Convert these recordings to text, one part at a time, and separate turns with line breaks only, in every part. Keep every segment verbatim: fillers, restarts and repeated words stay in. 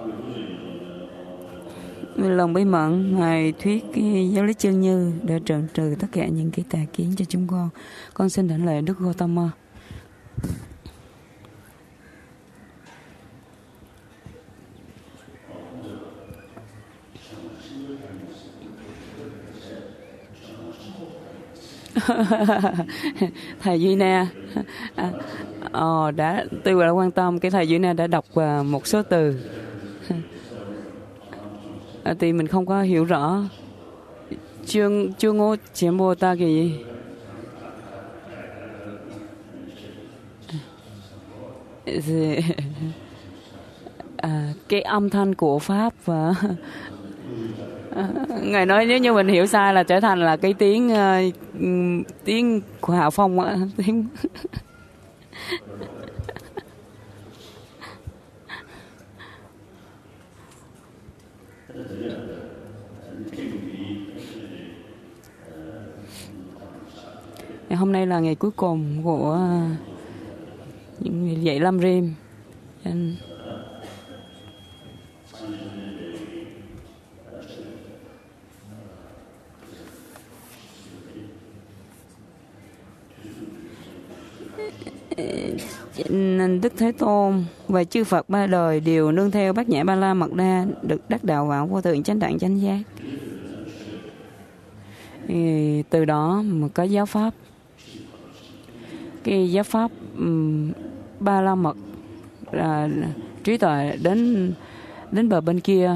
Lòng bí mẫn, Ngài thuyết cái giáo lý chân như để trần trừ tất cả những cái tà kiến cho chúng con. Con xin đảnh lễ Đức Gautama. Thầy Duy Na à, ờ, đã tôi đã quan tâm cái thầy Duy Na đã đọc uh, một số từ à, thì mình không có hiểu rõ chương chương ngô chiếm bồ ta cái gì thì, à, cái âm thanh của pháp và Ngài nói nếu như mình hiểu sai là trở thành là cái tiếng uh, tiếng của Hạo Phong á, tiếng hôm nay là ngày cuối cùng của những người dạy Lam Rim. Nên Đức Thế Tôn và chư Phật ba đời đều nương theo Bát Nhã Ba La Mật Đa được đắc đạo vào vô thượng chánh đẳng chánh giác. Thì từ đó mà có giáo pháp, cái giáo pháp um, Ba La Mật là trí tuệ đến đến bờ bên kia.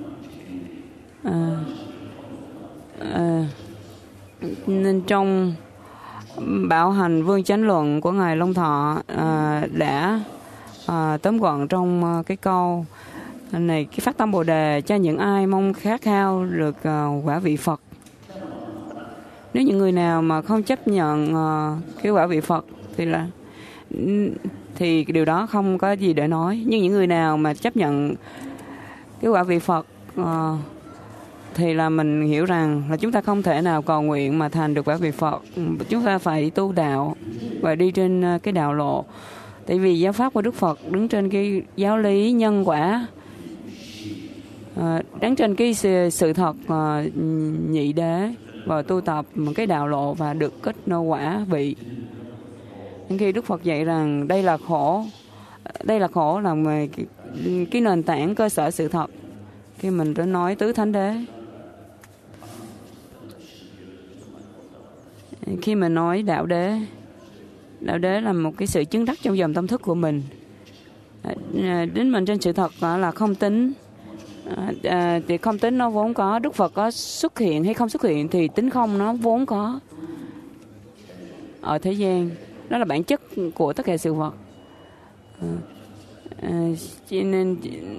À, à, nên trong Bảo Hành Vương Chánh Luận của Ngài Long Thọ à, đã à, tóm gọn trong à, cái câu này: cái phát tâm Bồ Đề cho những ai mong khát khao được à, quả vị Phật. Nếu những người nào mà không chấp nhận à, cái quả vị Phật thì là thì điều đó không có gì để nói. Nhưng những người nào mà chấp nhận cái quả vị Phật à, thì là mình hiểu rằng là chúng ta không thể nào cầu nguyện mà thành được quả vị Phật. Chúng ta phải tu đạo và đi trên cái đạo lộ. Tại vì giáo pháp của Đức Phật đứng trên cái giáo lý nhân quả, à, đứng trên cái sự, sự thật à, nhị đế, và tu tập một cái đạo lộ và được kết nô quả vị. Khi Đức Phật dạy rằng đây là khổ, đây là khổ là cái, cái nền tảng cơ sở sự thật. Khi mình đã nói tứ thánh đế, khi mình nói đạo đế, đạo đế là một cái sự chứng đắc trong dòng tâm thức của mình. Đến mình trên sự thật là không tính. À, thì không tính nó vốn có. Đức Phật có xuất hiện hay không xuất hiện thì tính không nó vốn có ở thế gian. Đó là bản chất của tất cả sự vật. À, cho nên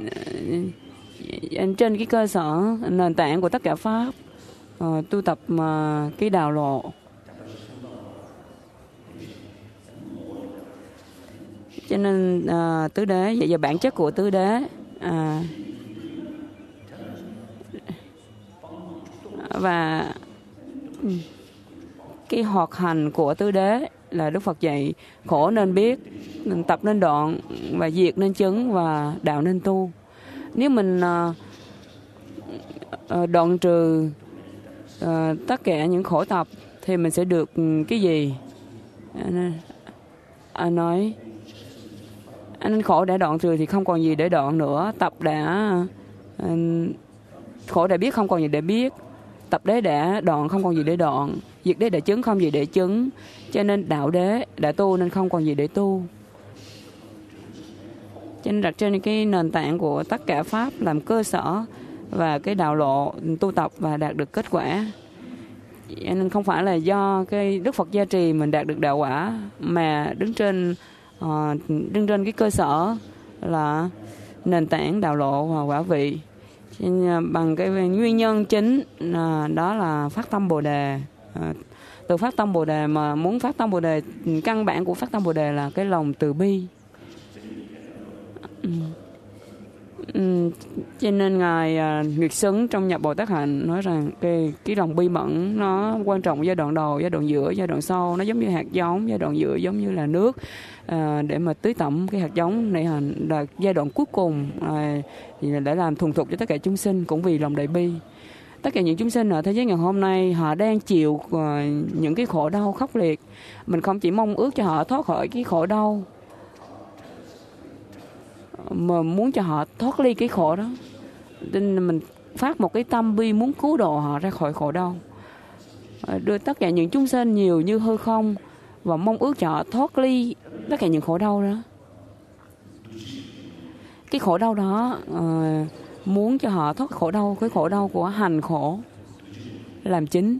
trên cái cơ sở nền tảng của tất cả pháp, uh, tu tập uh, cái đạo lộ. Cho nên uh, tứ đế, vậy giờ bản chất của tứ đế uh, và cái hoạt hành của tứ đế là Đức Phật dạy khổ nên biết, tập nên đoạn, và diệt nên chứng, và đạo nên tu. Nếu mình uh, uh, đoạn trừ uh, tất cả những khổ tập thì mình sẽ được cái gì? Anh, anh nói anh khổ đã đoạn trừ thì không còn gì để đoạn nữa. Tập đã uh, khổ đã biết, không còn gì để biết. Tập đế đã đoạn, không còn gì để đoạn. Diệt đế đã chứng, không gì để chứng. Cho nên đạo đế đã tu nên không còn gì để tu. Cho nên đặt trên cái nền tảng của tất cả pháp làm cơ sở và cái đạo lộ tu tập và đạt được kết quả. Cho nên không phải là do cái Đức Phật gia trì mình đạt được đạo quả, mà đứng trên uh, đứng trên cái cơ sở là nền tảng đạo lộ và quả vị. Cho nên bằng cái nguyên nhân chính uh, đó là phát tâm Bồ Đề. Uh, từ phát tâm Bồ Đề mà muốn phát tâm Bồ Đề, căn bản của phát tâm Bồ Đề là cái lòng từ bi. Ừm, cho nên ngài à, Nguyệt Xứng trong nhập Bồ Tát Hạnh nói rằng cái cái lòng bi mẫn nó quan trọng giai đoạn đầu, giai đoạn giữa, giai đoạn sau, nó giống như hạt giống, giai đoạn giữa giống như là nước à, để mà tưới tẩm cái hạt giống này, hành là giai đoạn cuối cùng à, thì là để làm thuần thục cho tất cả chúng sinh cũng vì lòng đại bi. Tất cả những chúng sinh ở thế giới ngày hôm nay họ đang chịu uh, những cái khổ đau khốc liệt. Mình không chỉ mong ước cho họ thoát khỏi cái khổ đau, mà muốn cho họ thoát ly cái khổ đó. Nên mình phát một cái tâm bi muốn cứu độ họ ra khỏi khổ đau, đưa tất cả những chúng sinh nhiều như hư không, và mong ước cho họ thoát ly tất cả những khổ đau đó. Cái khổ đau đó uh, muốn cho họ thoát khổ đau, cái khổ đau của hành khổ làm chính.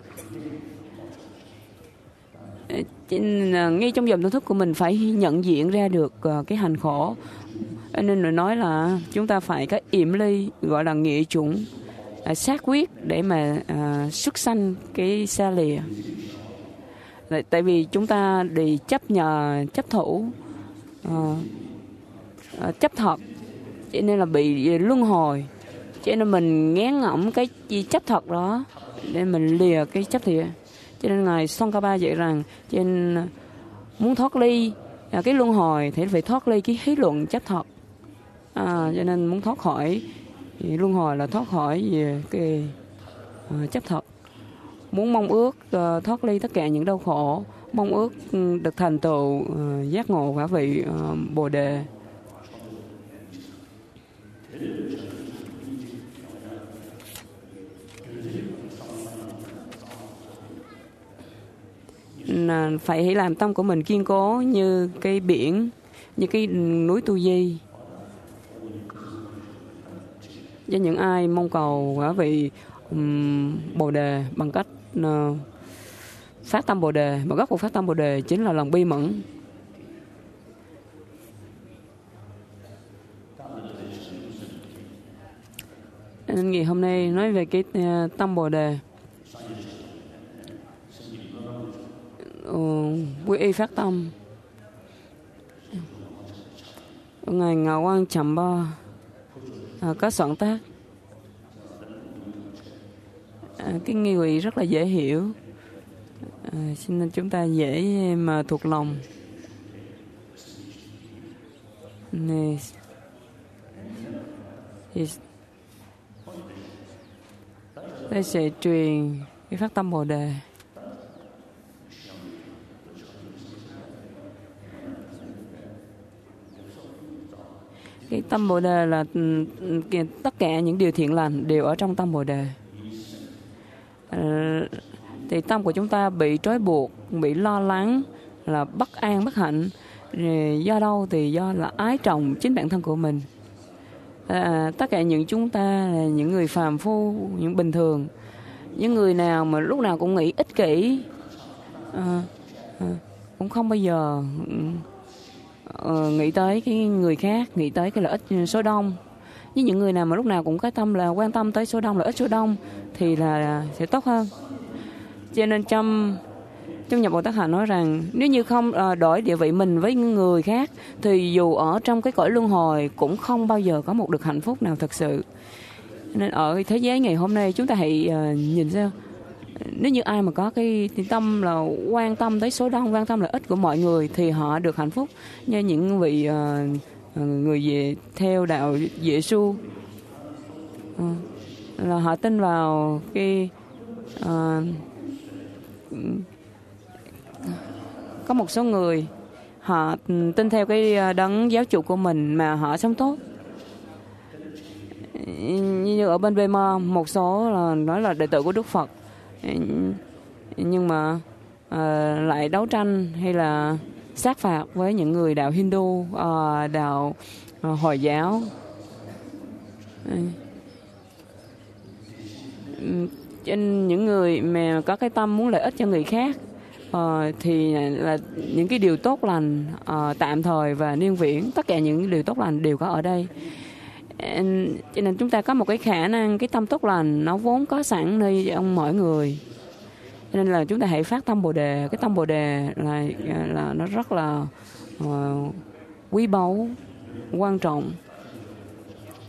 Ngay trong dòng tâm thức của mình phải nhận diện ra được uh, cái hành khổ. Nên người nói là chúng ta phải có yểm ly, gọi là nghĩa chủng, uh, xác quyết để mà uh, xuất sanh cái xa lìa. Tại vì chúng ta đi chấp nhờ chấp thủ, uh, uh, chấp thật, cho nên là bị luân hồi. Cho nên mình ngán ngẩm cái chấp thật đó để mình lìa cái chấp thiện. Cho nên ngài Tsongkhapa dạy rằng trên muốn thoát ly cái luân hồi thì phải thoát ly cái hí luận chấp thật. À, cho nên muốn thoát khỏi luân hồi là thoát khỏi về cái uh, chấp thật. Muốn mong ước uh, thoát ly tất cả những đau khổ, mong ước uh, được thành tựu uh, giác ngộ quả vị uh, Bồ đề. Là phải làm tâm của mình kiên cố như cái biển, như cái núi Tu Di. Cho những ai mong cầu quả vị um, Bồ đề bằng cách uh, phát tâm Bồ đề, mà gốc của phát tâm Bồ đề chính là lòng bi mẫn. Nên ngày hôm nay nói về cái uh, tâm Bồ đề. Uh, quy y phát tâm. Ngài Ngạo Quan Chậm Ba à, có soạn tác à, cái nghi vị rất là dễ hiểu, à, cho nên chúng ta dễ mà thuộc lòng. Này, thì tôi sẽ truyền cái phát tâm Bồ đề. Cái tâm Bồ đề là tất cả những điều thiện lành đều ở trong tâm Bồ đề. À, thì tâm của chúng ta bị trói buộc, bị lo lắng, là bất an, bất hạnh. Do đâu? Thì do là ái trọng chính bản thân của mình. À, tất cả những chúng ta là những người phàm phu, những bình thường, những người nào mà lúc nào cũng nghĩ ích kỷ, à, à, cũng không bao giờ uh, nghĩ tới cái người khác, nghĩ tới cái lợi ích số đông. Với những người nào mà lúc nào cũng có tâm là quan tâm tới số đông, lợi ích số đông thì là sẽ tốt hơn. Cho nên trong trong nhập Bồ Tát Hạnh nói rằng nếu như không uh, đổi địa vị mình với người khác thì dù ở trong cái cõi luân hồi cũng không bao giờ có một được hạnh phúc nào thật sự. Nên ở thế giới ngày hôm nay chúng ta hãy uh, nhìn xem, nếu như ai mà có cái tâm là quan tâm tới số đông, quan tâm lợi ích của mọi người thì họ được hạnh phúc. Như những vị uh, người về theo đạo Giê Xu, uh, là họ tin vào cái uh, có một số người họ tin theo cái đấng giáo chủ của mình mà họ sống tốt. Như ở bên Burma, một số là nói là đệ tử của Đức Phật, nhưng mà uh, lại đấu tranh hay là sát phạt với những người đạo Hindu, uh, đạo uh, Hồi giáo. Trên những người mà có cái tâm muốn lợi ích cho người khác uh, thì là những cái điều tốt lành uh, tạm thời và niên viễn, tất cả những điều tốt lành đều có ở đây. Cho nên chúng ta có một cái khả năng, cái tâm tốt lành nó vốn có sẵn nơi ông mỗi người. Cho nên là chúng ta hãy phát tâm Bồ đề. Cái tâm Bồ đề là là nó rất là uh, quý báu, quan trọng.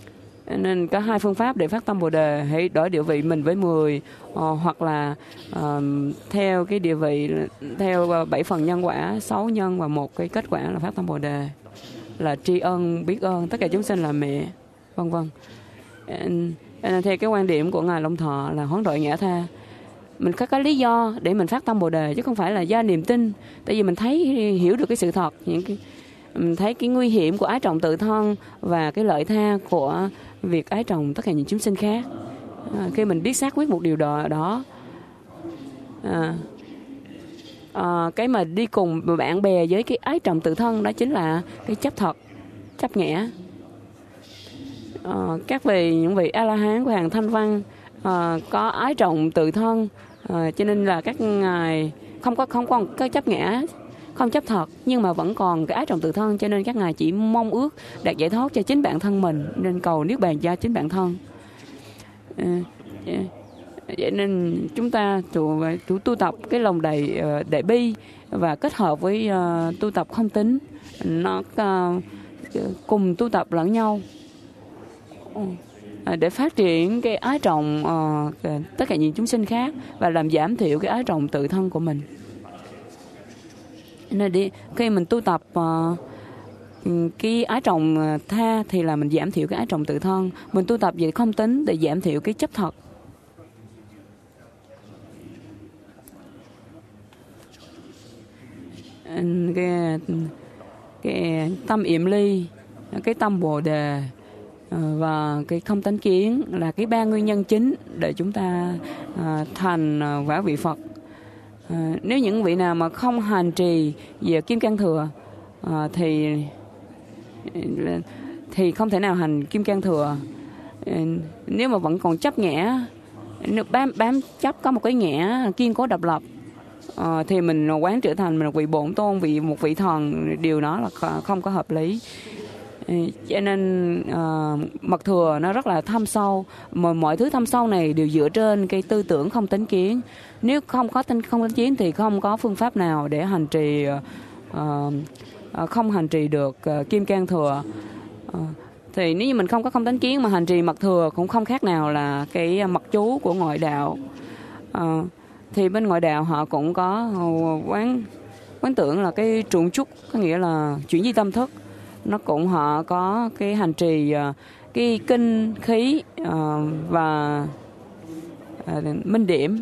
Nên có hai phương pháp để phát tâm Bồ Đề: hãy đổi địa vị mình với mười, ờ, hoặc là uh, theo cái địa vị theo bảy phần nhân quả, sáu nhân và một cái kết quả là phát tâm Bồ Đề, là tri ân, biết ơn tất cả chúng sinh là mẹ, vân vân. Theo cái quan điểm của Ngài Long Thọ là hoán đổi ngã tha, mình có cái lý do để mình phát tâm Bồ Đề chứ không phải là do niềm tin. Tại vì mình thấy hiểu được cái sự thật, những cái mình thấy cái nguy hiểm của ái trọng tự thân và cái lợi tha của việc ái trọng tất cả những chúng sinh khác. À, khi mình biết xác quyết một điều đó, đó à, à, cái mà đi cùng bạn bè với cái ái trọng tự thân đó chính là cái chấp thật, chấp ngã. À, các vị những vị A La Hán của hàng Thanh Văn à, có ái trọng tự thân, à, cho nên là các ngài không có không còn cái chấp ngã, không chấp thật, nhưng mà vẫn còn cái ái trọng tự thân, cho nên các ngài chỉ mong ước đạt giải thoát cho chính bản thân mình, nên cầu niết bàn cho chính bản thân. À, vậy nên chúng ta tu, tu, tu tập cái lòng đầy đại bi và kết hợp với uh, tu tập không tính, nó uh, cùng tu tập lẫn nhau uh, để phát triển cái ái trọng uh, tất cả những chúng sinh khác và làm giảm thiểu cái ái trọng tự thân của mình. Nên đi khi mình tu tập uh, cái ái trọng tha thì là mình giảm thiểu cái ái trọng tự thân, mình tu tập về không tính để giảm thiểu cái chấp thật. Cái, cái tâm yểm ly, cái tâm Bồ Đề và cái không tánh kiến là cái ba nguyên nhân chính để chúng ta uh, thành uh, quả vị Phật. Uh, nếu những vị nào mà không hành trì về Kim Cang Thừa uh, thì thì không thể nào hành Kim Cang Thừa. Uh, nếu mà vẫn còn chấp ngã, bám bám chấp có một cái ngã kiên cố độc lập, Ờ, thì mình quán trở thành mình một vị bổn tôn, vị một vị thần, điều đó là không có hợp lý. Cho nên uh, mật thừa nó rất là thâm sâu, mà mọi thứ thâm sâu này đều dựa trên cái tư tưởng không tánh kiến. Nếu không có tinh không tánh kiến thì không có phương pháp nào để hành trì uh, uh, không hành trì được uh, Kim Cang Thừa. Uh, thì nếu như mình không có không tánh kiến mà hành trì mật thừa cũng không khác nào là cái mật chú của ngoại đạo. Uh, thì bên ngoại đạo họ cũng có quán quán tưởng là cái trụ trúc, có nghĩa là chuyển di tâm thức, nó cũng họ có cái hành trì cái kinh khí uh, và uh, minh điểm.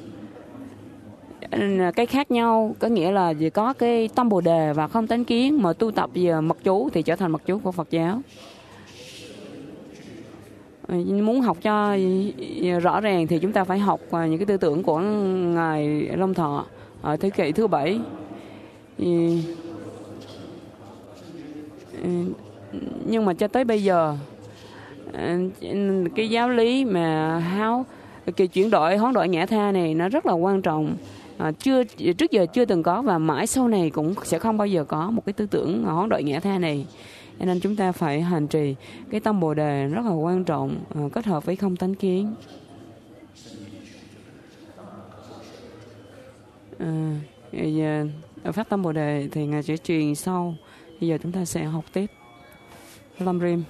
Cái khác nhau có nghĩa là chỉ có cái tâm Bồ Đề và không tánh kiến, mà tu tập về mật chú thì trở thành mật chú của Phật giáo. Muốn học cho rõ ràng thì chúng ta phải học những cái tư tưởng của Ngài Long Thọ ở thế kỷ thứ bảy. Nhưng mà cho tới bây giờ cái giáo lý mà háo cái chuyển đổi hoán đổi ngã tha này nó rất là quan trọng. À, chưa trước giờ chưa từng có và mãi sau này cũng sẽ không bao giờ có một cái tư tưởng hoán đổi ngã tha này. Cho nên chúng ta phải hành trì cái tâm Bồ Đề rất là quan trọng, uh, kết hợp với không tánh kiến. Uh, uh, phát tâm Bồ Đề thì Ngài sẽ truyền sau. Bây giờ chúng ta sẽ học tiếp. Lâm Rim.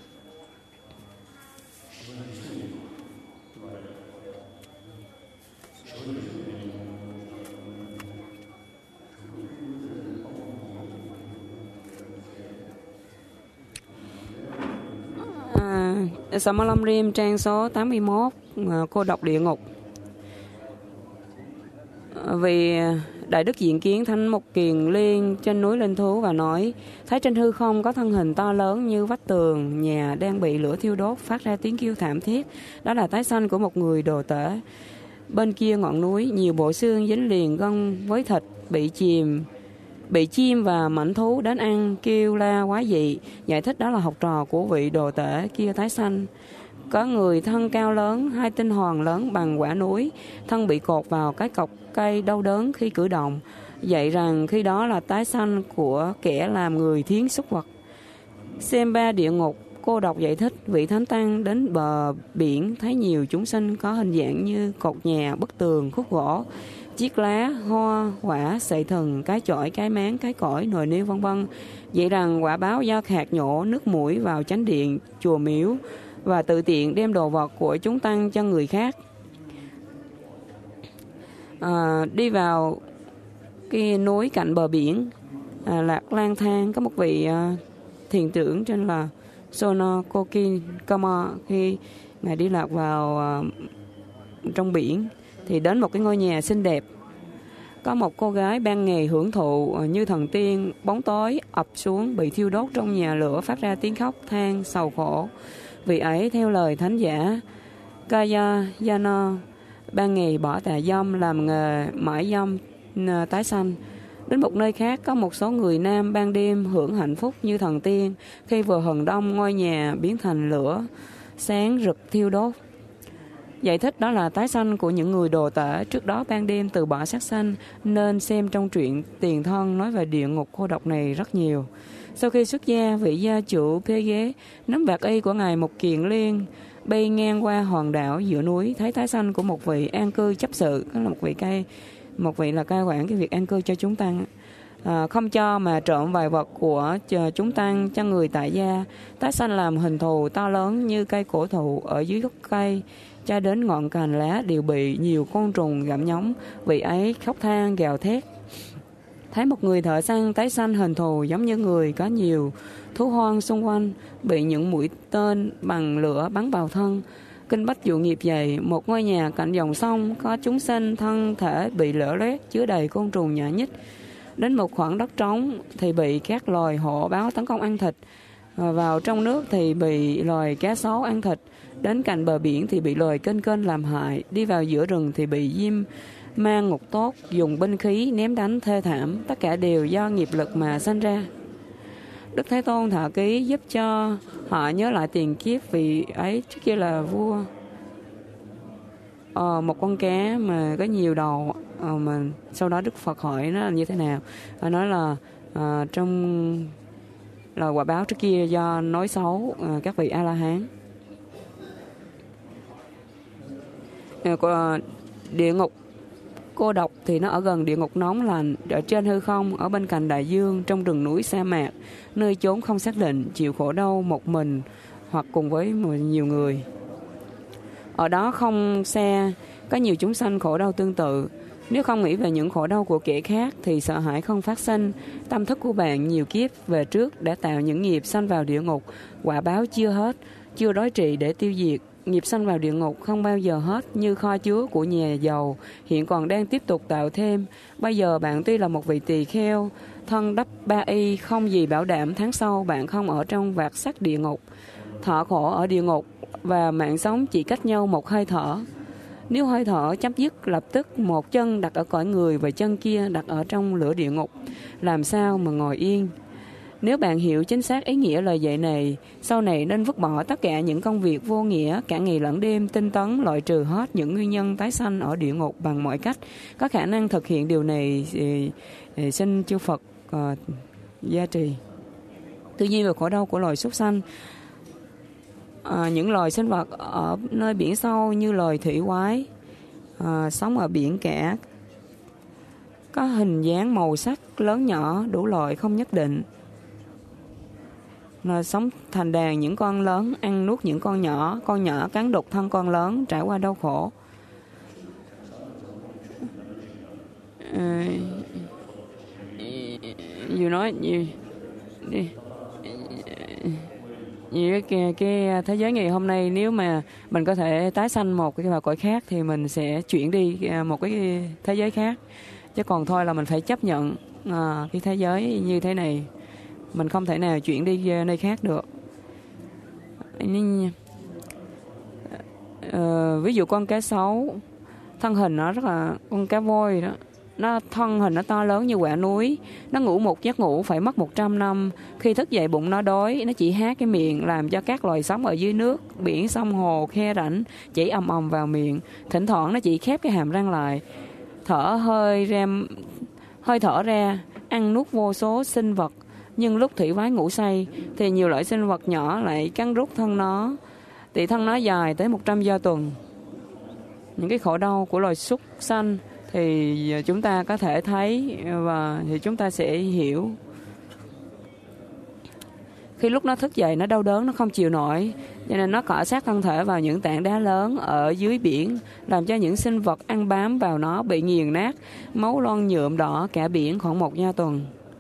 Sa Ma Lâm Rim trang số tám mươi mốt, cô độc địa ngục. Vì Đại Đức diện kiến Thánh Mộc Kiền Liên trên núi Linh Thú và nói: thấy trên hư không có thân hình to lớn như vách tường nhà đang bị lửa thiêu đốt, phát ra tiếng kêu thảm thiết. Đó là tái sanh của một người đồ tể. Bên kia ngọn núi, nhiều bộ xương dính liền gân với thịt bị chìm bị chim và mảnh thú đến ăn, kêu la quá dị. Giải thích đó là học trò của vị đồ tể kia tái sanh. Có người thân cao lớn, hai tinh hoàn lớn bằng quả núi, thân bị cột vào cái cọc cây đau đớn khi cử động, dạy rằng khi đó là tái sanh của kẻ làm người thiến súc vật. Xem ba địa ngục, cô độc giải thích: vị thánh tăng đến bờ biển thấy nhiều chúng sinh có hình dạng như cột nhà, bức tường, khúc gỗ, chiếc lá, hoa, quả, sậy thần, cái chổi, cái máng, cái cõi, nồi niêu vân vân. Vậy rằng quả báo do khạc nhổ nước mũi vào chánh điện chùa miếu và tự tiện đem đồ vật của chúng tăng cho người khác. À, đi vào cái núi cạnh bờ biển, à, lạc lang thang, có một vị à, thiền trưởng tên là Sonokoki Kama. Khi ngài đi lạc vào à, trong biển thì đến một cái ngôi nhà xinh đẹp. Có một cô gái ban ngày hưởng thụ à, như thần tiên, bóng tối ập xuống, bị thiêu đốt trong nhà lửa, phát ra tiếng khóc than sầu khổ. Vì ấy, theo lời thánh giả Kayayana, ban ngày bỏ tà dâm, làm nghề mãi dâm tái sanh. Đến một nơi khác, có một số người nam ban đêm hưởng hạnh phúc như thần tiên. Khi vừa hừng đông, ngôi nhà biến thành lửa sáng rực thiêu đốt. Giải thích đó là tái sanh của những người đồ tể trước đó ban đêm từ bỏ sát sanh, nên xem trong truyện Tiền Thân nói về địa ngục cô độc này rất nhiều. Sau khi xuất gia, vị gia chủ phê ghế nắm bạc y của ngài Một Kiền Liên bay ngang qua hòn đảo giữa núi, thấy tái sanh của một vị an cư chấp sự, đó là một vị cai một vị là cai quản cái việc an cư cho chúng tăng, à, không cho mà trộm vài vật của chúng tăng cho người tại gia. Tái sanh làm hình thù to lớn như cây cổ thụ ở dưới gốc cây, cho đến ngọn cành lá đều bị nhiều côn trùng gặm nhấm. Vị ấy khóc than gào thét. Thấy một người thợ săn tái sanh hình thù giống như người, có nhiều thú hoang xung quanh, bị những mũi tên bằng lửa bắn vào thân. Kinh bách dụ nghiệp dày, một ngôi nhà cạnh dòng sông, có chúng sinh thân thể bị lở loét, chứa đầy côn trùng nhả nhích. Đến một khoảng đất trống thì bị các loài hổ báo tấn công ăn thịt. Vào trong nước thì bị loài cá sấu ăn thịt. Đến cạnh bờ biển thì bị loài kênh kênh làm hại. Đi vào giữa rừng thì bị diêm mang ngục tốt, dùng binh khí ném đánh thê thảm. Tất cả đều do nghiệp lực mà sanh ra. Đức Thế Tôn thọ ký giúp cho họ nhớ lại tiền kiếp vị ấy trước kia là vua. Ờ, một con cá mà có nhiều đầu, ờ, mà sau đó Đức Phật hỏi nó là như thế nào. Nó nói là ờ, trong là quả báo trước kia do nói xấu ờ, các vị A-la-hán. Ờ, địa ngục cô độc thì nó ở gần địa ngục nóng lành, ở trên hư không, ở bên cạnh đại dương, trong rừng núi sa mạc, nơi chốn không xác định, chịu khổ đau một mình hoặc cùng với nhiều người. Ở đó không xa, có nhiều chúng sanh khổ đau tương tự. Nếu không nghĩ về những khổ đau của kẻ khác thì sợ hãi không phát sinh. Tâm thức của bạn nhiều kiếp về trước đã tạo những nghiệp sanh vào địa ngục, quả báo chưa hết, chưa đối trị để tiêu diệt. Nghiệp sanh vào địa ngục không bao giờ hết, như kho chứa của nhà giàu, hiện còn đang tiếp tục tạo thêm. Bây giờ bạn tuy là một vị tỳ kheo, thân đắp ba y, không gì bảo đảm tháng sau bạn không ở trong vạt sắt địa ngục. Thọ khổ ở địa ngục và mạng sống chỉ cách nhau một hơi thở. Nếu hơi thở chấm dứt, lập tức một chân đặt ở cõi người và chân kia đặt ở trong lửa địa ngục. Làm sao mà ngồi yên? Nếu bạn hiểu chính xác ý nghĩa lời dạy này, sau này nên vứt bỏ tất cả những công việc vô nghĩa, cả ngày lẫn đêm tinh tấn loại trừ hết những nguyên nhân tái sanh ở địa ngục bằng mọi cách. Có khả năng thực hiện điều này thì, thì xin chư Phật uh, gia trì. Tuy nhiên về khổ đau của loài súc sanh, uh, những loài sinh vật ở nơi biển sâu như loài thủy quái, uh, sống ở biển cả, có hình dáng màu sắc lớn nhỏ đủ loại không nhất định. Là sống thành đàn những con lớn, ăn nuốt những con nhỏ, con nhỏ cắn đục thân con lớn, trải qua đau khổ. Uh, dù nói nhiều, nhiều cái, cái thế giới ngày hôm nay, nếu mà mình có thể tái sanh một cái vào cõi khác thì mình sẽ chuyển đi một cái thế giới khác. Chứ còn thôi là mình phải chấp nhận uh, cái thế giới như thế này. Mình không thể nào chuyển đi nơi khác được. Nên, uh, ví dụ con cá sấu, thân hình nó rất là, con cá voi đó, nó thân hình nó to lớn như quả núi. Nó ngủ một giấc ngủ phải mất một trăm năm. Khi thức dậy bụng nó đói, nó chỉ há cái miệng, làm cho các loài sống ở dưới nước, biển, sông, hồ, khe rãnh chảy ầm ầm vào miệng. Thỉnh thoảng nó chỉ khép cái hàm răng lại, thở hơi ra, hơi thở ra, ăn nuốt vô số sinh vật. Nhưng lúc thủy quái ngủ say thì nhiều loại sinh vật nhỏ lại cắn rút thân nó, thì thân nó dài tới một trăm gia tuần. Những cái khổ đau của loài súc sanh thì chúng ta có thể thấy và thì chúng ta sẽ hiểu. Khi lúc nó thức dậy nó đau đớn, nó không chịu nổi, cho nên nó cọ sát thân thể vào những tảng đá lớn ở dưới biển, làm cho những sinh vật ăn bám vào nó bị nghiền nát, máu loang nhuộm đỏ cả biển khoảng một gia tuần.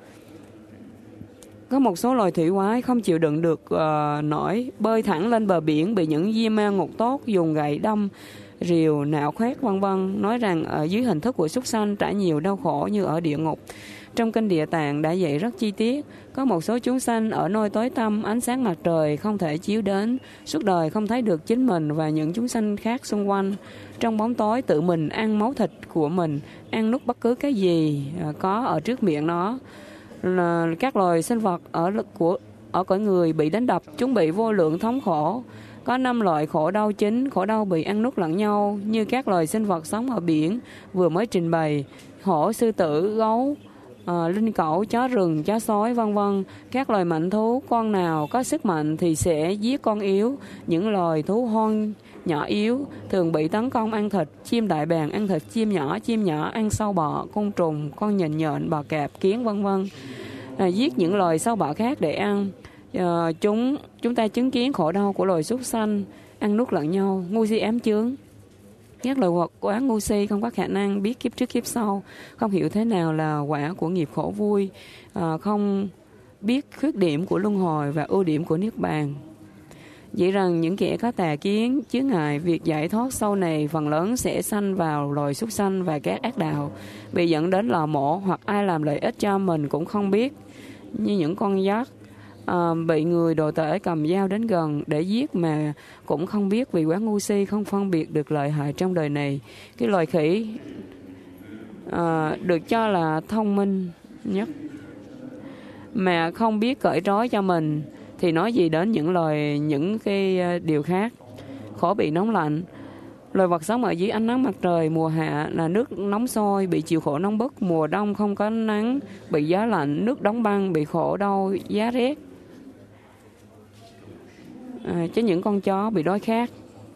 Có một số loài thủy quái không chịu đựng được uh, nổi, bơi thẳng lên bờ biển, bị những di ma ngục tốt dùng gậy đâm, rìu, nạo khoét vân vân, nói rằng ở dưới hình thức của súc sanh trải nhiều đau khổ như ở địa ngục. Trong kinh Địa Tạng đã dạy rất chi tiết, có một số chúng sanh ở nơi tối tăm, ánh sáng mặt trời không thể chiếu đến, suốt đời không thấy được chính mình và những chúng sanh khác xung quanh. Trong bóng tối tự mình ăn máu thịt của mình, ăn nuốt bất cứ cái gì có ở trước miệng nó. Là các loài sinh vật ở của ở cõi người bị đánh đập, chúng bị vô lượng thống khổ. Có năm loại khổ đau chính, khổ đau bị ăn nuốt lẫn nhau, như các loài sinh vật sống ở biển vừa mới trình bày: hổ, sư tử, gấu, à, linh cẩu, chó rừng, chó sói, vân vân. Các loài mạnh thú, con nào có sức mạnh thì sẽ giết con yếu. Những loài thú hoang nhỏ yếu thường bị tấn công ăn thịt. Chim đại bàng ăn thịt chim nhỏ, chim nhỏ ăn sâu bọ, côn trùng, con nhện nhện, bò cạp, kiến, vân vân. À, giết những loài sâu bọ khác để ăn. À, chúng chúng ta chứng kiến khổ đau của loài súc sanh ăn nuốt lẫn nhau, ngu si ám chướng. Các loài vật quá ngu si, không có khả năng biết kiếp trước kiếp sau, không hiểu thế nào là quả của nghiệp khổ vui, à, không biết khuyết điểm của luân hồi và ưu điểm của niết bàn. Vậy rằng những kẻ có tà kiến chướng ngại việc giải thoát sau này phần lớn sẽ sanh vào loài súc sanh và các ác đạo, bị dẫn đến lò mổ, hoặc ai làm lợi ích cho mình cũng không biết, như những con dắt à, bị người đồ tể cầm dao đến gần để giết mà cũng không biết, vì quá ngu si không phân biệt được lợi hại trong đời này. Cái loài khỉ à, được cho là thông minh nhất mà không biết cởi trói cho mình, thì nói gì đến những loài những cái điều khác. Khổ bị nóng lạnh, loài vật sống ở dưới ánh nắng mặt trời, mùa hạ là nước nóng sôi, bị chịu khổ nóng bức; mùa đông không có nắng, bị giá lạnh, nước đóng băng, bị khổ đau giá rét. À, chứ những con chó bị đói khát,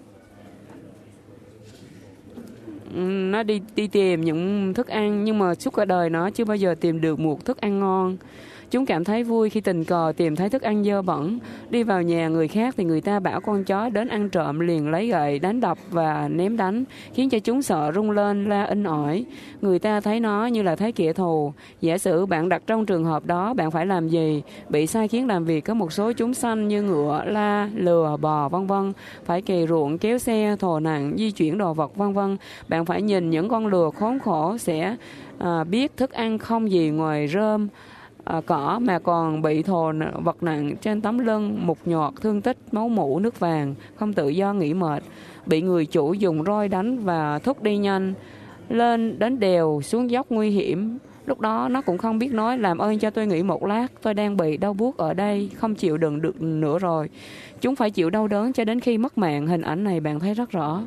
nó đi đi tìm những thức ăn, nhưng mà suốt cả đời nó chưa bao giờ tìm được một thức ăn ngon. Chúng cảm thấy vui khi tình cờ tìm thấy thức ăn dơ bẩn. Đi vào nhà người khác thì người ta bảo con chó đến ăn trộm, liền lấy gậy đánh đập và ném đánh, khiến cho chúng sợ rung lên la inh ỏi. Người ta thấy nó như là thấy kẻ thù. Giả sử bạn đặt trong trường hợp đó, bạn phải làm gì? Bị sai khiến làm việc có một số chúng sanh như ngựa, la, lừa, bò, vân vân, phải cày ruộng, kéo xe, thồ nặng, di chuyển đồ vật, vân vân. Bạn phải nhìn những con lừa khốn khổ sẽ à, biết thức ăn không gì ngoài rơm, À, cỏ, mà còn bị thồ vật nặng trên tấm lưng, mục nhọt, thương tích, máu mủ, nước vàng, không tự do nghỉ mệt, bị người chủ dùng roi đánh và thúc đi nhanh lên đến đèo xuống dốc nguy hiểm. Lúc đó nó cũng không biết nói: làm ơn cho tôi nghỉ một lát, tôi đang bị đau buốt ở đây, không chịu đựng được nữa rồi. Chúng phải chịu đau đớn cho đến khi mất mạng. Hình ảnh này bạn thấy rất rõ.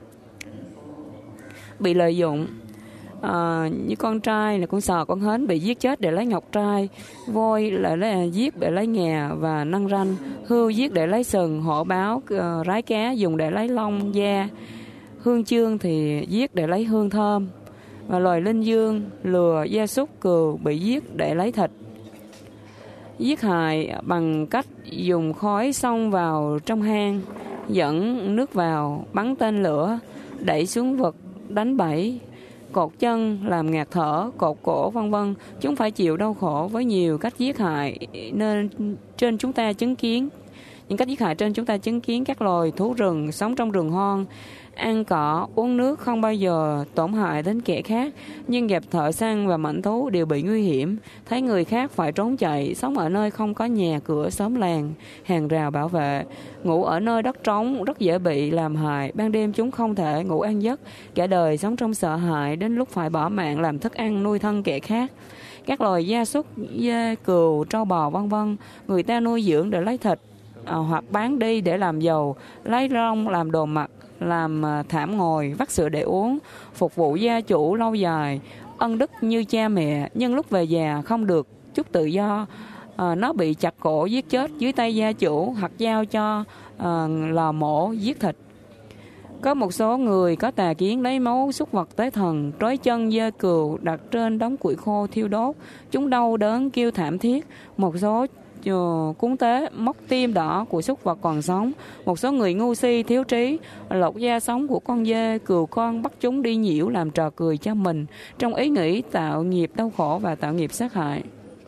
Bị lợi dụng, À, như con trai là con sò, con hến bị giết chết để lấy ngọc trai, voi là lấy, giết để lấy ngà và nâng ranh, hươu giết để lấy sừng, hổ báo, uh, rái cá dùng để lấy lông da, hương chương thì giết để lấy hương thơm, và loài linh dương, lừa, gia súc, cừu bị giết để lấy thịt. Giết hại bằng cách dùng khói xông vào trong hang, dẫn nước vào, bắn tên lửa, đẩy xuống vực, đánh bẫy, cột chân làm ngạt thở, cột cổ, vân vân. Chúng phải chịu đau khổ với nhiều cách giết hại, nên trên chúng ta chứng kiến những cách giết hại trên chúng ta chứng kiến các loài thú rừng sống trong rừng hoang, ăn cỏ, uống nước, không bao giờ tổn hại đến kẻ khác, nhưng gặp thợ săn và mãnh thú đều bị nguy hiểm. Thấy người khác phải trốn chạy, sống ở nơi không có nhà cửa, xóm làng, hàng rào bảo vệ, ngủ ở nơi đất trống rất dễ bị làm hại. Ban đêm chúng không thể ngủ an giấc, cả đời sống trong sợ hãi, đến lúc phải bỏ mạng làm thức ăn nuôi thân kẻ khác. Các loài gia súc, dê, cừu, trâu bò, vân vân, người ta nuôi dưỡng để lấy thịt, à, hoặc bán đi để làm dầu, lấy lông làm đồ mặc, làm thảm ngồi, vắt sữa để uống, phục vụ gia chủ lâu dài, ân đức như cha mẹ. Nhưng lúc về già không được chút tự do, à, nó bị chặt cổ giết chết dưới tay gia chủ, hoặc giao cho à, lò mổ giết thịt. Có một số người có tà kiến lấy máu súc vật tế thần, trói chân dê cừu đặt trên đống củi khô thiêu đốt. Chúng đau đớn kêu thảm thiết. Một số uh, cúng tế móc tim đỏ của súc vật còn sống. Một số người ngu si thiếu trí lột da sống của con dê, cừu con, bắt chúng đi nhiễu làm trò cười cho mình, trong ý nghĩ tạo nghiệp đau khổ và tạo nghiệp sát hại.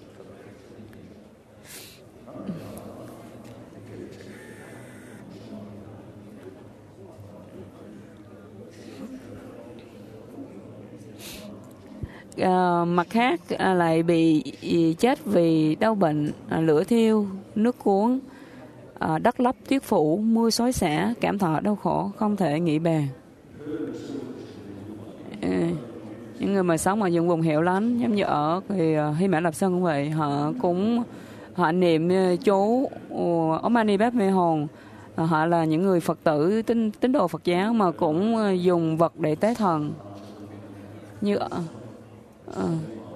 À, mặt khác à, lại bị chết vì đau bệnh, à, lửa thiêu, nước cuốn, à, đất lấp, tuyết phủ, mưa xối xả, cảm thọ đau khổ không thể nghĩ bàn. À, những người mà sống ở những vùng hẻo lánh giống như ở thì uh, Hy Mã Lạp Sơn cũng vậy, họ cũng họ niệm chú Om Mani Padme Hum. Họ là những người Phật tử tín tín đồ Phật giáo mà cũng dùng vật để tế thần như ở uh,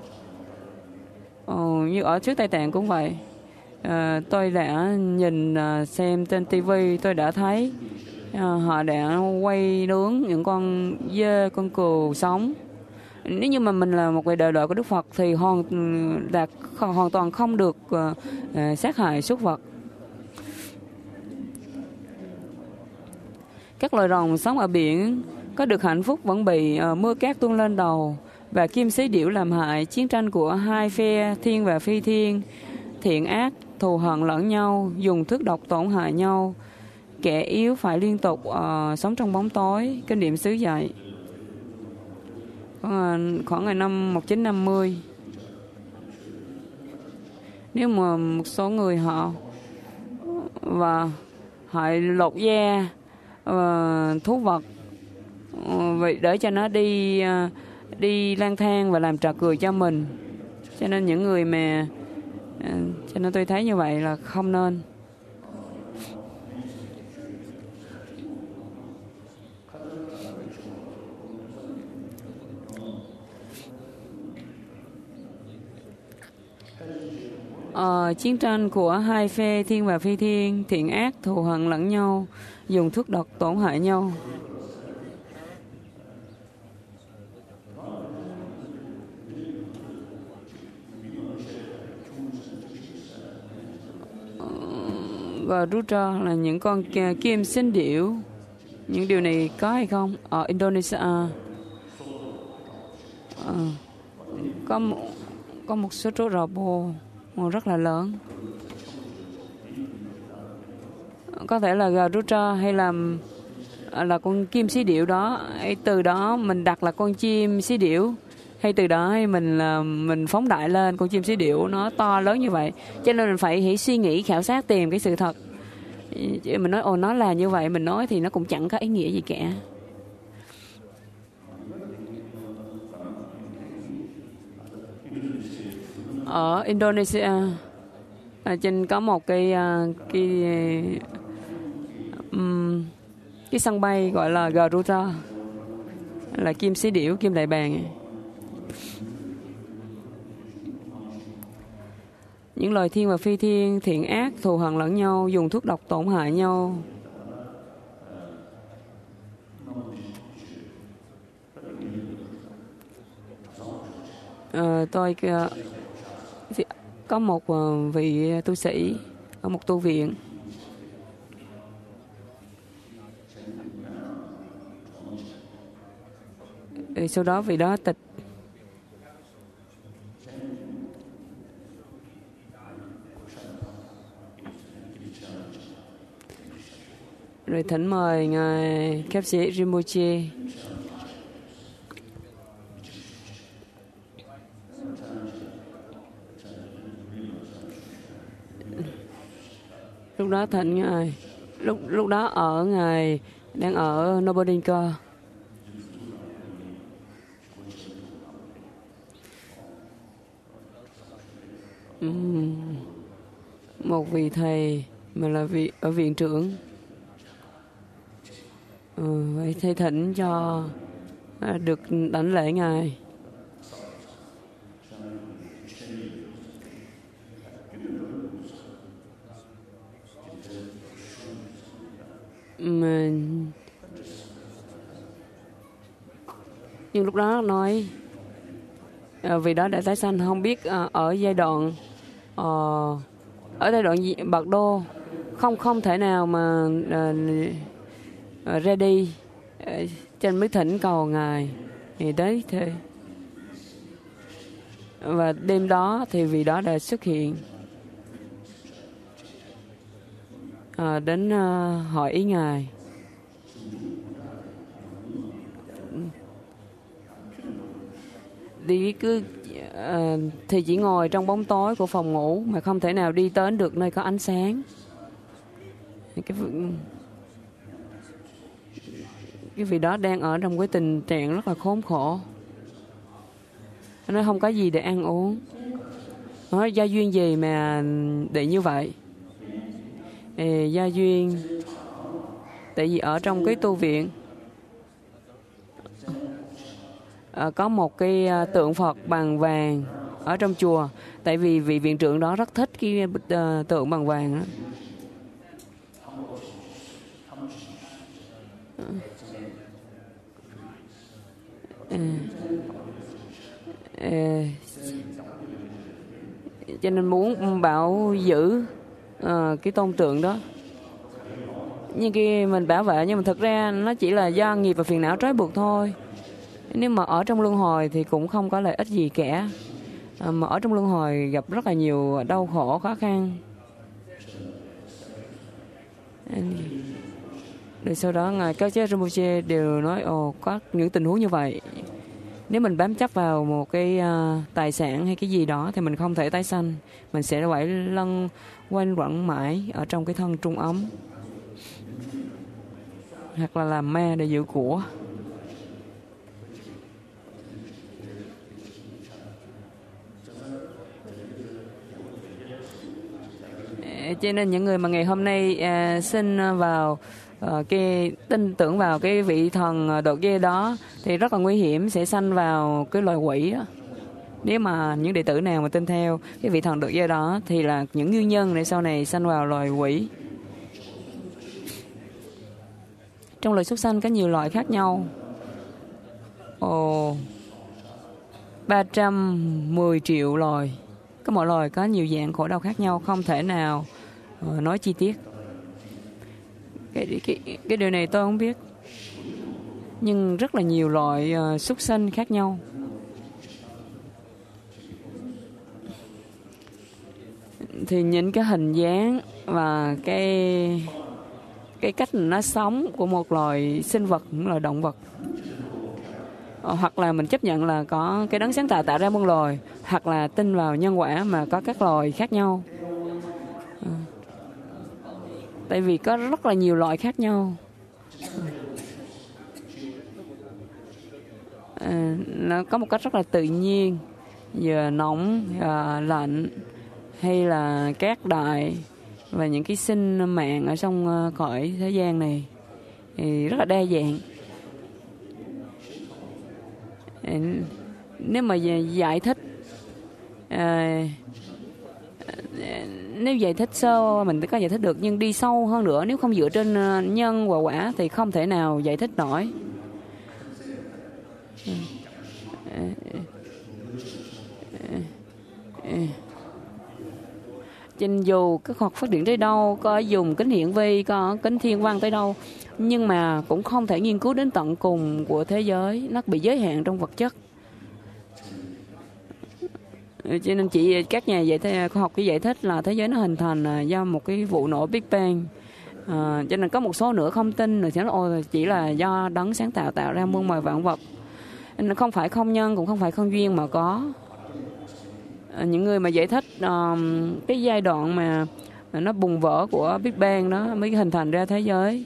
uh, như ở trước Tây Tạng cũng vậy. Uh, tôi đã nhìn uh, xem trên tivi, tôi đã thấy uh, họ đã quay nướng những con dê, con cừu sống. Nếu như mà mình là một người đời đời của Đức Phật thì hoàn là hoàn toàn không được uh, uh, sát hại súc vật. Các loài rồng sống ở biển có được hạnh phúc vẫn bị uh, mưa cát tuôn lên đầu và kim xí điểu làm hại. Chiến tranh của hai phe thiên và phi thiên, thiện ác thù hận lẫn nhau, dùng thức độc tổn hại nhau. Kẻ yếu phải liên tục uh, sống trong bóng tối. Kinh điển xứ dạy khoảng, khoảng ngày năm một nghìn chín trăm năm mươi, nếu mà một số người họ và họ lột da uh, thú vật uh, vậy để cho nó đi uh, đi lang thang và làm trò cười cho mình, cho nên những người mà uh, cho nên tôi thấy như vậy là không nên. Ờ, chiến tranh của hai phe thiên và phi thiên, thiện ác thù hận lẫn nhau, dùng thuốc độc tổn hại nhau. Và Rudra là những con kim sinh điểu. Những điều này có hay không? Ở Indonesia ờ, có một, có một số chỗ rò bồ rất là lớn. Có thể là Garuda hay là là con kim xí điểu đó, hay từ đó mình đặt là con chim xí điểu, hay từ đó hay mình là mình phóng đại lên con chim xí điểu nó to lớn như vậy. Cho nên mình phải hãy suy nghĩ, khảo sát, tìm cái sự thật. Mình nói ồ nó là như vậy, mình nói thì nó cũng chẳng có ý nghĩa gì cả. Ở Indonesia ở trên có một cái cái um, cái sân bay gọi là Garuda, là kim xí điểu, kim đại bàng. Những loài thiên và phi thiên, thiện ác thù hận lẫn nhau, dùng thuốc độc tổn hại nhau. Ờ, tôi có một vị tu sĩ ở một tu viện, sau đó vị đó tịch. Rồi thỉnh mời ngài Kép sĩ Rinpoche. Lúc đó thỉnh ngài, lúc lúc đó ở ngài đang ở Nobodinka. Uhm, một vị thầy mà là vị ở viện trưởng. Ừ, vậy thầy thỉnh cho à, được đảnh lễ ngài. Mà nhưng lúc đó nói à, vì đó đã tái sanh, không biết à, ở giai đoạn à, ở giai đoạn bạc đô không không thể nào mà uh, ra đi, uh, cho nên mới thỉnh cầu Ngài thì đấy thôi. Và đêm đó thì vị đó đã xuất hiện, à, đến uh, hỏi ý Ngài. Đi cứ uh, thì chỉ ngồi trong bóng tối của phòng ngủ mà không thể nào đi tới được nơi có ánh sáng. Cái cái vị đó đang ở trong cái tình trạng rất là khốn khổ. Nó không có gì để ăn uống. Nói do duyên gì mà để như vậy? Ê, do duyên tại vì ở trong cái tu viện à, có một cái tượng Phật bằng vàng ở trong chùa. Tại vì vị viện trưởng đó rất thích cái uh, tượng bằng vàng đó. À, à, cho nên muốn bảo giữ uh, cái tôn tượng đó. Nhưng khi mình bảo vệ, nhưng mà thực ra nó chỉ là do nghiệp và phiền não trói buộc thôi. Nếu mà ở trong luân hồi thì cũng không có lợi ích gì cả. À, mà ở trong luân hồi gặp rất là nhiều đau khổ, khó khăn. Rồi sau đó Ngài Cao Chế Rinpoche đều nói ồ có những tình huống như vậy. Nếu mình bám chấp vào một cái uh, tài sản hay cái gì đó thì mình không thể tái sanh. Mình sẽ phải lân quanh quẩn mãi ở trong cái thân trung ấm. Hoặc là làm ma để giữ của. Cho nên những người mà ngày hôm nay à, sinh vào à, cái tin tưởng vào cái vị thần đột dê đó thì rất là nguy hiểm, sẽ sanh vào cái loài quỷ đó. Nếu mà những đệ tử nào mà tin theo cái vị thần đột dê đó thì là những nguyên nhân để sau này sanh vào loài quỷ. Trong loài súc sanh có nhiều loại khác nhau. Ồ, ba trăm mười triệu loài. Có mỗi loài có nhiều dạng khổ đau khác nhau, không thể nào uh, nói chi tiết. Cái, cái, cái điều này tôi không biết. Nhưng rất là nhiều loại uh, súc sanh khác nhau. Thì những cái hình dáng và cái cái cách nó sống của một loài sinh vật, một loài động vật. Hoặc là mình chấp nhận là có cái đấng sáng tạo tạo ra muôn loài, hoặc là tin vào nhân quả mà có các loài khác nhau. À, tại vì có rất là nhiều loại khác nhau. À, nó có một cách rất là tự nhiên, giờ nóng, giờ lạnh, hay là cát đại và những cái sinh mạng ở trong cõi thế gian này thì rất là đa dạng. Nếu mà giải thích à, nếu giải thích sơ mình có giải thích được, nhưng đi sâu hơn nữa nếu không dựa trên nhân và quả thì không thể nào giải thích nổi. Trên dù các học phát triển tới đâu, có dùng kính hiển vi, có kính thiên văn tới đâu, nhưng mà cũng không thể nghiên cứu đến tận cùng của thế giới, nó bị giới hạn trong vật chất. Cho nên chỉ các nhà giải thích, khoa học cái giải thích là thế giới nó hình thành do một cái vụ nổ Big Bang. À, cho nên có một số nữa không tin rồi sẽ nói ôi chỉ là do đấng sáng tạo tạo ra muôn loài vạn vật. Nó không phải không nhân, cũng không phải không duyên mà có. À, những người mà giải thích um, cái giai đoạn mà nó bùng vỡ của Big Bang đó mới hình thành ra thế giới.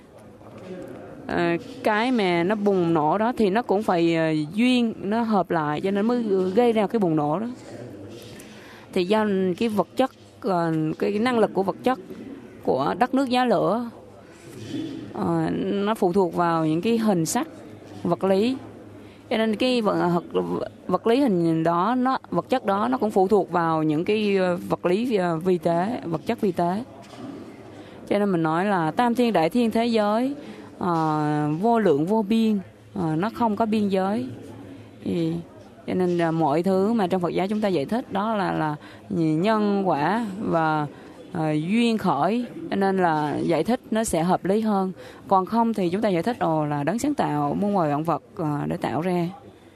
À, cái mà nó bùng nổ đó thì nó cũng phải uh, duyên nó hợp lại cho nên mới gây ra cái bùng nổ đó. Thì do cái vật chất, uh, cái năng lực của vật chất của đất nước giá lửa uh, nó phụ thuộc vào những cái hình sắc vật lý, cho nên cái vật, vật lý hình đó, nó vật chất đó nó cũng phụ thuộc vào những cái vật lý vi tế, vật chất vi tế. Cho nên mình nói là tam thiên đại thiên thế giới uh, vô lượng vô biên, uh, nó không có biên giới. Thì, cho nên là mọi thứ mà trong Phật giáo chúng ta giải thích đó là là nhân quả và à, duyên khởi, cho nên là giải thích nó sẽ hợp lý hơn. Còn không thì chúng ta giải thích ồ là đấng sáng tạo muôn loài vạn vật à, để tạo ra.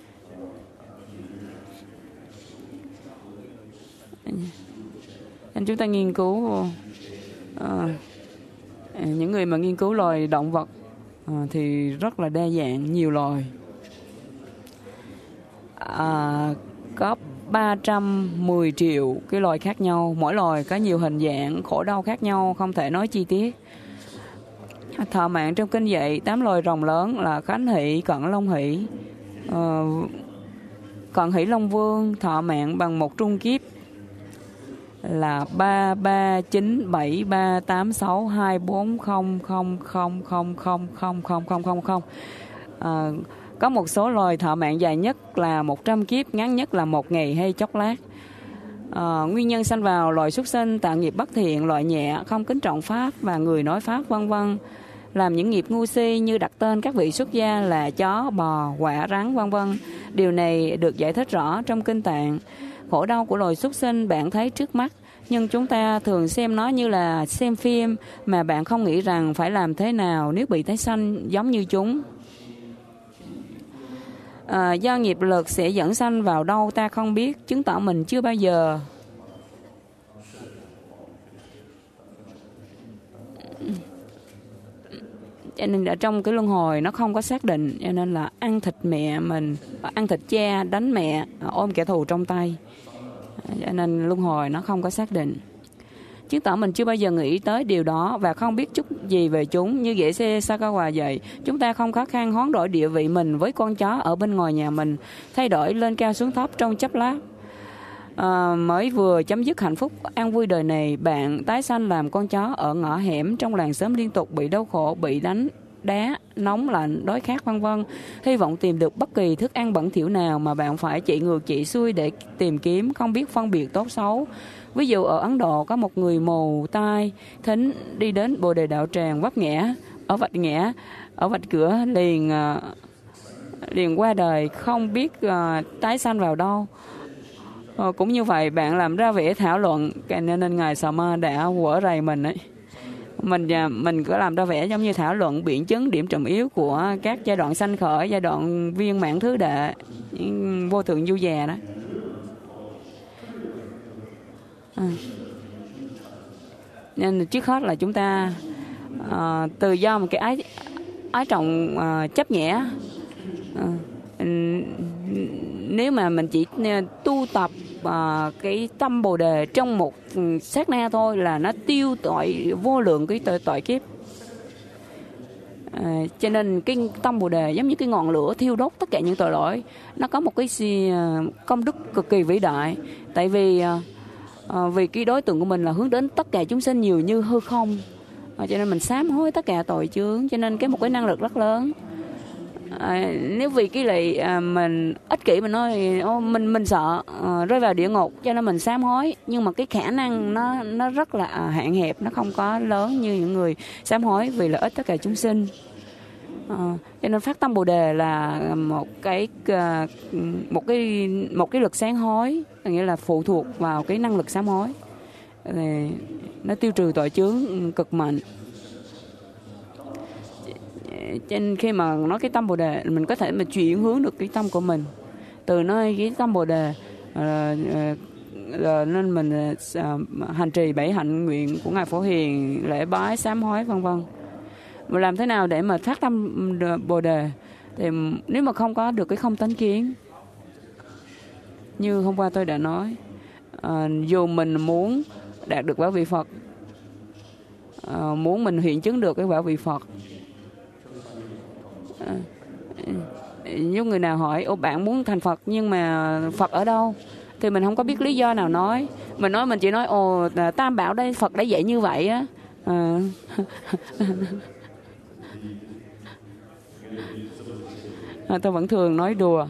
Anh chúng ta nghiên cứu à, những người mà nghiên cứu loài động vật à, thì rất là đa dạng, nhiều loài. À, có ba trăm mười triệu cái loài khác nhau, mỗi loài có nhiều hình dạng, khổ đau khác nhau, không thể nói chi tiết. Thọ mạng trong kinh dạy tám loài rồng lớn là Khánh Hỷ, Cận Long Hỷ, uh, Cận Hỷ Long Vương thọ mạng bằng một trung kiếp là ba ba chín bảy ba tám sáu hai bốn không không không không không không không không không không. Có một số loài thọ mạng dài nhất là một trăm kiếp, ngắn nhất là một ngày hay chốc lát. À, nguyên nhân sanh vào loài súc sinh, tạo nghiệp bất thiện, loại nhẹ, không kính trọng pháp và người nói pháp vân vân, làm những nghiệp ngu si như đặt tên các vị xuất gia là chó, bò, quạ, rắn vân vân. Điều này được giải thích rõ trong kinh Tạng. Khổ đau của loài súc sinh bạn thấy trước mắt, nhưng chúng ta thường xem nó như là xem phim mà bạn không nghĩ rằng phải làm thế nào nếu bị tái sanh giống như chúng. À, do nghiệp lực sẽ dẫn sanh vào đâu ta không biết, chứng tỏ mình chưa bao giờ cho nên ở trong cái luân hồi nó không có xác định, cho nên là ăn thịt mẹ mình, ăn thịt cha, đánh mẹ, ôm kẻ thù trong tay, cho nên luân hồi nó không có xác định. Chứng tỏ mình chưa bao giờ nghĩ tới điều đó và không biết chút gì về chúng. Như Vệ Xê Sakawa dạy, chúng ta không khó khăn hoán đổi địa vị mình với con chó ở bên ngoài nhà mình, thay đổi lên cao xuống thấp trong chốc lát. À, mới vừa chấm dứt hạnh phúc an vui đời này, bạn tái sanh làm con chó ở ngõ hẻm trong làng xóm, liên tục bị đau khổ, bị đánh đá, nóng lạnh, đói khát vân vân. Hy vọng tìm được bất kỳ thức ăn bẩn thỉu nào mà bạn phải chạy ngược chạy xuôi để tìm kiếm, không biết phân biệt tốt xấu. Ví dụ ở Ấn Độ có một người mù tai thính đi đến Bồ Đề Đạo Tràng vấp ngã ở vạch ngã ở vạch cửa, liền uh, liền qua đời, không biết uh, tái sanh vào đâu. Uh, cũng như vậy, bạn làm ra vẻ thảo luận, nên ngài Sà Ma đã quở rầy mình ấy. Mình uh, mình có làm ra vẻ giống như thảo luận biện chứng điểm trọng yếu của các giai đoạn sanh khởi, giai đoạn viên mãn thứ đệ, vô thượng du già đó. À. Nên trước hết là chúng ta à, từ do một cái ái ái trọng à, chấp nhẽ, à, nếu mà mình chỉ tu tập à, cái tâm Bồ Đề trong một sát na thôi là nó tiêu tội vô lượng cái tội, tội kiếp. À, cho nên cái tâm Bồ Đề giống như cái ngọn lửa thiêu đốt tất cả những tội lỗi, nó có một cái công đức cực kỳ vĩ đại. Tại vì À, vì cái đối tượng của mình là hướng đến tất cả chúng sinh nhiều như hư không, à, cho nên mình sám hối tất cả tội chướng, cho nên cái một cái năng lực rất lớn. À, nếu vì cái lại à, mình ích kỷ mình nói ô, mình mình sợ à, rơi vào địa ngục cho nên mình sám hối, nhưng mà cái khả năng nó nó rất là à, hạn hẹp, nó không có lớn như những người sám hối vì lợi ích tất cả chúng sinh. À, cho nên phát tâm Bồ Đề là một cái một cái một cái lực sáng hối, nghĩa là phụ thuộc vào cái năng lực sám hối, thì nó tiêu trừ tội chướng cực mạnh. Cho nên khi mà nói cái tâm Bồ Đề, mình có thể mà chuyển hướng được cái tâm của mình từ nơi cái tâm Bồ Đề, à, à, nên mình à, hành trì bảy hạnh nguyện của ngài Phổ Hiền, lễ bái, sám hối vân vân. Mà làm thế nào để mà phát tâm Bồ Đề? Thì nếu mà không có được cái không tánh kiến, như hôm qua tôi đã nói, à, dù mình muốn đạt được quả vị Phật, à, muốn mình hiện chứng được cái quả vị Phật, à, nếu người nào hỏi ô bạn muốn thành Phật nhưng mà Phật ở đâu, thì mình không có biết lý do nào nói. Mình nói mình chỉ nói ồ Tam Bảo đây, Phật đã dạy như vậy á. À, À, tôi vẫn thường nói đùa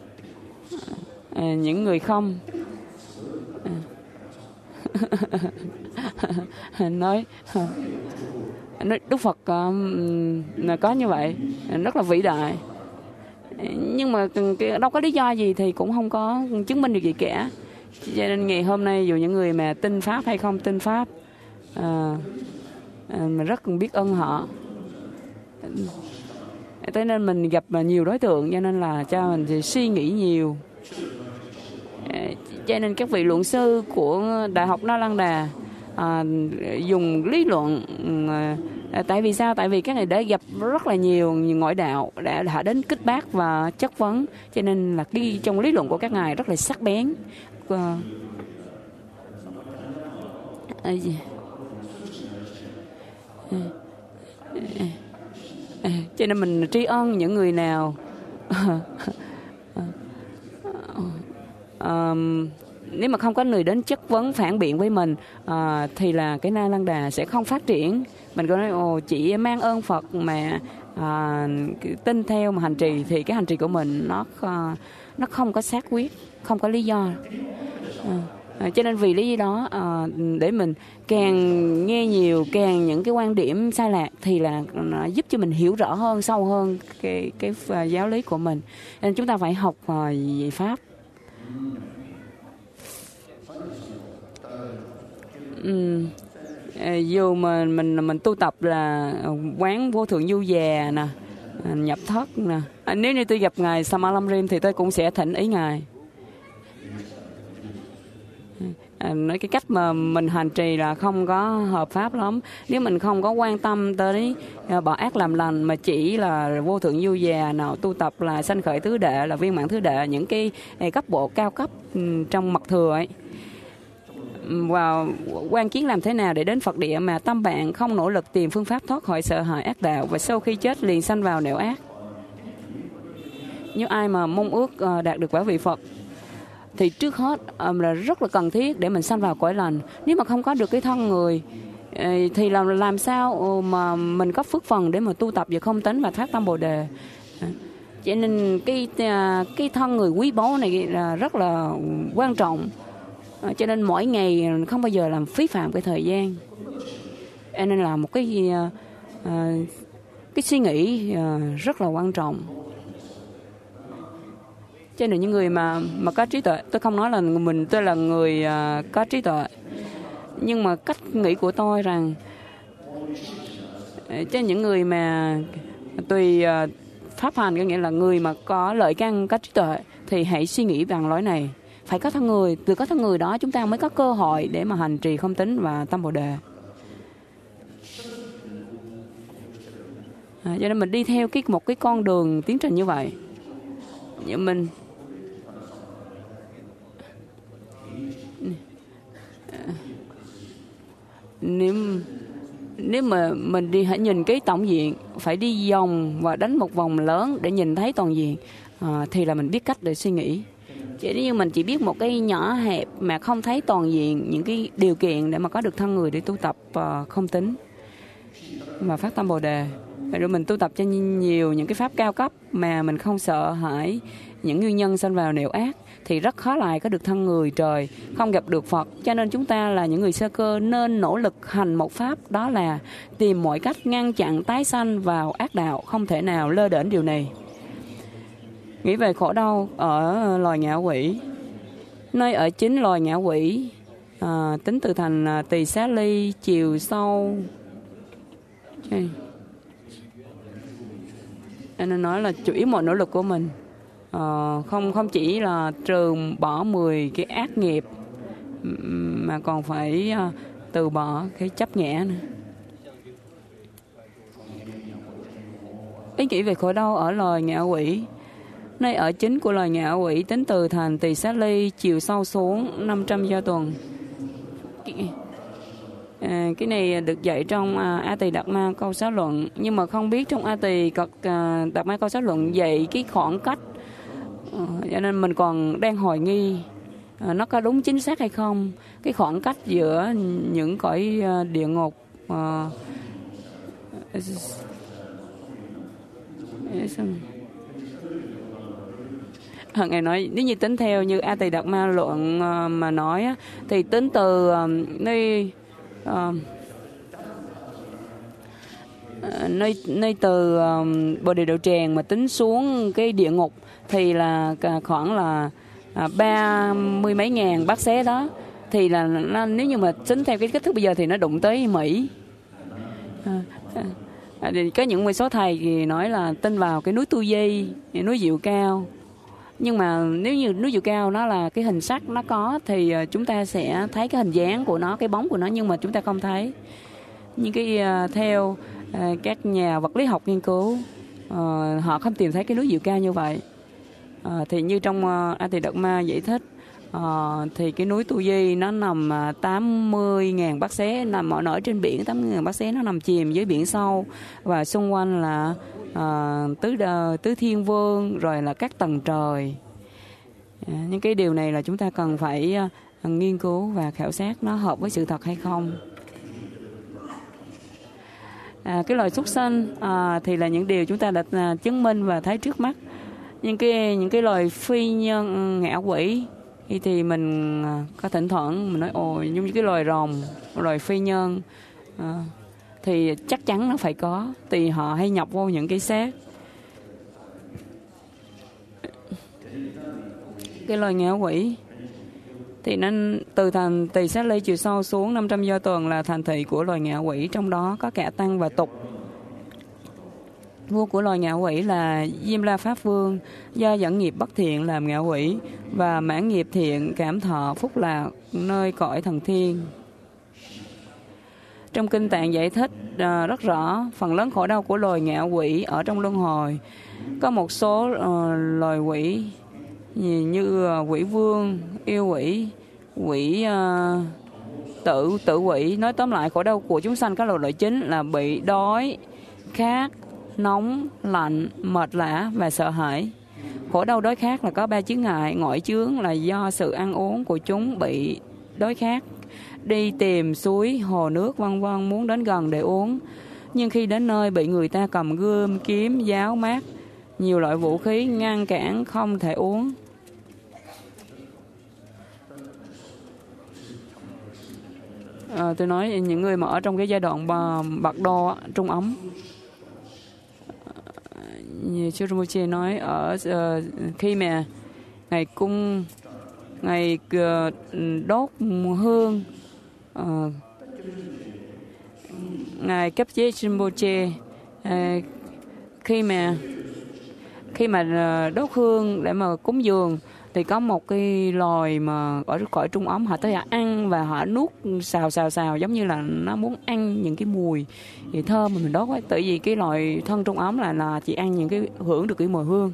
à, những người không à, nói nói Đức Phật uh, có như vậy rất là vĩ đại, nhưng mà đâu có lý do gì thì cũng không có chứng minh được gì cả. Cho nên ngày hôm nay dù những người mà tin pháp hay không tin pháp, à, à, mình rất biết ơn họ. Thế nên mình gặp nhiều đối tượng, cho nên là cho mình thì suy nghĩ nhiều. Cho nên các vị luận sư của Đại học Na Lăng Đà à, dùng lý luận à, tại vì sao? Tại vì các ngài đã gặp rất là nhiều ngoại đạo đã, đã đến kích bác và chất vấn, cho nên là cái trong lý luận của các ngài rất là sắc bén. À, à, à, cho nên mình tri ân những người nào à, nếu mà không có người đến chất vấn phản biện với mình à, thì là cái Na Lăng Đà sẽ không phát triển. Mình có nói ồ chỉ mang ơn Phật mà à, tin theo mà hành trì thì cái hành trì của mình nó nó không có xác quyết, không có lý do. À, à, cho nên vì lý do đó à, để mình càng nghe nhiều, càng những cái quan điểm sai lạc thì là nó giúp cho mình hiểu rõ hơn, sâu hơn cái cái uh, giáo lý của mình. Nên chúng ta phải học uh, về pháp. Uhm, dù mà mình mình tu tập là quán vô thượng du già nè, nhập thất nè. À, nếu như tôi gặp ngài Samalamrim thì tôi cũng sẽ thỉnh ý ngài. À, nói cái cách mà mình hành trì là không có hợp pháp lắm. Nếu mình không có quan tâm tới uh, bỏ ác làm lành mà chỉ là vô thượng du già nào tu tập là sanh khởi tứ đệ, là viên mãn tứ đệ, những cái uh, cấp bộ cao cấp um, trong mật thừa ấy, và quan kiến làm thế nào để đến Phật địa mà tâm bạn không nỗ lực tìm phương pháp thoát khỏi sợ hãi ác đạo và sau khi chết liền sanh vào nẻo ác. Nếu ai mà mong ước uh, đạt được quả vị Phật thì trước hết um, là rất là cần thiết để mình sanh vào cõi lành. Nếu mà không có được cái thân người uh, thì làm làm sao mà mình có phước phần để mà tu tập về không tánh và phát tâm Bồ đề. Uh, cho nên cái uh, cái thân người quý báu này là rất là quan trọng. Uh, cho nên mỗi ngày không bao giờ làm phí phạm cái thời gian. Cho nên là một cái uh, uh, cái suy nghĩ uh, rất là quan trọng. Cho nên những người mà mà có trí tuệ, tôi không nói là mình tôi là người uh, có trí tuệ, nhưng mà cách nghĩ của tôi rằng cho những người mà tùy uh, pháp hành, có nghĩa là người mà có lợi căn, có trí tuệ thì hãy suy nghĩ bằng lối này: phải có thân người, từ có thân người đó chúng ta mới có cơ hội để mà hành trì không tính và tâm Bồ đề. À, cho nên mình đi theo cái một cái con đường tiến trình như vậy. Nhưng mình nếu nếu mà mình đi hãy nhìn cái tổng diện, phải đi vòng và đánh một vòng lớn để nhìn thấy toàn diện, à, thì là mình biết cách để suy nghĩ. Chỉ nếu như mình chỉ biết một cái nhỏ hẹp mà không thấy toàn diện những cái điều kiện để mà có được thân người để tu tập uh, không tính và phát tâm Bồ đề, rồi mình tu tập cho nhiều những cái pháp cao cấp mà mình không sợ hãi những nguyên nhân sanh vào nẻo ác thì rất khó lại có được thân người trời, không gặp được Phật. Cho nên chúng ta là những người sơ cơ nên nỗ lực hành một pháp, đó là tìm mọi cách ngăn chặn tái sanh vào ác đạo, không thể nào lơ đễnh điều này. Nghĩ về khổ đau ở loài ngạ quỷ, nơi ở chính loài ngạ quỷ à, tính từ thành à, Tỳ Xá Ly, chiều sâu. Nên nói là chủ yếu mọi nỗ lực của mình à, không không chỉ là trừ bỏ mười cái ác nghiệp mà còn phải à, từ bỏ cái chấp ngã nữa. Ý nghĩ về khổ đau ở loài ngạ quỷ, nơi ở chính của loài ngạ quỷ tính từ thành Tỳ Xá Ly, chiều sâu xuống năm trăm do tuần. À, cái này được dạy trong à, A Tỳ Đạt Ma Câu Xá Luận, nhưng mà không biết trong A Tỳ à, Đạt Ma Câu Xá Luận dạy cái khoảng cách, à, cho nên mình còn đang hoài nghi à, nó có đúng chính xác hay không, cái khoảng cách giữa những cõi à, địa ngục à, à, Ngài nói nếu như tính theo như A Tỳ Đạt Ma Luận à, mà nói á, thì tính từ à, nơi Uh, nơi nơi từ um, Bồ Đề Đậu Tràng mà tính xuống cái địa ngục thì là khoảng là uh, ba mươi mấy ngàn bát xế đó, thì là nó, nếu như mà tính theo cái kích thước bây giờ thì nó đụng tới Mỹ. À, à, thì có những một số thầy thì nói là tin vào cái núi Tu Di, núi Diệu Cao. Nhưng mà nếu như núi Diệu Cao nó là cái hình sắc nó có thì chúng ta sẽ thấy cái hình dáng của nó, cái bóng của nó, nhưng mà chúng ta không thấy. Nhưng cái uh, theo uh, các nhà vật lý học nghiên cứu, uh, họ không tìm thấy cái núi Diệu Cao như vậy. Uh, thì như trong uh, A Tỳ Đạt Ma giải thích, uh, thì cái núi Tu Di nó nằm uh, tám mươi nghìn bát xế, nằm ở nổi trên biển. Tám mươi nghìn bát xế nó nằm chìm dưới biển sâu, và xung quanh là uh, tứ đờ, tứ thiên vương, rồi là các tầng trời. Uh, những cái điều này là chúng ta cần phải uh, nghiên cứu và khảo sát nó hợp với sự thật hay không. À, cái loài súc sinh à, thì là những điều chúng ta đã à, chứng minh và thấy trước mắt. Nhưng cái những cái loài phi nhân ngạ quỷ thì, thì mình à, có thỉnh thoảng mình nói ồ, như cái loài rồng, loài phi nhân à, thì chắc chắn nó phải có, thì họ hay nhập vô những cái xác. Cái loài ngạ quỷ thì nó từ thành Tỳ Xá Ly chiều sâu xuống năm trăm do tuần là thành thị của loài ngạ quỷ, trong đó có cả tăng và tục. Vua của loài ngạ quỷ là Diêm La Pháp Vương, do dẫn nghiệp bất thiện làm ngạ quỷ, và mãn nghiệp thiện cảm thọ phúc lạc nơi cõi thần thiên. Trong kinh Tạng giải thích uh, rất rõ phần lớn khổ đau của loài ngạ quỷ ở trong luân hồi. Có một số uh, loài quỷ như uh, quỷ vương, yêu quỷ, quỷ uh, tự tự quỷ. Nói tóm lại, khổ đau của chúng sanh có loại chính là bị đói, khát, nóng, lạnh, mệt lả và sợ hãi. Khổ đau đói khát là có ba chướng ngại. Ngoại chướng là do sự ăn uống của chúng bị đói khát, đi tìm suối, hồ nước vân vân muốn đến gần để uống, nhưng khi đến nơi bị người ta cầm gươm, kiếm, giáo, mát, nhiều loại vũ khí ngăn cản không thể uống. À, tôi nói những người mà ở trong cái giai đoạn bạc đô, trung ấm, như sư Rinpoche nói ở uh, khi mà ngày cung, ngày uh, đốt hương, uh, ngài cấp chế Rinpoche, uh, khi mà khi mà uh, đốt hương để mà cúng dường thì có một cái loài mà ở cõi trung ấm, họ tới họ ăn và họ nuốt xào xào xào giống như là nó muốn ăn những cái mùi thì thơm mà mình đốt ấy. Tại vì cái loài thân trung ấm là là chỉ ăn những cái hưởng được cái mùi hương.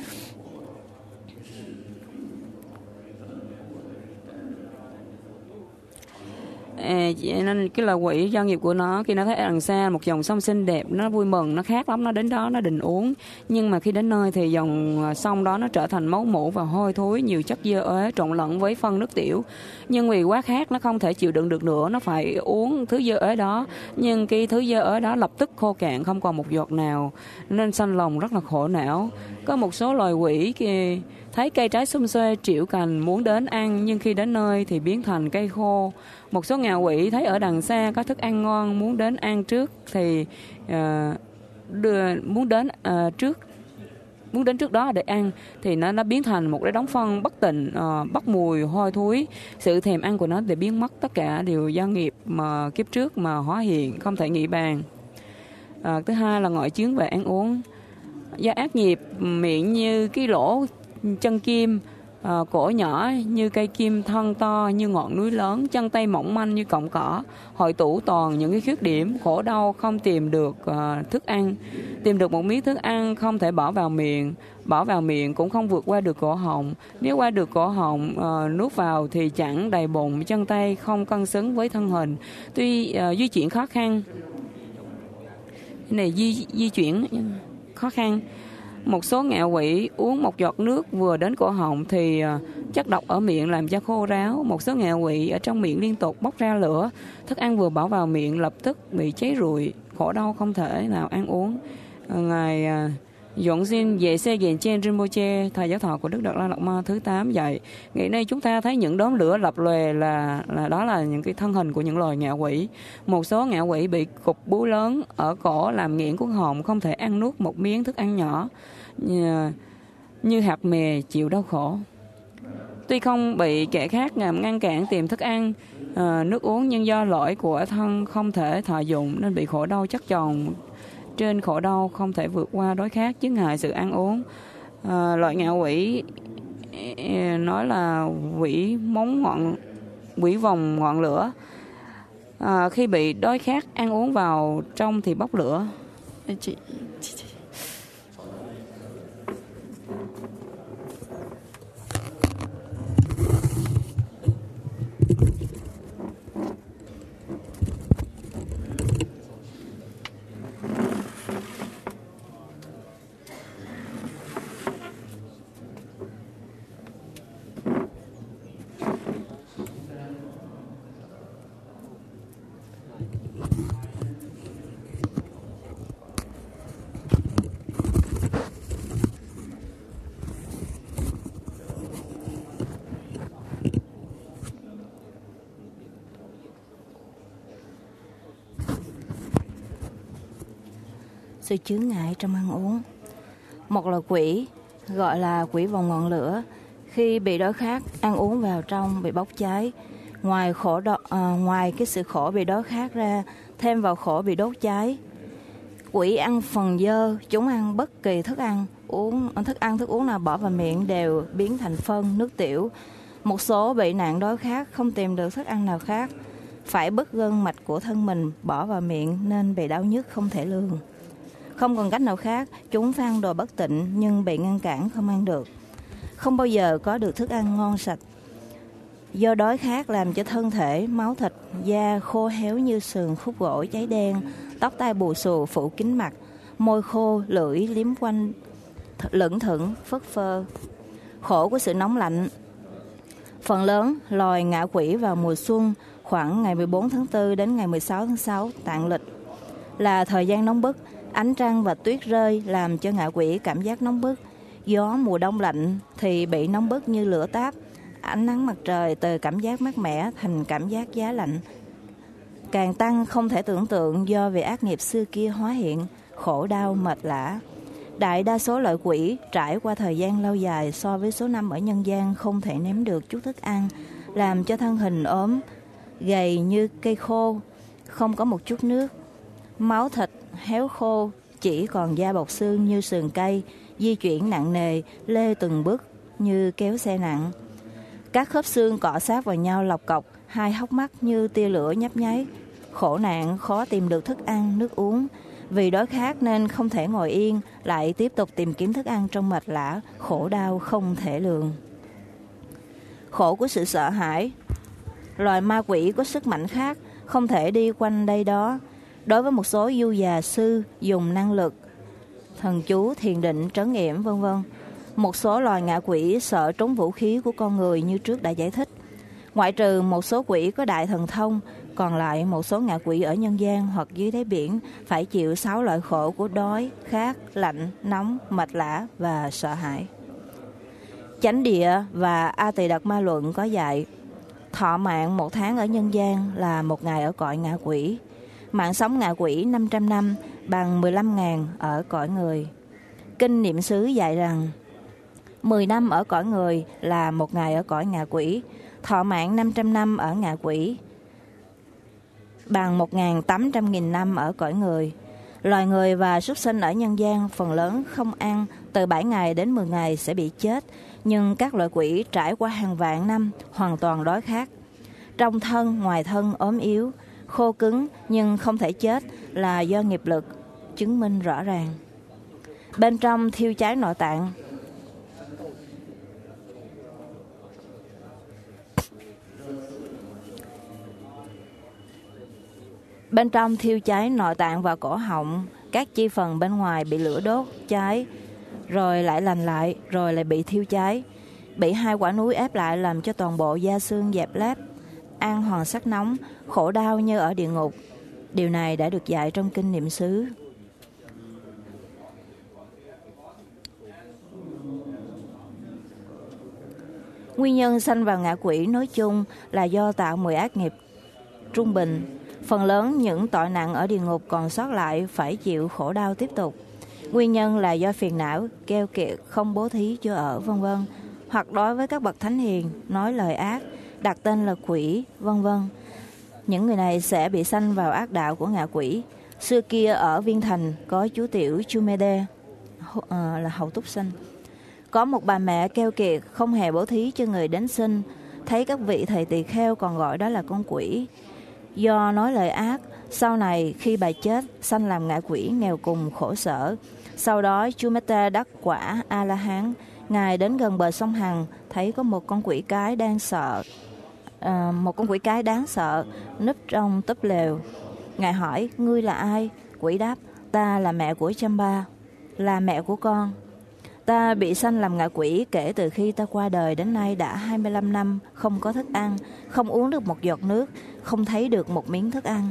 À, nên cái loài quỷ do nghiệp của nó, khi nó thấy đằng xa một dòng sông xinh đẹp, nó vui mừng, nó khát lắm, nó đến đó nó định uống, nhưng mà khi đến nơi thì dòng sông đó nó trở thành máu mủ và hôi thối, nhiều chất dơ ế trộn lẫn với phân nước tiểu. Nhưng vì quá khát, nó không thể chịu đựng được nữa, nó phải uống thứ dơ ế đó, nhưng cái thứ dơ ế đó lập tức khô cạn, không còn một giọt nào, nên sanh lòng rất là khổ não. Có một số loài quỷ kia thấy cây trái xum xuê triệu cành muốn đến ăn, nhưng khi đến nơi thì biến thành cây khô. Một số ngạ quỷ thấy ở đằng xa có thức ăn ngon muốn đến ăn trước thì uh, đưa, muốn đến uh, trước muốn đến trước đó để ăn thì nó nó biến thành một cái đống phân bất tịnh, uh, bốc mùi hôi thối. Sự thèm ăn của nó để biến mất, tất cả đều do nghiệp mà kiếp trước mà hóa hiện, không thể nghĩ bàn. Uh, thứ hai là ngoại chướng về ăn uống. Do ác nghiệp, miệng như cái lỗ chân kim, à, cổ nhỏ như cây kim, thân to như ngọn núi lớn, chân tay mỏng manh như cọng cỏ, hội tụ toàn những cái khuyết điểm, khổ đau không tìm được uh, thức ăn, tìm được một miếng thức ăn không thể bỏ vào miệng, bỏ vào miệng cũng không vượt qua được cổ họng, nếu qua được cổ họng uh, nuốt vào thì chẳng đầy bụng, chân tay không cân xứng với thân hình, tuy uh, di chuyển khó khăn, cái này di di chuyển khó khăn. Một số ngạ quỷ uống một giọt nước vừa đến cổ họng thì uh, chất độc ở miệng làm cho khô ráo. Một số ngạ quỷ ở trong miệng liên tục bốc ra lửa, thức ăn vừa bỏ vào miệng lập tức bị cháy rụi, khổ đau không thể nào ăn uống. Uh, ngài uh, Dọn Xin Vệ Xe Gền Chen Rinpoche, thầy giáo thọ của Đức Đạt Lai Lạt Ma thứ tám dạy, ngày nay chúng ta thấy những đốm lửa lập lòe là là đó là những cái thân hình của những loài ngạ quỷ. Một số ngạ quỷ bị cục bú lớn ở cổ làm nghiện cuống họng, không thể ăn nuốt một miếng thức ăn nhỏ, như, như hạt mè chịu đau khổ. Tuy không bị kẻ khác ngầm ngăn cản tìm thức ăn, à, nước uống, nhưng do lỗi của thân không thể thọ dụng nên bị khổ đau chất chồng trên khổ đau, không thể vượt qua đói khát, chướng ngại sự ăn uống. À, loại ngạ quỷ nói là quỷ móng ngọn, quỷ vòng ngọn lửa. À, khi bị đói khát, ăn uống vào trong thì bốc lửa. Chị, chị, chị.
Sự chướng ngại trong ăn uống. Một loại quỷ gọi là quỷ vòng ngọn lửa, khi bị đói khát, ăn uống vào trong bị bốc cháy. Ngoài khổ đo, à, ngoài cái sự khổ bị đói khát ra, thêm vào khổ bị đốt cháy. Quỷ ăn phần dơ, chúng ăn bất kỳ thức ăn, uống thức ăn thức uống nào bỏ vào miệng đều biến thành phân, nước tiểu. Một số bị nạn đói khát không tìm được thức ăn nào khác, phải bứt gân mạch của thân mình bỏ vào miệng nên bị đau nhức không thể lường. Không còn cách nào khác, chúng phải ăn đồ bất tịnh nhưng bị ngăn cản không ăn được. Không bao giờ có được thức ăn ngon sạch. Do đói khát làm cho thân thể, máu thịt, da khô héo như sườn khúc gỗ cháy đen, tóc tai bù xù phủ kín mặt, môi khô, lưỡi liếm quanh lững thững, phất phơ. Khổ của sự nóng lạnh. Phần lớn loài ngạ quỷ vào mùa xuân, khoảng ngày mười bốn tháng tư đến ngày mười sáu tháng sáu tạng lịch, là thời gian nóng bức. Ánh trăng và tuyết rơi làm cho ngạ quỷ cảm giác nóng bức. Gió mùa đông lạnh thì bị nóng bức như lửa táp. Ánh nắng mặt trời từ cảm giác mát mẻ thành cảm giác giá lạnh. Càng tăng không thể tưởng tượng do vì ác nghiệp xưa kia hóa hiện, khổ đau mệt lả. Đại đa số loại quỷ trải qua thời gian lâu dài so với số năm ở nhân gian không thể nếm được chút thức ăn, làm cho thân hình ốm, gầy như cây khô, không có một chút nước. Máu thịt héo khô, chỉ còn da bọc xương như sườn cây, di chuyển nặng nề, lê từng bước như kéo xe nặng. Các khớp xương cọ sát vào nhau lọc cọc, hai hốc mắt như tia lửa nhấp nháy. Khổ nạn khó tìm được thức ăn, nước uống. Vì đói khát nên không thể ngồi yên, lại tiếp tục tìm kiếm thức ăn trong mệt lả, khổ đau không thể lường. Khổ của sự sợ hãi. Loài ma quỷ có sức mạnh khác, không thể đi quanh đây đó. Đối với một số du già sư dùng năng lực, thần chú, thiền định, trấn yểm vân vân. Một số loài ngạ quỷ sợ trốn vũ khí của con người như trước đã giải thích. Ngoại trừ một số quỷ có đại thần thông, còn lại một số ngạ quỷ ở nhân gian hoặc dưới đáy biển phải chịu sáu loại khổ của đói, khát, lạnh, nóng, mệt lả và sợ hãi. Chánh Địa và A Tỳ Đạt Ma Luận có dạy, thọ mạng một tháng ở nhân gian là một ngày ở cõi ngạ quỷ. Mạng sống ngạ quỷ năm trăm năm bằng mười lăm ngàn ở cõi người. Kinh Niệm xứ dạy rằng mười năm ở cõi người là một ngày ở cõi ngạ quỷ. Thọ mạng năm trăm năm ở ngạ quỷ bằng một nghìn tám trăm nghìn năm ở cõi người. Loài người và súc sinh ở nhân gian phần lớn không ăn, từ bảy ngày đến mười ngày sẽ bị chết. Nhưng các loại quỷ trải qua hàng vạn năm hoàn toàn đói khát. Trong thân, ngoài thân ốm yếu, khô cứng nhưng không thể chết là do nghiệp lực, chứng minh rõ ràng. Bên trong thiêu cháy nội tạng. Bên trong thiêu cháy nội tạng và cổ họng, các chi phần bên ngoài bị lửa đốt, cháy, rồi lại lành lại, rồi lại bị thiêu cháy. Bị hai quả núi ép lại làm cho toàn bộ da xương dẹp lép, ăn hoàn sắc nóng, khổ đau như ở địa ngục. Điều này đã được dạy trong Kinh Niệm xứ. Nguyên nhân sanh vào ngạ quỷ nói chung là do tạo mười ác nghiệp trung bình. Phần lớn những tội nặng ở địa ngục còn sót lại phải chịu khổ đau tiếp tục. Nguyên nhân là do phiền não, keo kiệt, không bố thí chỗ ở vân vân, hoặc đối với các bậc thánh hiền nói lời ác, đặt tên là quỷ, vân vân. Những người này sẽ bị sanh vào ác đạo của ngạ quỷ. Xưa kia ở Viên Thành có chú tiểu Chumede, uh, là hầu túc sinh. Có một bà mẹ keo kiệt không hề bố thí cho người đến sinh, thấy các vị thầy tỳ kheo còn gọi đó là con quỷ. Do nói lời ác, sau này khi bà chết sanh làm ngạ quỷ nghèo cùng khổ sở. Sau đó Chumete đắc quả A-la-hán. Ngài đến gần bờ sông Hằng, thấy có một con quỷ cái đang sợ, à, một con quỷ cái đáng sợ núp trong túp lều. Ngài hỏi: ngươi là ai? Quỷ đáp: ta là mẹ của Chamba, là mẹ của con. Ta bị sanh làm ngạ quỷ kể từ khi ta qua đời đến nay đã hai mươi lăm năm, không có thức ăn, không uống được một giọt nước, không thấy được một miếng thức ăn.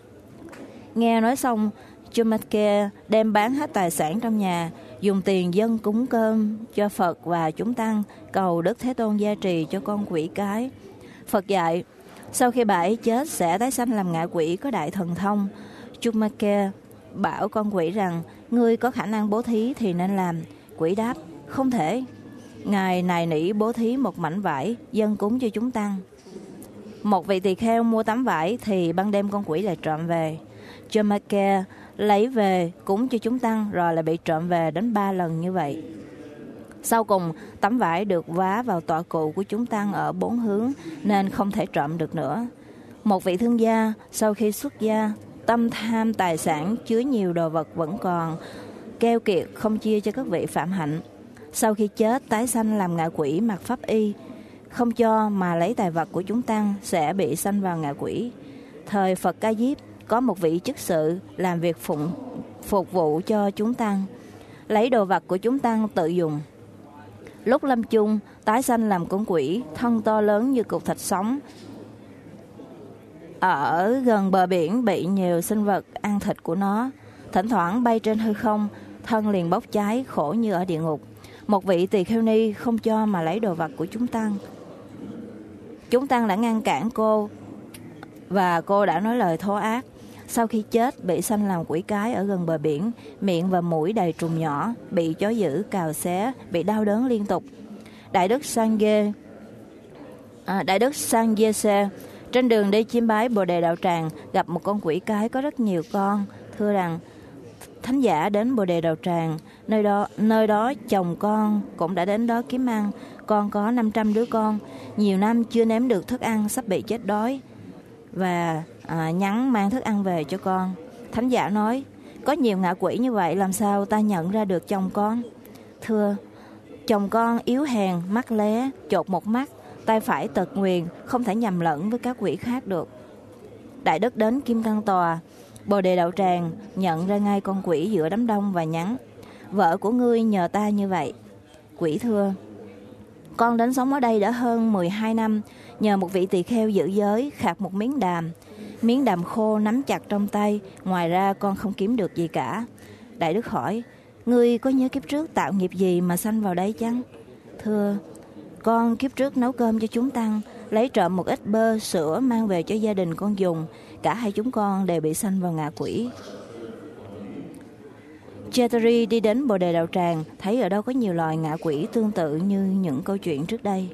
Nghe nói xong, Chumake đem bán hết tài sản trong nhà, dùng tiền dâng cúng cơm cho Phật và chúng tăng, cầu Đức Thế Tôn gia trì cho con quỷ cái. Phật dạy, sau khi bà ấy chết sẽ tái sanh làm ngạ quỷ có đại thần thông. Chumake bảo con quỷ rằng: ngươi có khả năng bố thí thì nên làm. Quỷ đáp: không thể. Ngài nài nỉ bố thí một mảnh vải dâng cúng cho chúng tăng. Một vị tỳ kheo mua tấm vải thì ban đêm con quỷ lại trộm về. Chumake lấy về cúng cho chúng tăng rồi lại bị trộm về đến ba lần như vậy. Sau cùng tấm vải được vá vào tọa cụ của chúng tăng ở bốn hướng nên không thể trộm được nữa. Một vị thương gia sau khi xuất gia, tâm tham tài sản chứa nhiều đồ vật vẫn còn, keo kiệt không chia cho các vị phạm hạnh. Sau khi chết tái sanh làm ngạ quỷ mặc pháp y, không cho mà lấy tài vật của chúng tăng sẽ bị sanh vào ngạ quỷ. Thời Phật Ca Diếp có một vị chức sự làm việc phụng, phục vụ cho chúng tăng, lấy đồ vật của chúng tăng tự dùng. Lúc lâm chung tái sanh làm con quỷ, thân to lớn như cục thịt sống. Ở gần bờ biển bị nhiều sinh vật ăn thịt của nó, thỉnh thoảng bay trên hư không, thân liền bốc cháy khổ như ở địa ngục. Một vị tỳ kheo ni không cho mà lấy đồ vật của chúng tăng. Chúng tăng đã ngăn cản cô và cô đã nói lời thô ác. Sau khi chết bị sanh làm quỷ cái ở gần bờ biển, miệng và mũi đầy trùng nhỏ, bị chó dữ cào xé, bị đau đớn liên tục. Đại đức Sangye, à, Đại đức Sangyese trên đường đi chiêm bái Bồ Đề Đạo Tràng gặp một con quỷ cái có rất nhiều con, thưa rằng: thánh giả đến Bồ Đề Đạo Tràng, nơi đó nơi đó chồng con cũng đã đến đó kiếm ăn. Con có năm trăm đứa con, nhiều năm chưa nếm được thức ăn, sắp bị chết đói, và à, nhắn mang thức ăn về cho con. Thánh giả nói: có nhiều ngạ quỷ như vậy, làm sao ta nhận ra được chồng con? Thưa, chồng con yếu hèn, mắt lé, chột một mắt, tay phải tật nguyền, không thể nhầm lẫn với các quỷ khác được. Đại đức đến Kim Cang Tòa, Bồ Đề Đạo Tràng, nhận ra ngay con quỷ giữa đám đông và nhắn: vợ của ngươi nhờ ta như vậy. Quỷ thưa: con đến sống ở đây đã hơn mười hai năm, nhờ một vị tỳ kheo giữ giới khạc một miếng đàm. Miếng đàm khô nắm chặt trong tay, ngoài ra con không kiếm được gì cả. Đại đức hỏi: ngươi có nhớ kiếp trước tạo nghiệp gì mà sanh vào đây chăng? Thưa, con kiếp trước nấu cơm cho chúng tăng, lấy trộm một ít bơ, sữa mang về cho gia đình con dùng. Cả hai chúng con đều bị sanh vào ngạ quỷ. Chetari đi đến Bồ Đề Đạo Tràng, thấy ở đâu có nhiều loài ngạ quỷ tương tự như những câu chuyện trước đây.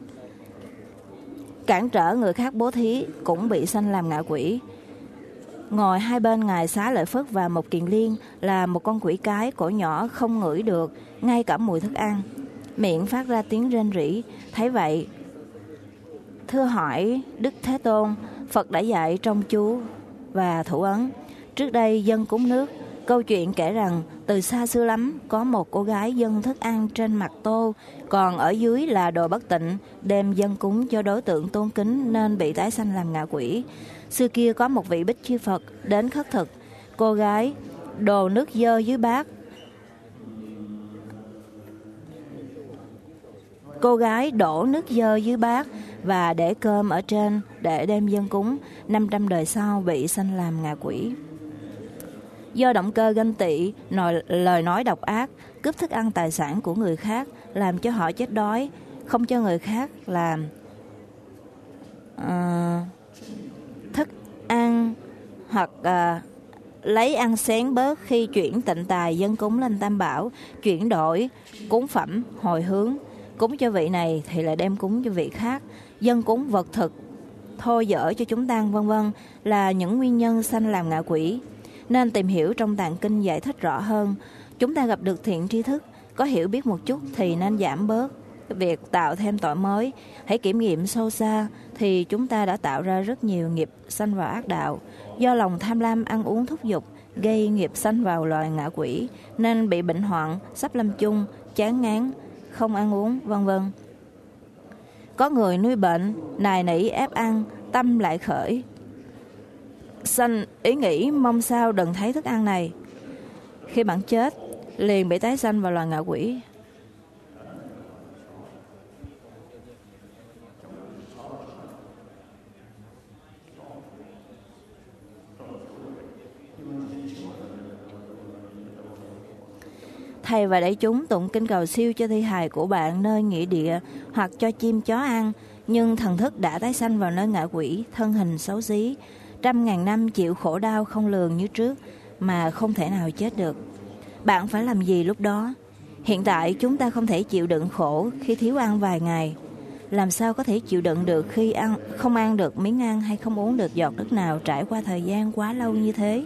Cản trở người khác bố thí cũng bị sanh làm ngạ quỷ. Ngồi hai bên ngài Xá Lợi Phất và một Kiền Liên là một con quỷ cái, cổ nhỏ không ngửi được ngay cả mùi thức ăn, miệng phát ra tiếng rên rỉ. Thấy vậy, thưa hỏi Đức Thế Tôn, Phật đã dạy trong chú và thủ ấn. Trước đây dân cúng nước, câu chuyện kể rằng từ xa xưa lắm có một cô gái dâng thức ăn trên mặt tô, còn ở dưới là đồ bất tịnh, đem dâng cúng cho đối tượng tôn kính nên bị tái sanh làm ngạ quỷ. Xưa kia có một vị Bích Chi Phật đến khất thực, cô gái đồ nước dơ dưới bát. Cô gái đổ nước dơ dưới bát và để cơm ở trên để đem dâng cúng. năm trăm đời sau bị sanh làm ngạ quỷ. Do động cơ ganh tị, lời nói độc ác, cướp thức ăn tài sản của người khác, làm cho họ chết đói, không cho người khác làm uh, thức ăn, hoặc uh, lấy ăn xén bớt khi chuyển tịnh tài dâng cúng lên Tam Bảo, chuyển đổi cúng phẩm hồi hướng. Cúng cho vị này thì lại đem cúng cho vị khác, dâng cúng vật thực, thôi dở cho chúng tăng vân vân là những nguyên nhân sanh làm ngạ quỷ. Nên tìm hiểu trong tạng kinh giải thích rõ hơn. Chúng ta gặp được thiện tri thức, có hiểu biết một chút thì nên giảm bớt việc tạo thêm tội mới. Hãy kiểm nghiệm sâu xa thì chúng ta đã tạo ra rất nhiều nghiệp sanh vào ác đạo. Do lòng tham lam ăn uống thúc dục gây nghiệp sanh vào loài ngạ quỷ, nên bị bệnh hoạn, sắp lâm chung, chán ngán, không ăn uống vân vân. Có người nuôi bệnh, nài nỉ ép ăn, tâm lại khởi sanh ý nghĩ mong sao đừng thấy thức ăn này. Khi bạn chết, liền bị tái sanh vào loài ngạ quỷ. Thầy và đại chúng tụng kinh cầu siêu cho thi hài của bạn nơi nghĩa địa hoặc cho chim chó ăn, nhưng thần thức đã tái sanh vào nơi ngạ quỷ, thân hình xấu xí, trăm ngàn năm chịu khổ đau không lường như trước mà không thể nào chết được. Bạn phải làm gì lúc đó? Hiện tại chúng ta không thể chịu đựng khổ khi thiếu ăn vài ngày. Làm sao có thể chịu đựng được khi ăn không ăn được miếng ăn hay không uống được giọt nước nào trải qua thời gian quá lâu như thế?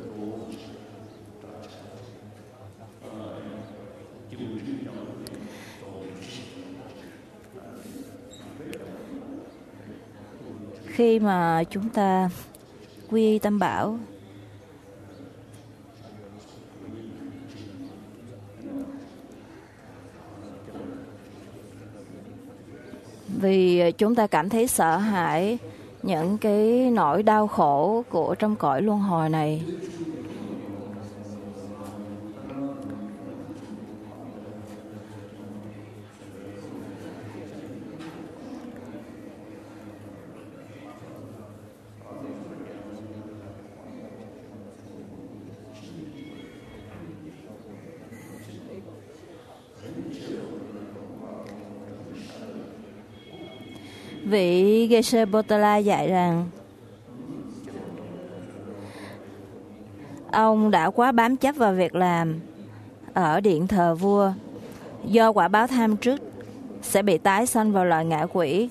Khi mà chúng ta quy y Tam Bảo, vì chúng ta cảm thấy sợ hãi những cái nỗi đau khổ của trong cõi luân hồi này. Vị Geshe-Potala dạy rằng ông đã quá bám chấp vào việc làm ở điện thờ vua, do quả báo tham trước sẽ bị tái sanh vào loài ngạ quỷ.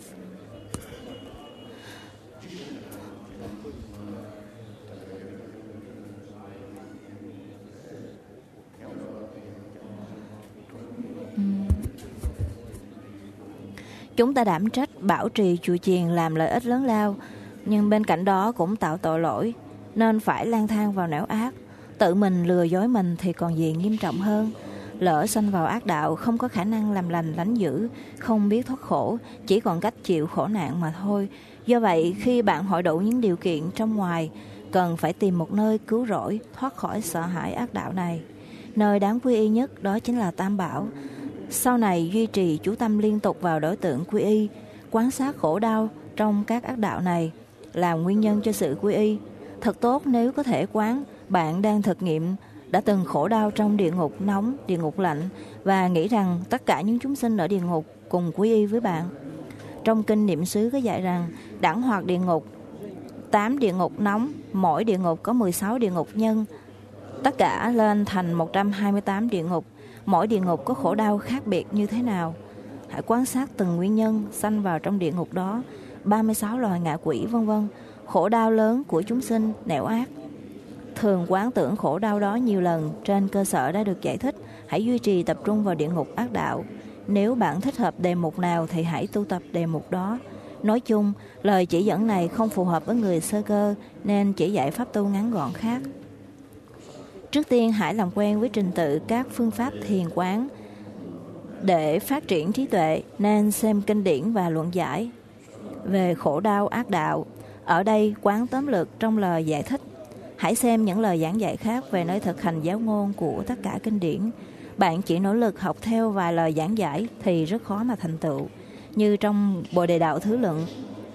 Chúng ta đảm trách bảo trì chùa chiền làm lợi ích lớn lao, nhưng bên cạnh đó cũng tạo tội lỗi, nên phải lang thang vào nẻo ác. Tự mình lừa dối mình thì còn gì nghiêm trọng hơn. Lỡ sanh vào ác đạo, không có khả năng làm lành lánh dữ, không biết thoát khổ, chỉ còn cách chịu khổ nạn mà thôi. Do vậy, khi bạn hội đủ những điều kiện trong ngoài, cần phải tìm một nơi cứu rỗi, thoát khỏi sợ hãi ác đạo này. Nơi đáng quy y nhất đó chính là Tam Bảo. Sau này duy trì chú tâm liên tục vào đối tượng quy y, quan sát khổ đau trong các ác đạo này là nguyên nhân cho sự quy y. Thật tốt nếu có thể quán bạn đang thực nghiệm đã từng khổ đau trong địa ngục nóng, địa ngục lạnh và nghĩ rằng tất cả những chúng sinh ở địa ngục cùng quy y với bạn. Trong kinh Niệm xứ có dạy rằng đẳng hoạt địa ngục, tám địa ngục nóng, mỗi địa ngục có mười sáu địa ngục nhân, tất cả lên thành một trăm hai mươi tám địa ngục. Mỗi địa ngục có khổ đau khác biệt như thế nào? Hãy quan sát từng nguyên nhân sanh vào trong địa ngục đó, ba mươi sáu loài ngạ quỷ vân vân, khổ đau lớn của chúng sinh nẻo ác. Thường quán tưởng khổ đau đó nhiều lần trên cơ sở đã được giải thích. Hãy duy trì tập trung vào địa ngục ác đạo. Nếu bạn thích hợp đề mục nào thì hãy tu tập đề mục đó. Nói chung, lời chỉ dẫn này không phù hợp với người sơ cơ nên chỉ dạy pháp tu ngắn gọn khác. Trước tiên hãy làm quen với trình tự các phương pháp thiền quán. Để phát triển trí tuệ nên xem kinh điển và luận giải về khổ đau ác đạo. Ở đây quán tóm lược trong lời giải thích. Hãy xem những lời giảng dạy khác về nơi thực hành giáo ngôn của tất cả kinh điển. Bạn chỉ nỗ lực học theo vài lời giảng giải thì rất khó mà thành tựu. Như trong Bồ Đề Đạo Thứ Luận,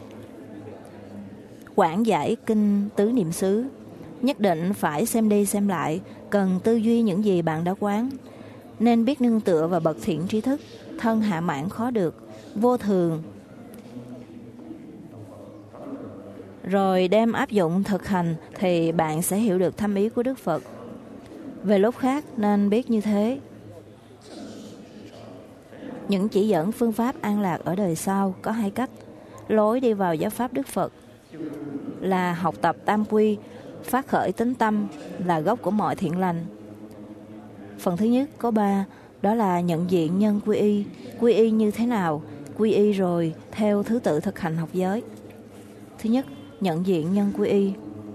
quảng giải kinh Tứ Niệm xứ, nhất định phải xem đi xem lại, cần tư duy những gì bạn đã quán. Nên biết nương tựa vào bậc thiện tri thức, thân hạ mãn khó được, vô thường. Rồi đem áp dụng thực hành thì bạn sẽ hiểu được thâm ý của Đức Phật. Về lúc khác nên biết như thế. Những chỉ dẫn phương pháp an lạc ở đời sau có hai cách. Lối đi vào giáo pháp Đức Phật là học tập tam quy, phát khởi tín tâm là gốc của mọi thiện lành. Phần thứ nhất có ba, đó là nhận diện nhân quy y. Quy y như thế nào? Quy y rồi theo thứ tự thực hành học giới. Thứ nhất, nhận diện nhân quy y.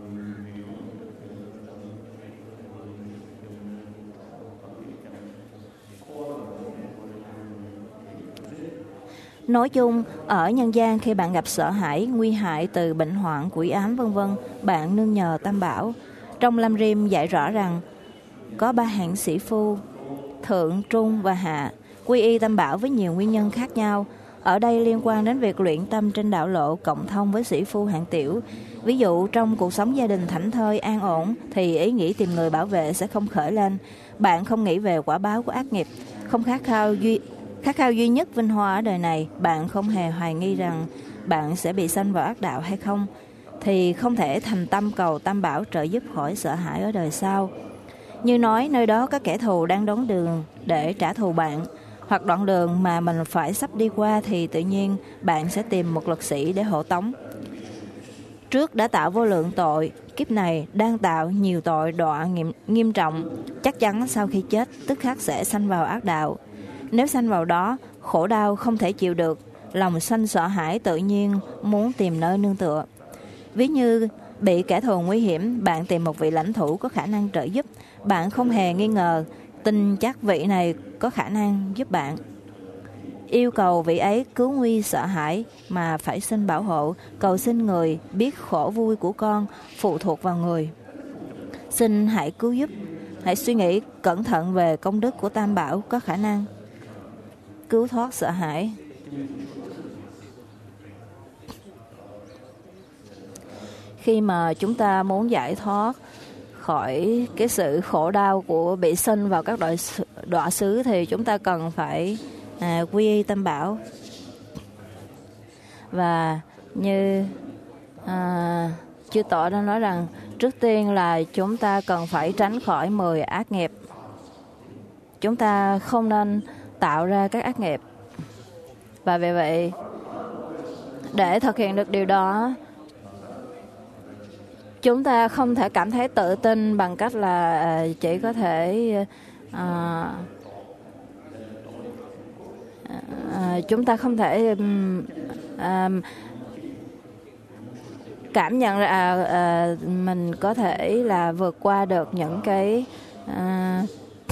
Nói chung, ở nhân gian khi bạn gặp sợ hãi, nguy hại từ bệnh hoạn, quỷ ám vân vân, bạn nương nhờ Tam Bảo. Trong Lam Rim dạy rõ rằng có ba hạng sĩ phu, thượng, trung và hạ, quy y Tam Bảo với nhiều nguyên nhân khác nhau. Ở đây liên quan đến việc luyện tâm trên đạo lộ cộng thông với sĩ phu hạng tiểu. Ví dụ trong cuộc sống gia đình thảnh thơi an ổn thì ý nghĩ tìm người bảo vệ sẽ không khởi lên. Bạn không nghĩ về quả báo của ác nghiệp, không khát khao duy khát khao duy nhất vinh hoa ở đời này. Bạn không hề hoài nghi rằng bạn sẽ bị sanh vào ác đạo hay không, thì không thể thành tâm cầu Tam Bảo trợ giúp khỏi sợ hãi ở đời sau. Như nói nơi đó có kẻ thù đang đón đường để trả thù bạn, hoặc đoạn đường mà mình phải sắp đi qua thì tự nhiên bạn sẽ tìm một lực sĩ để hộ tống. Trước đã tạo vô lượng tội, kiếp này đang tạo nhiều tội đọa nghiêm, nghiêm trọng, chắc chắn sau khi chết tức khắc sẽ sanh vào ác đạo. Nếu sanh vào đó, khổ đau không thể chịu được, lòng sanh sợ hãi tự nhiên muốn tìm nơi nương tựa. Ví như bị kẻ thù nguy hiểm, bạn tìm một vị lãnh thủ có khả năng trợ giúp, bạn không hề nghi ngờ, tin chắc vị này có khả năng giúp bạn. Yêu cầu vị ấy cứu nguy sợ hãi mà phải xin bảo hộ, cầu xin người biết khổ vui của con phụ thuộc vào người. Xin hãy cứu giúp, hãy suy nghĩ cẩn thận về công đức của Tam Bảo có khả năng cứu thoát sợ hãi. Khi mà chúng ta muốn giải thoát khỏi cái sự khổ đau của bị sinh vào các đọa, đọa xứ thì chúng ta cần phải à, quy y Tam Bảo. Và như à, chư Tổ đã nói rằng trước tiên là chúng ta cần phải tránh khỏi mười ác nghiệp. Chúng ta không nên tạo ra các ác nghiệp. Và vì vậy, để thực hiện được điều đó, chúng ta không thể cảm thấy tự tin bằng cách là chỉ có thể à, à, chúng ta không thể à, cảm nhận là à, à, mình có thể là vượt qua được những cái à,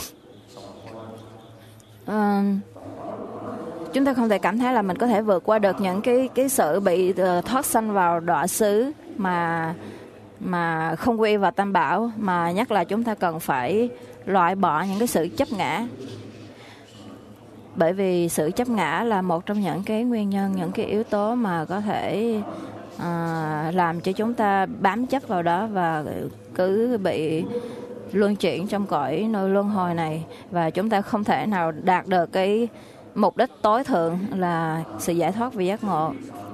à, chúng ta không thể cảm thấy là mình có thể vượt qua được những cái cái sự bị uh, thoát sanh vào đọa xứ mà mà không quy vào Tam Bảo, mà nhất là chúng ta cần phải loại bỏ những cái sự chấp ngã. Bởi vì sự chấp ngã là một trong những cái nguyên nhân, những cái yếu tố mà có thể uh, làm cho chúng ta bám chấp vào đó và cứ bị luân chuyển trong cõi nơi luân hồi này, và chúng ta không thể nào đạt được cái mục đích tối thượng là sự giải thoát và giác ngộ.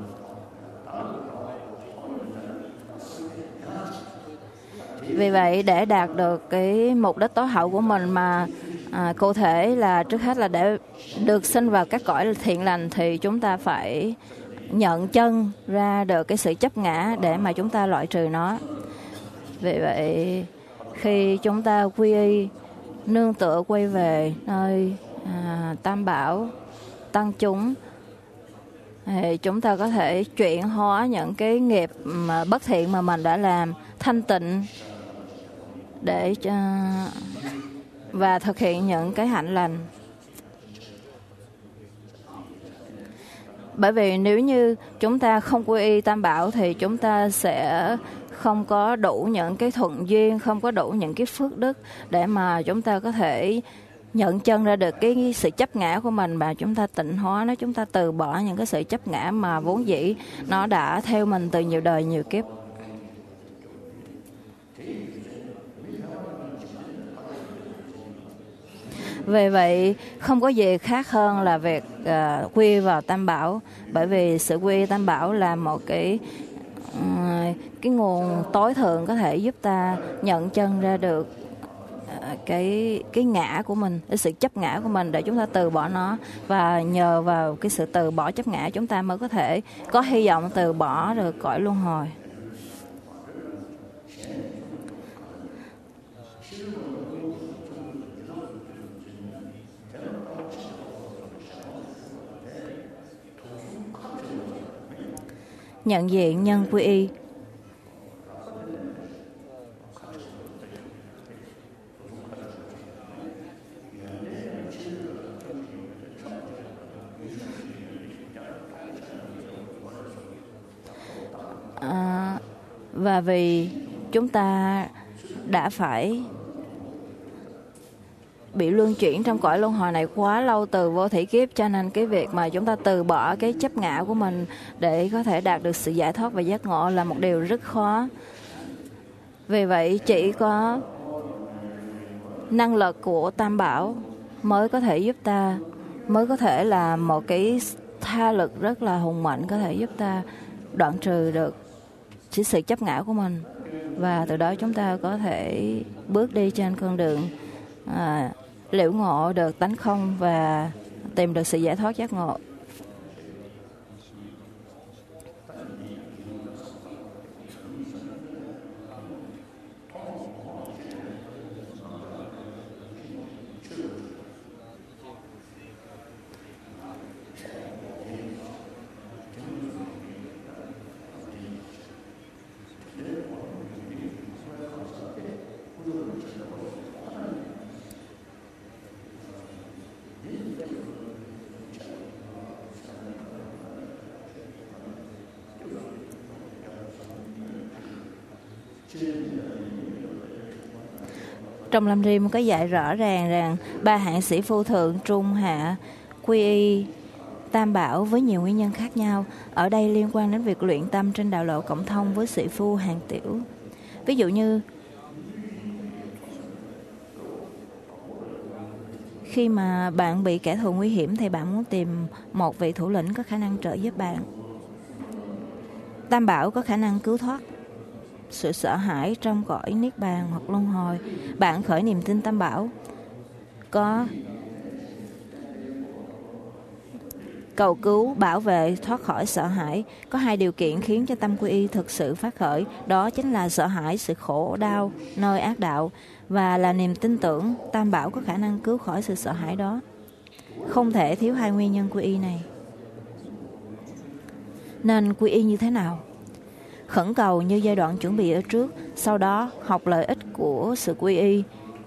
Vì vậy, để đạt được cái mục đích tối hậu của mình mà à, cụ thể là trước hết là để được sinh vào các cõi thiện lành, thì chúng ta phải nhận chân ra được cái sự chấp ngã để mà chúng ta loại trừ nó. Vì vậy, khi chúng ta quy y, nương tựa quay về nơi à, Tam Bảo, tăng chúng, thì chúng ta có thể chuyển hóa những cái nghiệp mà bất thiện mà mình đã làm thanh tịnh để cho, và thực hiện những cái hạnh lành. Bởi vì nếu như chúng ta không quy y Tam Bảo thì chúng ta sẽ không có đủ những cái thuận duyên, không có đủ những cái phước đức để mà chúng ta có thể nhận chân ra được cái sự chấp ngã của mình, và chúng ta tịnh hóa nó, chúng ta từ bỏ những cái sự chấp ngã mà vốn dĩ nó đã theo mình từ nhiều đời nhiều kiếp. Vì vậy, không có gì khác hơn là việc uh, quy vào Tam Bảo, bởi vì sự quy Tam Bảo là một cái uh, cái nguồn tối thượng có thể giúp ta nhận chân ra được cái cái ngã của mình, cái sự chấp ngã của mình để chúng ta từ bỏ nó, và nhờ vào cái sự từ bỏ chấp ngã chúng ta mới có thể có hy vọng từ bỏ được cõi luân hồi. Nhận diện nhân quy y. À, và vì chúng ta đã phải bị luân chuyển trong cõi luân hồi này quá lâu từ vô thỉ kiếp, cho nên cái việc mà chúng ta từ bỏ cái chấp ngã của mình để có thể đạt được sự giải thoát và giác ngộ là một điều rất khó. Vì vậy chỉ có năng lực của Tam Bảo mới có thể giúp ta, mới có thể là một cái tha lực rất là hùng mạnh, có thể giúp ta đoạn trừ được chỉ sự chấp ngã của mình, và từ đó chúng ta có thể bước đi trên con đường à, liễu ngộ được tánh không và tìm được sự giải thoát giác ngộ. Trong Lam Rim có dạy rõ ràng rằng ba hạng sĩ phu thượng, trung, hạ quy y Tam Bảo với nhiều nguyên nhân khác nhau. Ở đây liên quan đến việc luyện tâm trên đạo lộ cộng thông với sĩ phu hàng tiểu. Ví dụ như khi mà bạn bị kẻ thù nguy hiểm thì bạn muốn tìm một vị thủ lĩnh có khả năng trợ giúp bạn. Tam Bảo có khả năng cứu thoát sự sợ hãi trong cõi niết bàn hoặc luân hồi. Bạn khởi niềm tin Tam Bảo, có cầu cứu, bảo vệ, thoát khỏi sợ hãi. Có hai điều kiện khiến cho tâm quy y thực sự phát khởi, đó chính là sợ hãi, sự khổ đau nơi ác đạo, và là niềm tin tưởng Tam Bảo có khả năng cứu khỏi sự sợ hãi đó. Không thể thiếu hai nguyên nhân quy y này. Nên quy y như thế nào? Khẩn cầu như giai đoạn chuẩn bị ở trước, sau đó học lợi ích của sự quy y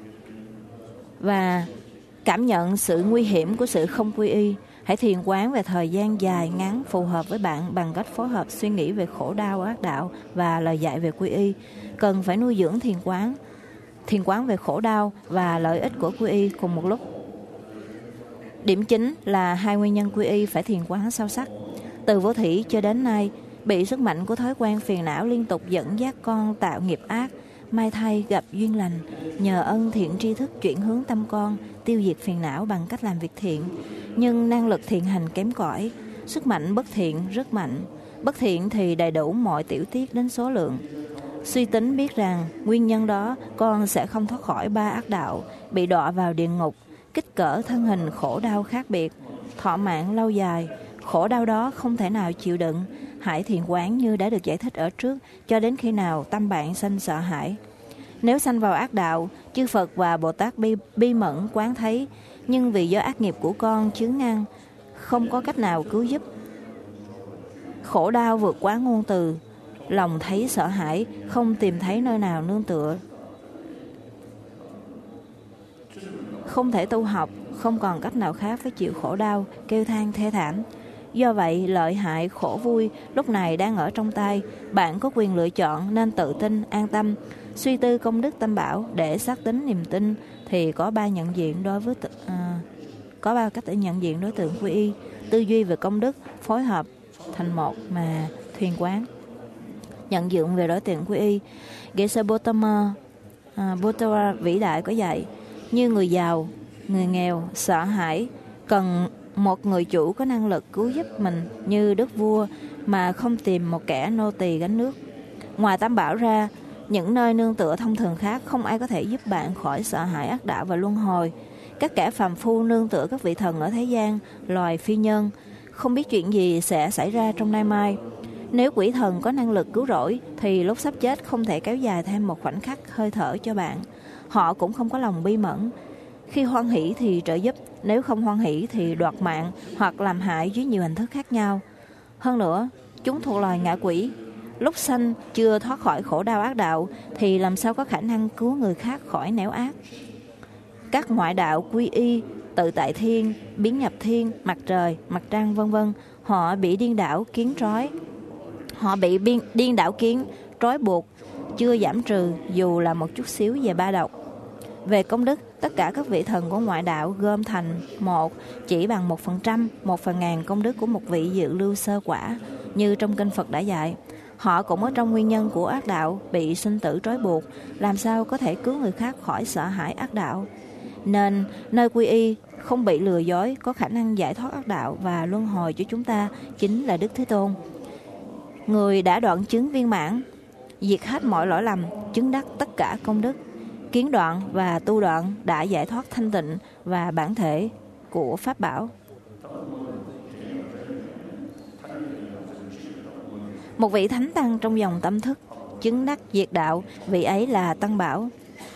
và cảm nhận sự nguy hiểm của sự không quy y. Hãy thiền quán về thời gian dài ngắn phù hợp với bạn bằng cách phối hợp suy nghĩ về khổ đau ác đạo và lời dạy về quy y. Cần phải nuôi dưỡng thiền quán, thiền quán về khổ đau và lợi ích của quy y cùng một lúc. Điểm chính là hai nguyên nhân quy y phải thiền quán sâu sắc. Từ vô thủy cho đến nay, bị sức mạnh của thói quen phiền não liên tục dẫn dắt con tạo nghiệp ác. May thay gặp duyên lành, nhờ ân thiện tri thức chuyển hướng tâm con, tiêu diệt phiền não bằng cách làm việc thiện. Nhưng năng lực thiện hành kém cỏi, sức mạnh bất thiện rất mạnh. Bất thiện thì đầy đủ mọi tiểu tiết đến số lượng. Suy tính biết rằng nguyên nhân đó con sẽ không thoát khỏi ba ác đạo, bị đọa vào địa ngục, kích cỡ thân hình khổ đau khác biệt, thọ mạng lâu dài. Khổ đau đó không thể nào chịu đựng. Hãy thiền quán như đã được giải thích ở trước, cho đến khi nào tâm bạn sanh sợ hãi. Nếu sanh vào ác đạo, chư Phật và Bồ Tát bi, bi mẫn quán thấy, nhưng vì do ác nghiệp của con chướng ngăn, không có cách nào cứu giúp. Khổ đau vượt quá ngôn từ, lòng thấy sợ hãi, không tìm thấy nơi nào nương tựa. Không thể tu học, không còn cách nào khác phải chịu khổ đau, kêu than thê thảm. Do vậy, lợi hại, khổ vui lúc này đang ở trong tay. Bạn có quyền lựa chọn nên tự tin, an tâm. Suy tư công đức Tam Bảo để xác tính niềm tin thì có ba nhận diện đối với tự, à, có ba cách để nhận diện đối tượng quy y. Tư duy về công đức, phối hợp thành một mà thiền quán. Nhận diện về đối tượng quy y. Geshe-Gautama à, Buddha vĩ đại có dạy, như người giàu, người nghèo, sợ hãi, cần một người chủ có năng lực cứu giúp mình như đức vua mà không tìm một kẻ nô tỳ gánh nước. Ngoài Tam Bảo ra, những nơi nương tựa thông thường khác, không ai có thể giúp bạn khỏi sợ hãi ác đạo và luân hồi. Các kẻ phàm phu nương tựa các vị thần ở thế gian, loài phi nhân, không biết chuyện gì sẽ xảy ra trong nay mai. Nếu quỷ thần có năng lực cứu rỗi, thì lúc sắp chết không thể kéo dài thêm một khoảnh khắc hơi thở cho bạn. Họ cũng không có lòng bi mẫn. Khi hoan hỷ thì trợ giúp, nếu không hoan hỷ thì đoạt mạng hoặc làm hại dưới nhiều hình thức khác nhau. Hơn nữa, chúng thuộc loài ngạ quỷ. Lúc sanh chưa thoát khỏi khổ đau ác đạo thì làm sao có khả năng cứu người khác khỏi nẻo ác. Các ngoại đạo quy y, tự tại thiên, biến nhập thiên, mặt trời, mặt trăng vân vân, họ bị điên đảo kiến trói. Họ bị biên, điên đảo kiến trói buộc, chưa giảm trừ dù là một chút xíu về ba độc. Về công đức, tất cả các vị thần của ngoại đạo gom thành một chỉ bằng một phần trăm, một phần ngàn công đức của một vị dự lưu sơ quả, như trong kinh Phật đã dạy. Họ cũng ở trong nguyên nhân của ác đạo, bị sinh tử trói buộc, làm sao có thể cứu người khác khỏi sợ hãi ác đạo. Nên nơi quy y không bị lừa dối, có khả năng giải thoát ác đạo và luân hồi cho chúng ta chính là Đức Thế Tôn. Người đã đoạn chứng viên mãn, diệt hết mọi lỗi lầm, chứng đắc tất cả công đức, kiến đoạn và tu đoạn đã giải thoát thanh tịnh và bản thể của Pháp bảo. Một vị thánh tăng trong dòng tâm thức, chứng đắc diệt đạo, vị ấy là Tăng Bảo.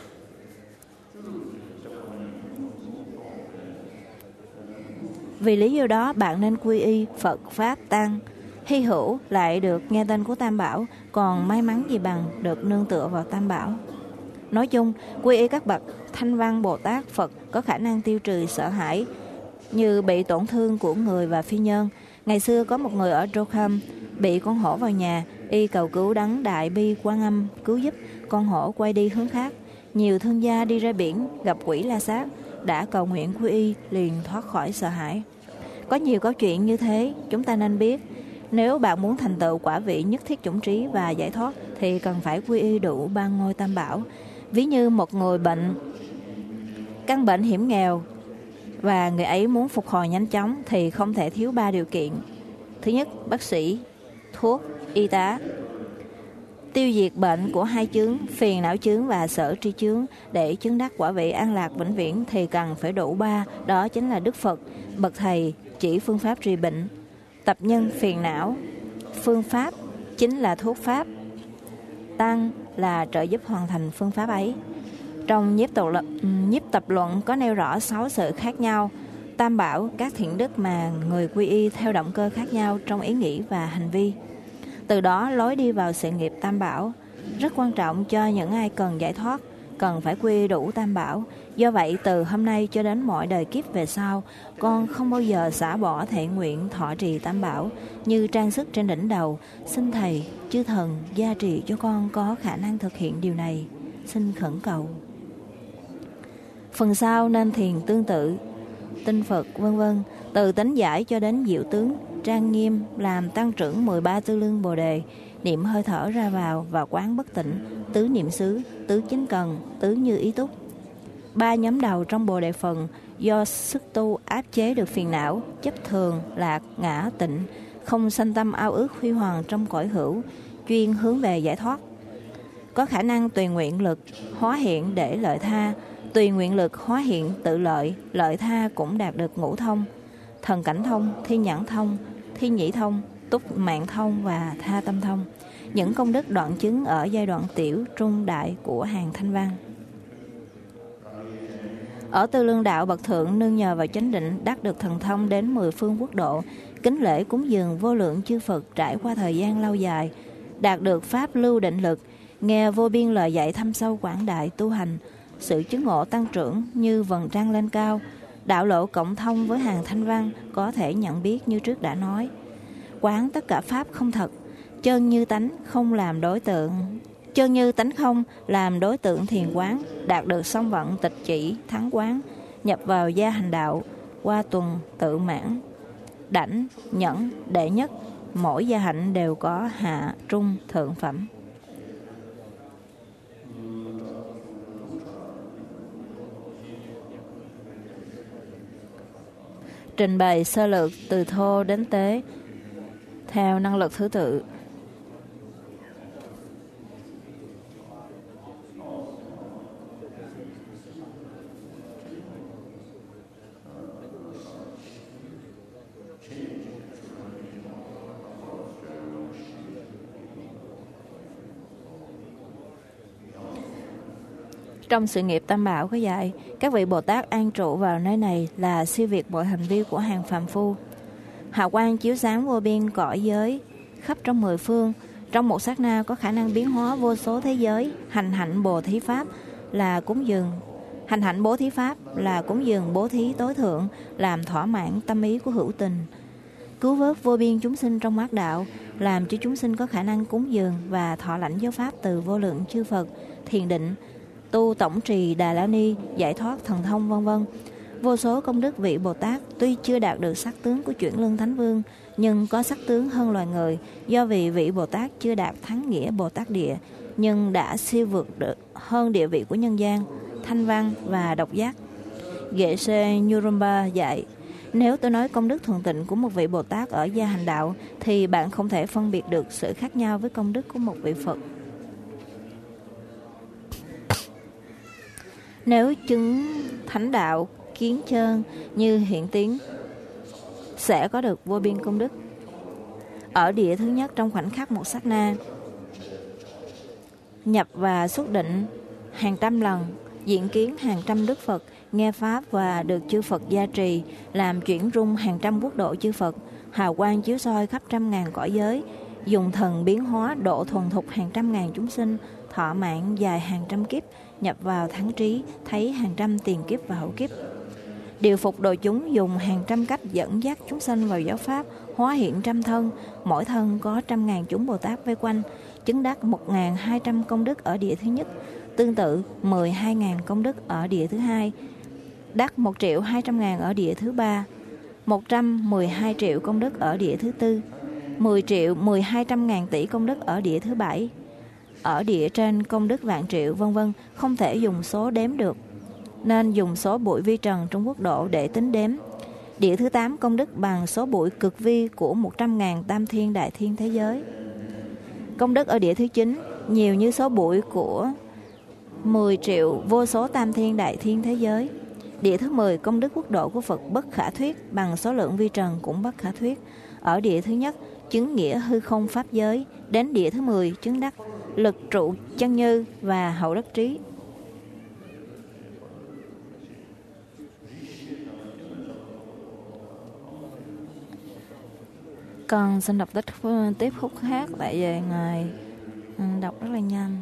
Vì lý do đó bạn nên quy y Phật, Pháp, Tăng. Hy hữu lại được nghe tên của Tam Bảo, còn may mắn gì bằng được nương tựa vào Tam Bảo. Nói chung, quy y các bậc Thanh Văn, Bồ Tát, Phật có khả năng tiêu trừ sợ hãi như bị tổn thương của người và phi nhân. Ngày xưa có một người ở Jokham bị con hổ vào nhà, y cầu cứu đấng Đại Bi Quan Âm cứu giúp, con hổ quay đi hướng khác. Nhiều thương gia đi ra biển gặp quỷ la sát, đã cầu nguyện quy y liền thoát khỏi sợ hãi. Có nhiều câu chuyện như thế, chúng ta nên biết. Nếu bạn muốn thành tựu quả vị nhất thiết chủng trí và giải thoát thì cần phải quy y đủ ba ngôi Tam Bảo. Ví như một người bệnh căn bệnh hiểm nghèo và người ấy muốn phục hồi nhanh chóng thì không thể thiếu ba điều kiện. Thứ nhất, bác sĩ, thuốc, y tá. Tiêu diệt bệnh của hai chướng, phiền não chướng và sở tri chướng. Để chứng đắc quả vị an lạc vĩnh viễn thì cần phải đủ ba, đó chính là Đức Phật, bậc thầy chỉ phương pháp trị bệnh, tập nhân phiền não. Phương pháp chính là thuốc pháp, tăng là trợ giúp hoàn thành phương pháp ấy. Trong nhiếp tập luận, nhiếp tập luận có nêu rõ sáu sự khác nhau. Tam Bảo, các thiện đức mà người quy y theo động cơ khác nhau trong ý nghĩ và hành vi. Từ đó lối đi vào sự nghiệp Tam Bảo rất quan trọng cho những ai cần giải thoát, cần phải quy y đủ Tam Bảo. Do vậy từ hôm nay cho đến mọi đời kiếp về sau, con không bao giờ xả bỏ thệ nguyện thọ trì Tam Bảo như trang sức trên đỉnh đầu. Xin Thầy, chư thần gia trì cho con có khả năng thực hiện điều này. Xin khẩn cầu. Phần sau nên thiền tương tự, tinh Phật vân vân, từ tính giải cho đến diệu tướng, trang nghiêm, làm tăng trưởng mười ba tư lương Bồ đề, niệm hơi thở ra vào và quán bất tịnh, tứ niệm xứ, tứ chính cần, tứ như ý túc. Ba nhóm đầu trong Bồ đề phần do sức tu áp chế được phiền não, chấp thường, lạc, ngã, tịnh, không sanh tâm ao ước huy hoàng trong cõi hữu, chuyên hướng về giải thoát. Có khả năng tùy nguyện lực hóa hiện để lợi tha, tùy nguyện lực hóa hiện tự lợi, lợi tha cũng đạt được ngũ thông, thần cảnh thông, thi nhãn thông, thi nhĩ thông, túc mạng thông và tha tâm thông. Những công đức đoạn chứng ở giai đoạn tiểu, trung, đại của hàng Thanh Văn. Ở Tư Lương Đạo bậc thượng nương nhờ vào chánh định đắc được thần thông đến mười phương quốc độ, kính lễ cúng dường vô lượng chư Phật trải qua thời gian lâu dài, đạt được pháp lưu định lực, nghe vô biên lời dạy thâm sâu quảng đại tu hành, sự chứng ngộ tăng trưởng như vầng trăng lên cao. Đạo lộ cộng thông với hàng Thanh Văn có thể nhận biết như trước đã nói. Quán tất cả pháp không thật, chân như tánh không làm đối tượng, chân như tánh không làm đối tượng thiền quán, đạt được song vận tịch chỉ thắng quán, nhập vào gia hành đạo, qua tuần tự mãn, đảnh, nhẫn, đệ nhất, mỗi gia hạnh đều có hạ, trung, thượng phẩm. Trình bày sơ lược từ thô đến tế theo năng lực thứ tự. Trong sự nghiệp Tam Bảo có dạy, các vị Bồ Tát an trụ vào nơi này là siêu việt mọi hành vi của hàng phàm phu. Hào quang chiếu sáng vô biên cõi giới khắp trong mười phương, trong một sát na có khả năng biến hóa vô số thế giới. Hành hạnh bồ thí pháp là cúng dường hành hạnh bố thí pháp là cúng dường bố thí tối thượng, làm thỏa mãn tâm ý của hữu tình, cứu vớt vô biên chúng sinh trong ác đạo, làm cho chúng sinh có khả năng cúng dường và thọ lãnh giáo pháp từ vô lượng chư Phật, thiền định, tu tổng trì Đà La Ni, giải thoát thần thông vân vân. Vô số công đức vị Bồ Tát tuy chưa đạt được sắc tướng của chuyển lương Thánh Vương, nhưng có sắc tướng hơn loài người, do vì vị Bồ Tát chưa đạt thắng nghĩa Bồ Tát địa, nhưng đã siêu vượt được hơn địa vị của nhân gian, thanh văn và độc giác. Ghệ Sê Nhurumba dạy, nếu tôi nói công đức thuần tịnh của một vị Bồ Tát ở gia hành đạo, thì bạn không thể phân biệt được sự khác nhau với công đức của một vị Phật. Nếu chứng thánh đạo kiến chơn như hiện tiến, sẽ có được vô biên công đức. Ở địa thứ nhất, trong khoảnh khắc một sát na, nhập và xuất định hàng trăm lần, diễn kiến hàng trăm đức Phật, nghe pháp và được chư Phật gia trì, làm chuyển rung hàng trăm quốc độ chư Phật, hào quang chiếu soi khắp trăm ngàn cõi giới, dùng thần biến hóa độ thuần thục hàng trăm ngàn chúng sinh, thọ mạng dài hàng trăm kiếp, nhập vào thắng trí, thấy hàng trăm tiền kiếp và hậu kiếp. Điều phục độ chúng dùng hàng trăm cách dẫn dắt chúng sanh vào giáo pháp, hóa hiện trăm thân, mỗi thân có trăm ngàn chúng Bồ Tát vây quanh, chứng đắc một ngàn hai trăm công đức ở địa thứ nhất, tương tự mười hai ngàn công đức ở địa thứ hai, đắc một triệu hai trăm ngàn ở địa thứ ba, một trăm mười hai triệu công đức ở địa thứ tư, mười triệu mười hai trăm ngàn tỷ công đức ở địa thứ bảy, ở địa trên công đức vạn triệu vân vân, không thể dùng số đếm được, nên dùng số bụi vi trần trong quốc độ để tính đếm. Địa thứ tám công đức bằng số bụi cực vi của một trăm ngàn tam thiên đại thiên thế giới. Công đức ở địa thứ chín nhiều như số bụi của mười triệu vô số tam thiên đại thiên thế giới. Địa thứ mười công đức quốc độ của Phật bất khả thuyết, bằng số lượng vi trần cũng bất khả thuyết. Ở địa thứ nhất chứng nghĩa hư không pháp giới, đến địa thứ mười chứng đắc lực trụ chân như và hậu đắc trí. Con xin đọc tích tiếp khúc khác, tại vì Ngài đọc rất là nhanh.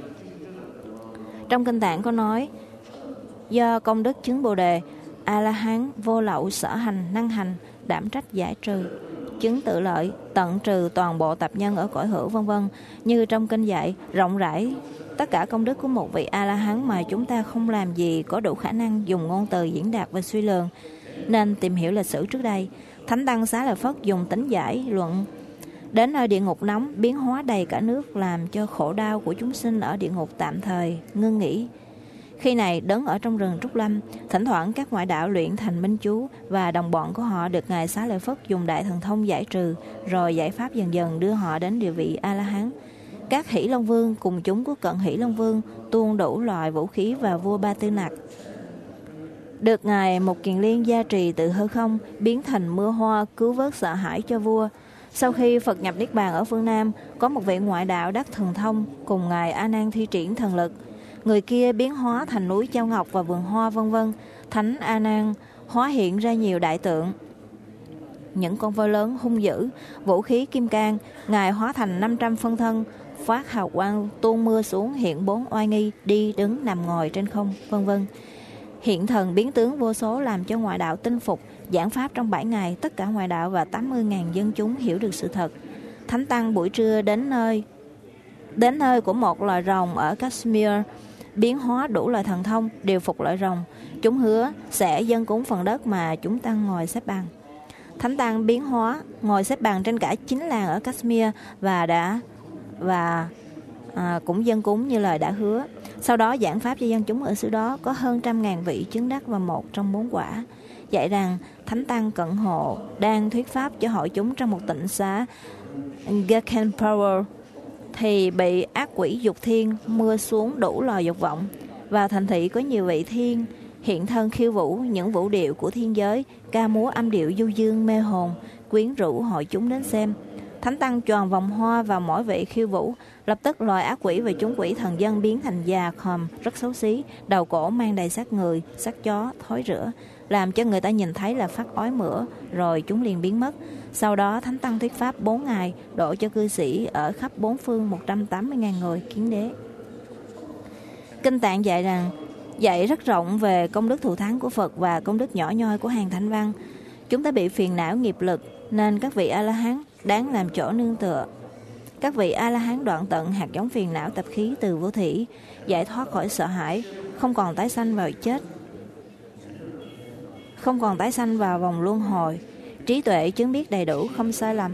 Trong Kinh Tạng có nói, do công đức chứng Bồ Đề, A-la-hán vô lậu sở hành năng hành, đảm trách giải trừ, chứng tự lợi, tận trừ toàn bộ tạp nhân ở cõi hữu vân vân. Như trong kinh dạy rộng rãi tất cả công đức của một vị A-la-hán mà chúng ta không làm gì có đủ khả năng dùng ngôn từ diễn đạt và suy lường, nên tìm hiểu lịch sử trước đây. Thánh Tăng Xá Lợi Phất dùng tính giải luận đến nơi địa ngục nóng biến hóa đầy cả nước, làm cho khổ đau của chúng sinh ở địa ngục tạm thời ngưng nghỉ. Khi này Đấng ở trong rừng Trúc Lâm, thỉnh thoảng các ngoại đạo luyện thành minh chú và đồng bọn của họ được Ngài Xá Lợi Phất dùng đại thần thông giải trừ, rồi giải pháp dần dần đưa họ đến địa vị A-la-hán. Các Hỷ Long Vương cùng chúng của cận Hỷ Long Vương tuôn đủ loại vũ khí và vua Ba Tư Nặc được Ngài Một Kiền Liên gia trì từ hư không, biến thành mưa hoa cứu vớt sợ hãi cho vua. Sau khi Phật nhập Niết Bàn ở phương Nam, có một vị ngoại đạo đắc thần thông cùng Ngài A Nan thi triển thần lực. Người kia biến hóa thành núi Châu Ngọc và vườn hoa vân vân. Thánh A Nan hóa hiện ra nhiều đại tượng, những con voi lớn hung dữ, vũ khí kim cang. Ngài hóa thành năm trăm phân thân, phát hào quang tuôn mưa xuống, hiện bốn oai nghi, đi đứng nằm ngồi trên không vân vân. Hiện thần biến tướng vô số, làm cho ngoại đạo tinh phục. Giảng pháp trong bảy ngày, tất cả ngoại đạo và tám mươi ngàn dân chúng hiểu được sự thật. Thánh Tăng buổi trưa đến nơi đến nơi của một loài rồng ở Kashmir, biến hóa đủ loại thần thông, điều phục loại rồng. Chúng hứa sẽ dâng cúng phần đất mà chúng Tăng ngồi xếp bằng. Thánh Tăng biến hóa ngồi xếp bằng trên cả chín làng ở Kashmir và đã và à, cũng dâng cúng như lời đã hứa. Sau đó giảng pháp cho dân chúng ở xứ đó, có hơn trăm ngàn vị chứng đắc và một trong bốn quả. Dạy rằng Thánh Tăng Cận Hộ đang thuyết pháp cho hội chúng trong một tịnh xá Gakhan Power, thì bị ác quỷ dục thiên mưa xuống đủ loài dục vọng. Vào thành thị có nhiều vị thiên hiện thân khiêu vũ những vũ điệu của thiên giới, ca múa âm điệu du dương mê hồn, quyến rũ hội chúng đến xem. Thánh tăng choàng vòng hoa vào mỗi vị khiêu vũ, lập tức loài ác quỷ và chúng quỷ thần dân biến thành già khòm rất xấu xí, đầu cổ mang đầy xác người, xác chó, thối rữa, làm cho người ta nhìn thấy là phát ói mửa, rồi chúng liền biến mất. Sau đó Thánh tăng thuyết pháp bốn ngày, độ cho cư sĩ ở khắp bốn phương một trăm tám mươi nghìn người kiến đế. Kinh Tạng dạy rằng dạy rất rộng về công đức thù thắng của Phật và công đức nhỏ nhoi của hàng Thanh văn. Chúng ta bị phiền não nghiệp lực nên các vị A-la-hán đáng làm chỗ nương tựa. Các vị A-la-hán đoạn tận hạt giống phiền não tập khí từ vô thỉ, giải thoát khỏi sợ hãi, không còn tái sanh vào chết, không còn tái sanh vào vòng luân hồi, trí tuệ chứng biết đầy đủ không sai lầm.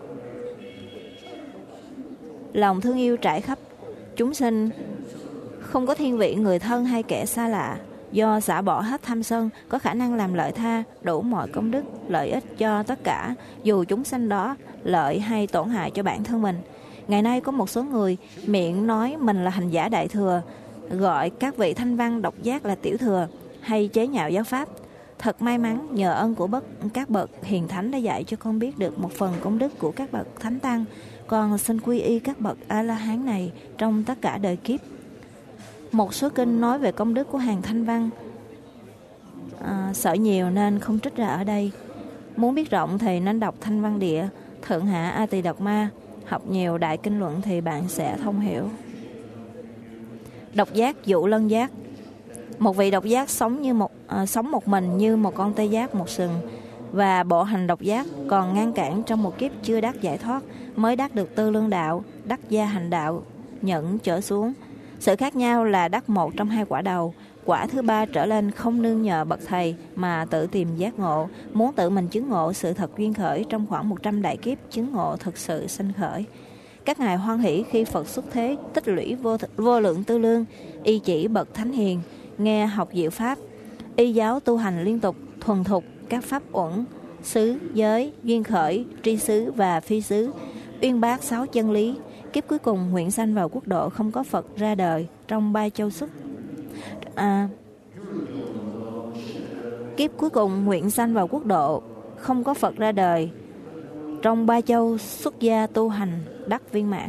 Lòng thương yêu trải khắp chúng sinh, không có thiên vị người thân hay kẻ xa lạ. Do xả bỏ hết tham sân, có khả năng làm lợi tha, đủ mọi công đức, lợi ích cho tất cả, dù chúng sanh đó lợi hay tổn hại cho bản thân mình. Ngày nay có một số người miệng nói mình là hành giả đại thừa, gọi các vị thanh văn độc giác là tiểu thừa, hay chế nhạo giáo pháp. Thật may mắn nhờ ân của bất các bậc hiền thánh đã dạy cho con biết được một phần công đức của các bậc thánh tăng. Con xin quy y các bậc A-la-hán này trong tất cả đời kiếp. Một số kinh nói về công đức của hàng thanh văn, à, sợ nhiều nên không trích ra ở đây. Muốn biết rộng thì nên đọc Thanh Văn Địa, Thượng Hạ A Tỳ Độc Ma, học nhiều đại kinh luận thì bạn sẽ thông hiểu. Độc giác dụ lân giác. Một vị độc giác sống như một à, sống một mình như một con tê giác một sừng, và bộ hành độc giác còn ngăn cản trong một kiếp chưa đắc giải thoát, mới đắc được tư lương đạo, đắc gia hành đạo, nhẫn trở xuống. Sự khác nhau là đắc một trong hai quả đầu. Quả thứ ba trở lên không nương nhờ bậc thầy mà tự tìm giác ngộ, muốn tự mình chứng ngộ sự thật duyên khởi trong khoảng một trăm đại kiếp chứng ngộ thực sự sanh khởi. Các ngài hoan hỷ khi Phật xuất thế tích lũy vô, vô lượng tư lương, y chỉ bậc thánh hiền, nghe học diệu pháp, y giáo tu hành liên tục, thuần thục các pháp uẩn, xứ, giới, duyên khởi, tri xứ và phi xứ, uyên bác sáu chân lý. Kiếp cuối cùng nguyện sanh vào quốc độ không có Phật ra đời trong ba châu xuất. À, kiếp cuối cùng nguyện sanh vào quốc độ không có Phật ra đời trong ba châu xuất gia tu hành đắc viên mãn.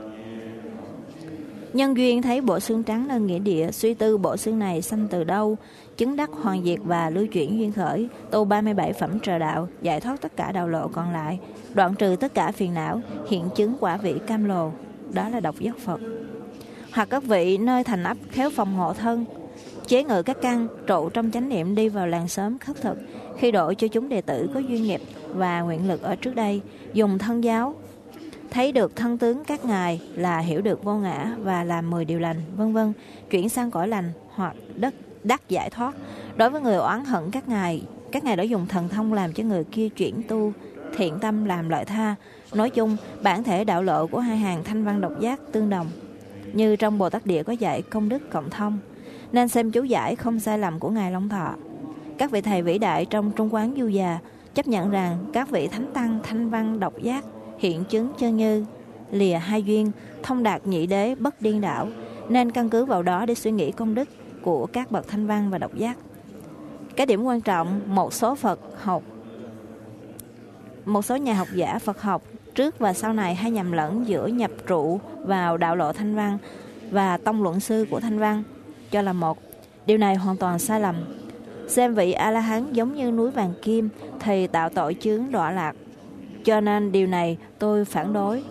Nhân duyên thấy bộ xương trắng nơi nghĩa địa, suy tư bộ xương này sanh từ đâu, chứng đắc hoàn diệt và lưu chuyển duyên khởi, tu ba mươi bảy phẩm trời đạo, giải thoát tất cả đạo lộ còn lại, đoạn trừ tất cả phiền não, hiện chứng quả vị cam lồ, đó là độc giác Phật. Hoặc các vị nơi thành ấp khéo phòng hộ thân, chế ngự các căn, trụ trong chánh niệm đi vào làng xóm khất thực, khi độ cho chúng đệ tử có duyên nghiệp và nguyện lực ở trước đây, dùng thân giáo, thấy được thân tướng các ngài là hiểu được vô ngã và làm mười điều lành, vân vân, chuyển sang cõi lành hoặc đất đắc giải thoát. Đối với người oán hận các ngài, các ngài đã dùng thần thông làm cho người kia chuyển tu thiện tâm làm lợi tha. Nói chung, bản thể đạo lộ của hai hàng thanh văn độc giác tương đồng, như trong Bồ Tát Địa có dạy công đức cộng thông, nên xem chú giải không sai lầm của ngài Long Thọ. Các vị thầy vĩ đại trong Trung Quán Du Già chấp nhận rằng các vị thánh tăng thanh văn độc giác hiện chứng chân như lìa hai duyên, thông đạt nhị đế bất điên đảo, nên căn cứ vào đó để suy nghĩ công đức của các bậc thanh văn và độc giác. Cái điểm quan trọng, một số Phật học một số nhà học giả Phật học trước và sau này hay nhầm lẫn giữa nhập trụ vào đạo lộ thanh văn và tông luận sư của thanh văn cho là một. Điều này hoàn toàn sai lầm. Xem vị A-la-hán giống như núi vàng kim thì tạo tội chướng đọa lạc, cho nên điều này tôi phản đối.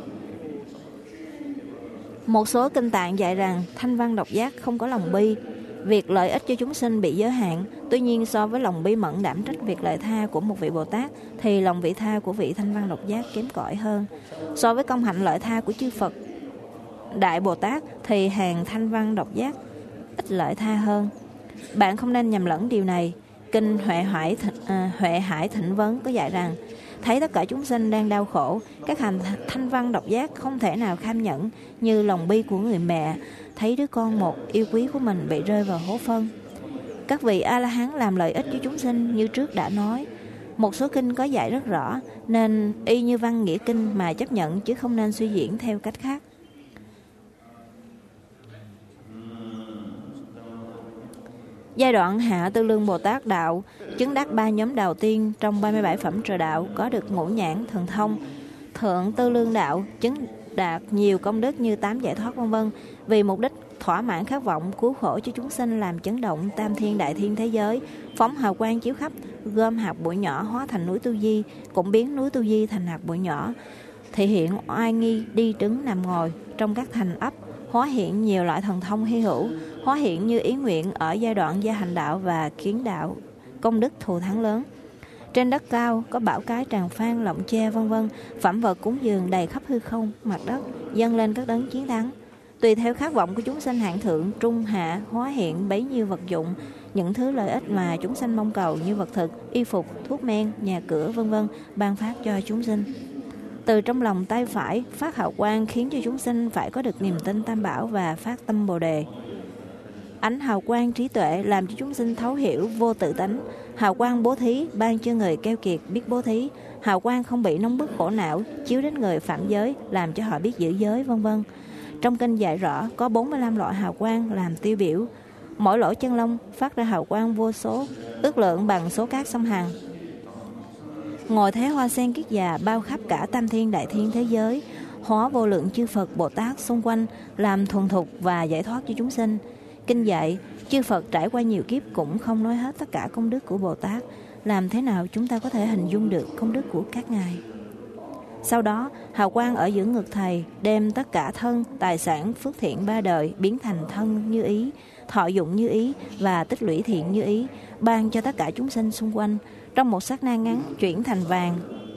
Một số kinh tạng dạy rằng thanh văn độc giác không có lòng bi, việc lợi ích cho chúng sinh bị giới hạn. Tuy nhiên so với lòng bi mẫn đảm trách việc lợi tha của một vị Bồ Tát thì lòng vị tha của vị thanh văn độc giác kém cỏi hơn. So với công hạnh lợi tha của chư Phật Đại Bồ Tát thì hàng thanh văn độc giác ít lợi tha hơn. Bạn không nên nhầm lẫn điều này. Kinh Huệ Hải Thịnh, à, Huệ Hải Thịnh Vấn có dạy rằng thấy tất cả chúng sinh đang đau khổ, các hành thanh văn độc giác không thể nào kham nhẫn như lòng bi của người mẹ thấy đứa con một yêu quý của mình bị rơi vào hố phân. Các vị A-la-hán làm lợi ích cho chúng sinh như trước đã nói. Một số kinh có dạy rất rõ, nên y như văn nghĩa kinh mà chấp nhận, chứ không nên suy diễn theo cách khác. Giai đoạn Hạ Tư Lương Bồ Tát đạo chứng đắc ba nhóm đầu tiên trong ba mươi bảy phẩm trời đạo, có được ngũ nhãn thần thông, thượng tư lương đạo, chứng đạt nhiều công đức như tám giải thoát vân vân, vì mục đích thỏa mãn khát vọng cứu khổ cho chúng sinh, làm chấn động tam thiên đại thiên thế giới, phóng hào quang chiếu khắp, gom hạt bụi nhỏ hóa thành núi Tu Di, cũng biến núi Tu Di thành hạt bụi nhỏ, thể hiện oai nghi đi đứng nằm ngồi trong các thành ấp, hóa hiện nhiều loại thần thông hy hữu, hóa hiện như ý nguyện ở giai đoạn gia hành đạo và kiến đạo, công đức thù thắng lớn. Trên đất cao có bảo cái tràng phan, lọng tre vân vân, phẩm vật cúng dường đầy khắp hư không, mặt đất, dâng lên các đấng chiến thắng. Tùy theo khát vọng của chúng sanh hạng thượng, trung, hạ, hóa hiện bấy nhiêu vật dụng, những thứ lợi ích mà chúng sanh mong cầu như vật thực, y phục, thuốc men, nhà cửa vân vân, ban phát cho chúng sinh. Từ trong lòng tay phải phát hào quang khiến cho chúng sinh phải có được niềm tin Tam Bảo và phát tâm Bồ đề. Ánh hào quang trí tuệ làm cho chúng sinh thấu hiểu vô tự tánh. Hào quang bố thí ban cho người keo kiệt biết bố thí. Hào quang không bị nóng bức khổ não chiếu đến người phạm giới, làm cho họ biết giữ giới vân vân. Trong kinh dạy rõ có bốn mươi lăm loại hào quang làm tiêu biểu. Mỗi lỗ chân lông phát ra hào quang vô số, ước lượng bằng số cát sông Hằng. Ngồi thế hoa sen kiết già bao khắp cả tam thiên đại thiên thế giới, hóa vô lượng chư Phật Bồ Tát xung quanh, làm thuần thục và giải thoát cho chúng sinh. Kinh dạy chư Phật trải qua nhiều kiếp cũng không nói hết tất cả công đức của Bồ Tát. Làm thế nào chúng ta có thể hình dung được công đức của các ngài? Sau đó hào quang ở giữa ngực thầy đem tất cả thân, tài sản, phước thiện ba đời biến thành thân như ý, thọ dụng như ý và tích lũy thiện như ý, ban cho tất cả chúng sinh xung quanh. Trong một sát na ngắn chuyển thành vàng,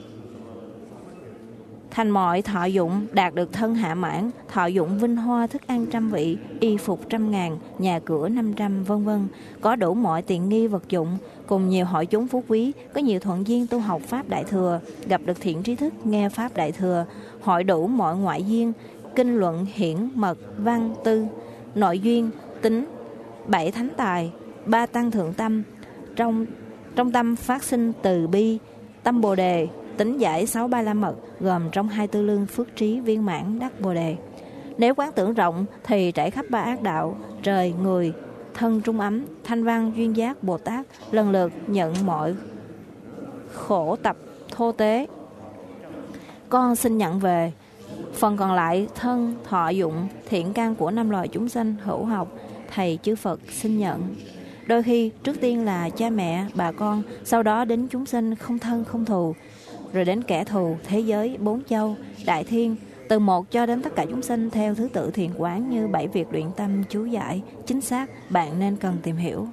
thành mọi thọ dụng, đạt được thân hạ mãn, thọ dụng vinh hoa, thức ăn trăm vị, y phục trăm ngàn, nhà cửa năm trăm vân vân, có đủ mọi tiện nghi vật dụng, cùng nhiều hội chúng phú quý, có nhiều thuận duyên tu học pháp đại thừa, gặp được thiện trí thức nghe pháp đại thừa, hội đủ mọi ngoại duyên, kinh luận hiển mật văn tư, nội duyên tính, bảy thánh tài, ba tăng thượng tâm, trong trong tâm phát sinh từ bi, tâm Bồ đề, tính giải sáu ba la mật, gồm trong hai tư lương phước trí viên mãn đắc Bồ đề. Nếu quán tưởng rộng thì trải khắp ba ác đạo, trời, người, thân trung ấm, thanh văn, duyên giác, Bồ Tát lần lượt nhận mọi khổ tập thô tế. Con xin nhận về. Phần còn lại thân, thọ dụng, thiện căn của năm loài chúng sanh hữu học, thầy chư Phật xin nhận. Đôi khi trước tiên là cha mẹ, bà con, sau đó đến chúng sinh không thân không thù, rồi đến kẻ thù, thế giới, bốn châu, đại thiên, từ một cho đến tất cả chúng sinh theo thứ tự thiền quán như bảy việc luyện tâm chú giải, chính xác bạn nên cần tìm hiểu.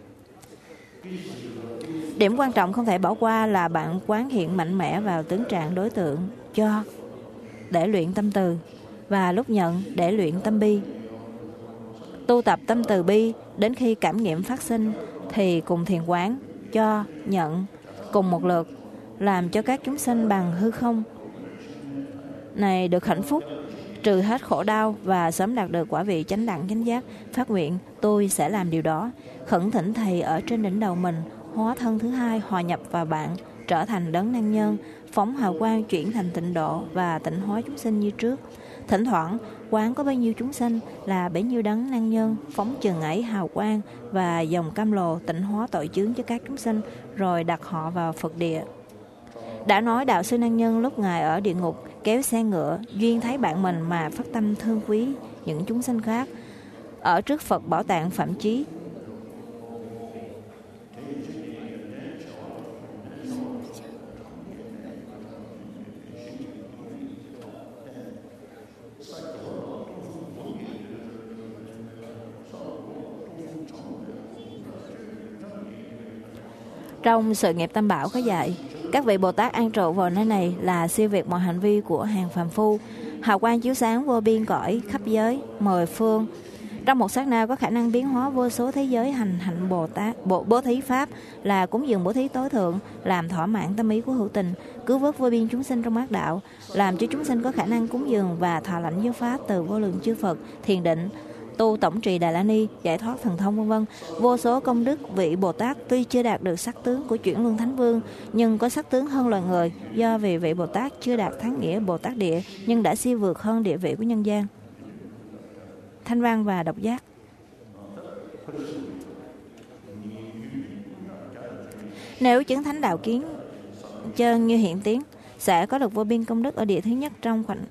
Điểm quan trọng không thể bỏ qua là bạn quán hiện mạnh mẽ vào tướng trạng đối tượng cho để luyện tâm từ, và lúc nhận để luyện tâm bi. Tu tập tâm từ bi đến khi cảm nghiệm phát sinh thì cùng thiền quán, cho, nhận cùng một lượt, làm cho các chúng sinh bằng hư không này được hạnh phúc, trừ hết khổ đau và sớm đạt được quả vị chánh đẳng chánh giác. Phát nguyện tôi sẽ làm điều đó, khẩn thỉnh thầy ở trên đỉnh đầu mình hóa thân thứ hai hòa nhập vào bạn, trở thành đấng năng nhân, phóng hào quang chuyển thành tịnh độ và tịnh hóa chúng sinh như trước. Thỉnh thoảng quán có bao nhiêu chúng sinh là bấy nhiêu đấng năng nhân, phóng chừng ấy hào quang và dòng cam lồ tịnh hóa tội chướng cho các chúng sinh, rồi đặt họ vào Phật địa. Đã nói đạo sư năng nhân lúc ngài ở địa ngục kéo xe ngựa, duyên thấy bạn mình mà phát tâm thương quý những chúng sinh khác. Ở trước Phật bảo tạng Phạm Chí, trong sự nghiệp Tam Bảo có dạy, các vị Bồ Tát an trụ vào nơi này là siêu việt mọi hành vi của hàng phàm phu. Hào quang chiếu sáng vô biên cõi khắp giới mười phương. Trong một sát na có khả năng biến hóa vô số thế giới hành hạnh Bồ Tát. Bộ bố thí pháp là cúng dường bố thí tối thượng, làm thỏa mãn tâm ý của hữu tình, cứu vớt vô biên chúng sinh trong ác đạo, làm cho chúng sinh có khả năng cúng dường và thọ lãnh giáo pháp từ vô lượng chư Phật, thiền định, tu tổng trì Đà La Ni, giải thoát thần thông vân vân. Vô số công đức vị Bồ Tát tuy chưa đạt được sắc tướng của chuyển luân thánh vương, nhưng có sắc tướng hơn loài người, do vì vị Bồ Tát chưa đạt thắng nghĩa Bồ Tát địa, nhưng đã siêu vượt hơn địa vị của nhân gian. Thanh văn và độc giác. Nếu chứng thánh đạo kiến chân như hiện tiến, sẽ có được vô biên công đức ở địa thứ nhất trong khoảnh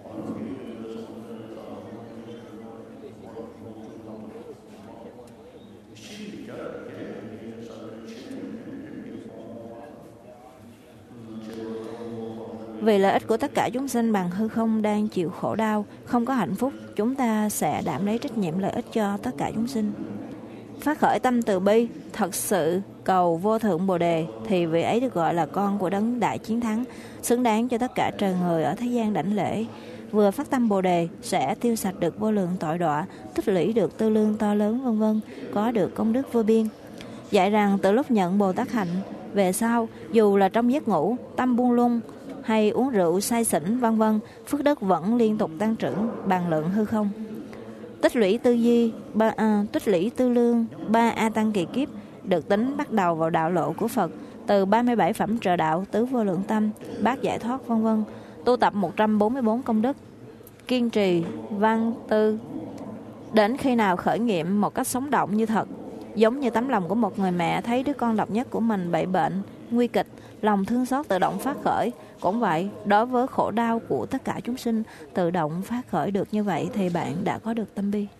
Vì lợi ích của tất cả chúng sinh bằng hư không đang chịu khổ đau, không có hạnh phúc, chúng ta sẽ đảm lấy trách nhiệm lợi ích cho tất cả chúng sinh. Phát khởi tâm từ bi, thật sự cầu vô thượng Bồ Đề, thì vị ấy được gọi là con của đấng đại chiến thắng, xứng đáng cho tất cả trời người ở thế gian đảnh lễ. Vừa phát tâm Bồ Đề sẽ tiêu sạch được vô lượng tội đọa, tích lũy được tư lương to lớn vân vân, có được công đức vô biên. Dạy rằng từ lúc nhận Bồ Tát hạnh về sau, dù là trong giấc ngủ, tâm buông lung hay uống rượu say xỉn vân vân, phước đức vẫn liên tục tăng trưởng bằng lượng hư không. Tích lũy tư duy, ba, à, tích lũy tư lương ba a tăng kỳ kiếp được tính bắt đầu vào đạo lộ của Phật từ ba mươi bảy phẩm trợ đạo, tứ vô lượng tâm, bát giải thoát vân vân, tu tập một trăm bốn mươi bốn công đức, kiên trì văn tư đến khi nào khởi nghiệm một cách sống động như thật, giống như tấm lòng của một người mẹ thấy đứa con độc nhất của mình bị bệnh nguy kịch, lòng thương xót tự động phát khởi. Cũng vậy, đối với khổ đau của tất cả chúng sinh tự động phát khởi được như vậy thì bạn đã có được tâm bi.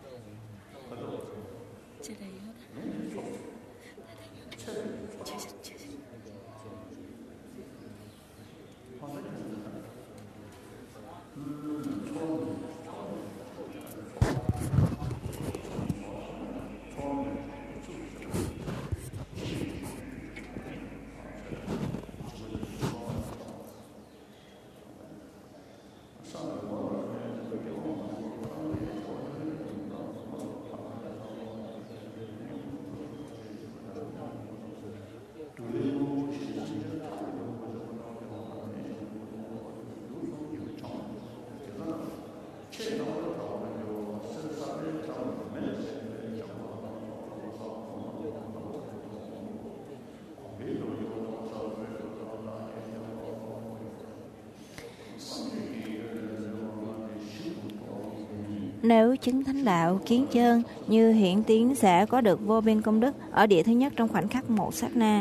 Nếu chứng thánh đạo kiến chân như hiện tiến sẽ có được vô biên công đức ở địa thứ nhất trong khoảnh khắc một sát na.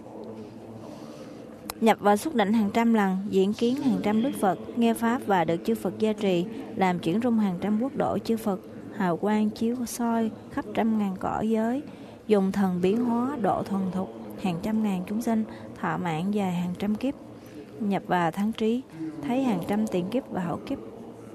Nhập vào xúc định hàng trăm lần, diễn kiến hàng trăm đức Phật, nghe pháp và được chư Phật gia trì, làm chuyển rung hàng trăm quốc độ chư Phật, hào quang chiếu soi khắp trăm ngàn cõi giới, dùng thần biến hóa độ thuần thục hàng trăm ngàn chúng sinh, thọ mạng dài hàng trăm kiếp. Nhập vào thắng trí, thấy hàng trăm tiền kiếp và hậu kiếp.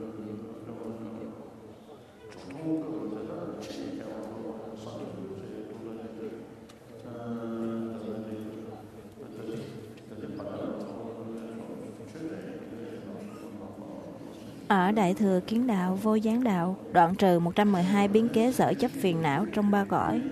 Ở Đại Thừa Kiến Đạo Vô Gián Đạo, đoạn trừ một trăm mười hai biến kế sở chấp phiền não trong ba cõi.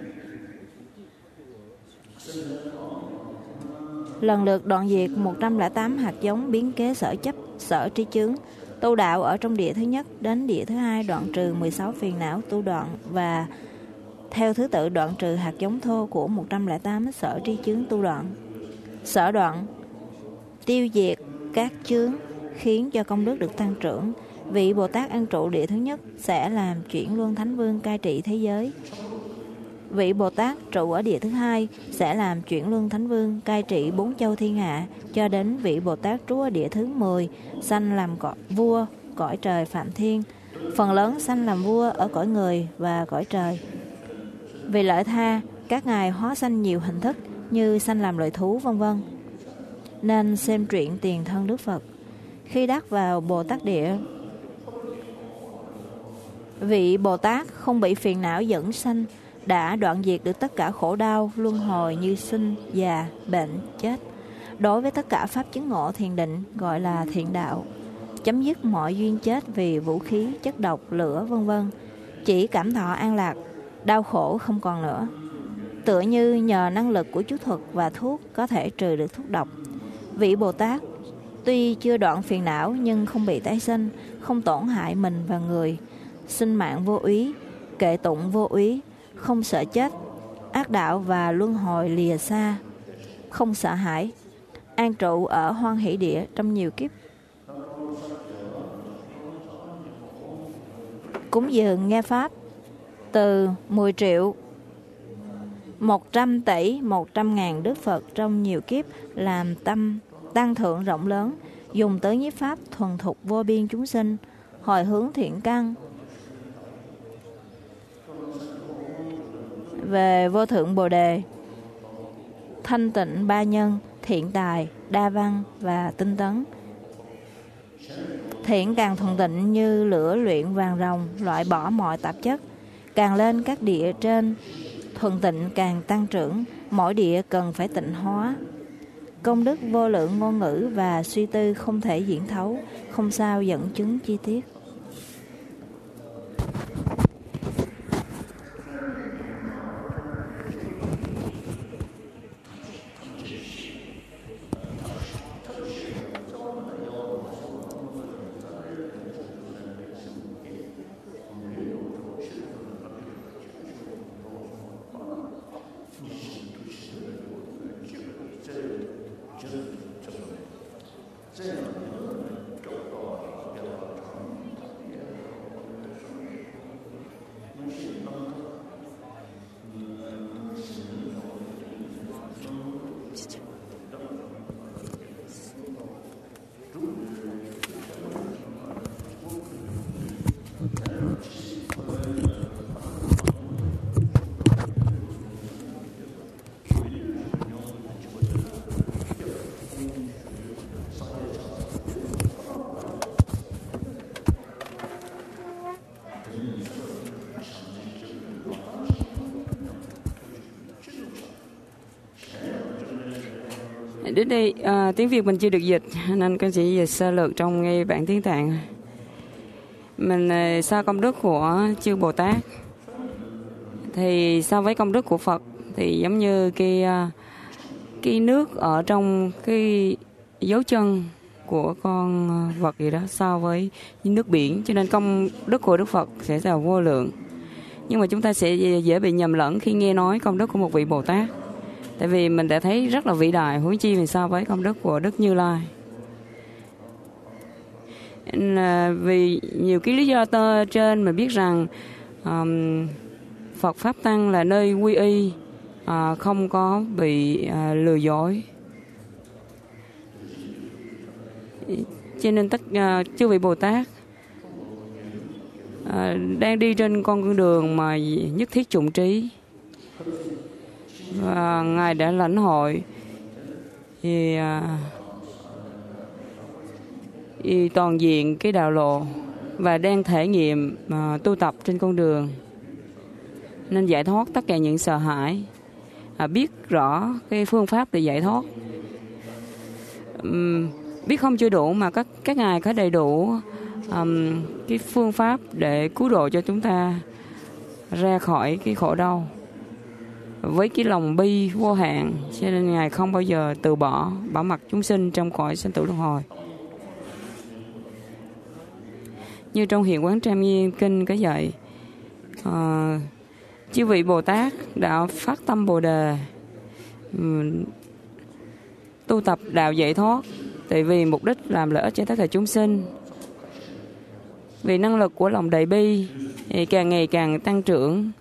Lần lượt đoạn diệt một trăm lẻ tám hạt giống biến kế sở chấp, sở tri chướng. Tu đạo ở trong địa thứ nhất đến địa thứ hai đoạn trừ mười sáu phiền não tu đoạn và theo thứ tự đoạn trừ hạt giống thô của một trăm lẻ tám sở tri chướng tu đoạn. Sở đoạn tiêu diệt các chướng khiến cho công đức được tăng trưởng. Vị Bồ Tát an trụ địa thứ nhất sẽ làm chuyển luân thánh vương cai trị thế giới. Vị Bồ Tát trụ ở địa thứ hai sẽ làm chuyển luân thánh vương cai trị bốn châu thiên hạ, cho đến vị Bồ Tát trú ở địa thứ mười sanh làm cõi vua cõi trời Phạm Thiên, phần lớn sanh làm vua ở cõi người và cõi trời. Vì lợi tha, các ngài hóa sanh nhiều hình thức như sanh làm loài thú vân vân. Nên xem truyện tiền thân Đức Phật. Khi đắc vào Bồ Tát địa, vị Bồ Tát không bị phiền não dẫn sanh, đã đoạn diệt được tất cả khổ đau luân hồi như sinh, già, bệnh, chết. Đối với tất cả pháp chứng ngộ thiền định gọi là thiện đạo, chấm dứt mọi duyên chết vì vũ khí, chất độc, lửa vân vân. Chỉ cảm thọ an lạc, đau khổ không còn nữa. Tựa như nhờ năng lực của chú thuật và thuốc có thể trừ được thuốc độc. Vị Bồ Tát tuy chưa đoạn phiền não nhưng không bị tái sinh, không tổn hại mình và người, sinh mạng vô úy, kệ tụng vô úy, không sợ chết, ác đạo và luân hồi lìa xa, không sợ hãi, an trụ ở hoan hỷ địa trong nhiều kiếp. Cúng dường nghe pháp từ mười triệu, một trăm tỷ, một trăm ngàn đức Phật trong nhiều kiếp, làm tâm tăng thượng rộng lớn, dùng tứ nhiếp pháp thuần thục vô biên chúng sinh, hồi hướng thiện căn. Về vô thượng Bồ Đề, thanh tịnh ba nhân, thiện tài, đa văn và tinh tấn. Thiện càng thuần tịnh như lửa luyện vàng ròng, loại bỏ mọi tạp chất. Càng lên các địa trên, thuần tịnh càng tăng trưởng, mỗi địa cần phải tịnh hóa. Công đức vô lượng ngôn ngữ và suy tư không thể diễn thấu, không sao dẫn chứng chi tiết.
Đến đây à, tiếng Việt mình chưa được dịch nên con chỉ dịch sơ lược trong ngay bản tiếng Tạng. Mình à, so công đức của chư Bồ Tát thì so với công đức của Phật thì giống như cái à, cái nước ở trong cái dấu chân của con vật gì đó so với nước biển, cho nên công đức của Đức Phật sẽ là vô lượng. Nhưng mà chúng ta sẽ dễ bị nhầm lẫn khi nghe nói công đức của một vị Bồ Tát. Tại vì mình đã thấy rất là vĩ đại, huống chi mình so với công đức của Đức Như Lai. Là vì nhiều cái lý do tơ trên mình biết rằng um, Phật Pháp Tăng là nơi quy y, uh, không có bị uh, lừa dối. Cho nên tất uh, chư vị Bồ Tát uh, đang đi trên con đường mà nhất thiết chủng trí. Và Ngài đã lãnh hội thì, thì toàn diện cái đạo lộ và đang thể nghiệm uh, tu tập trên con đường, nên giải thoát tất cả những sợ hãi, à, biết rõ cái phương pháp để giải thoát. Um, biết không chưa đủ mà các các ngài có đầy đủ um, cái phương pháp để cứu độ cho chúng ta ra khỏi cái khổ đau với cái lòng bi vô hạn, cho nên Ngài không bao giờ từ bỏ, bảo mặc chúng sinh trong cõi sanh tử luân hồi. Như trong Hiện Quán Trang Nghiêm Kinh có dạy, uh, chư vị Bồ Tát đã phát tâm Bồ Đề, um, tu tập đạo giải thoát, tại vì mục đích làm lợi ích cho tất cả chúng sinh. Vì năng lực của lòng đại bi thì càng ngày càng tăng trưởng,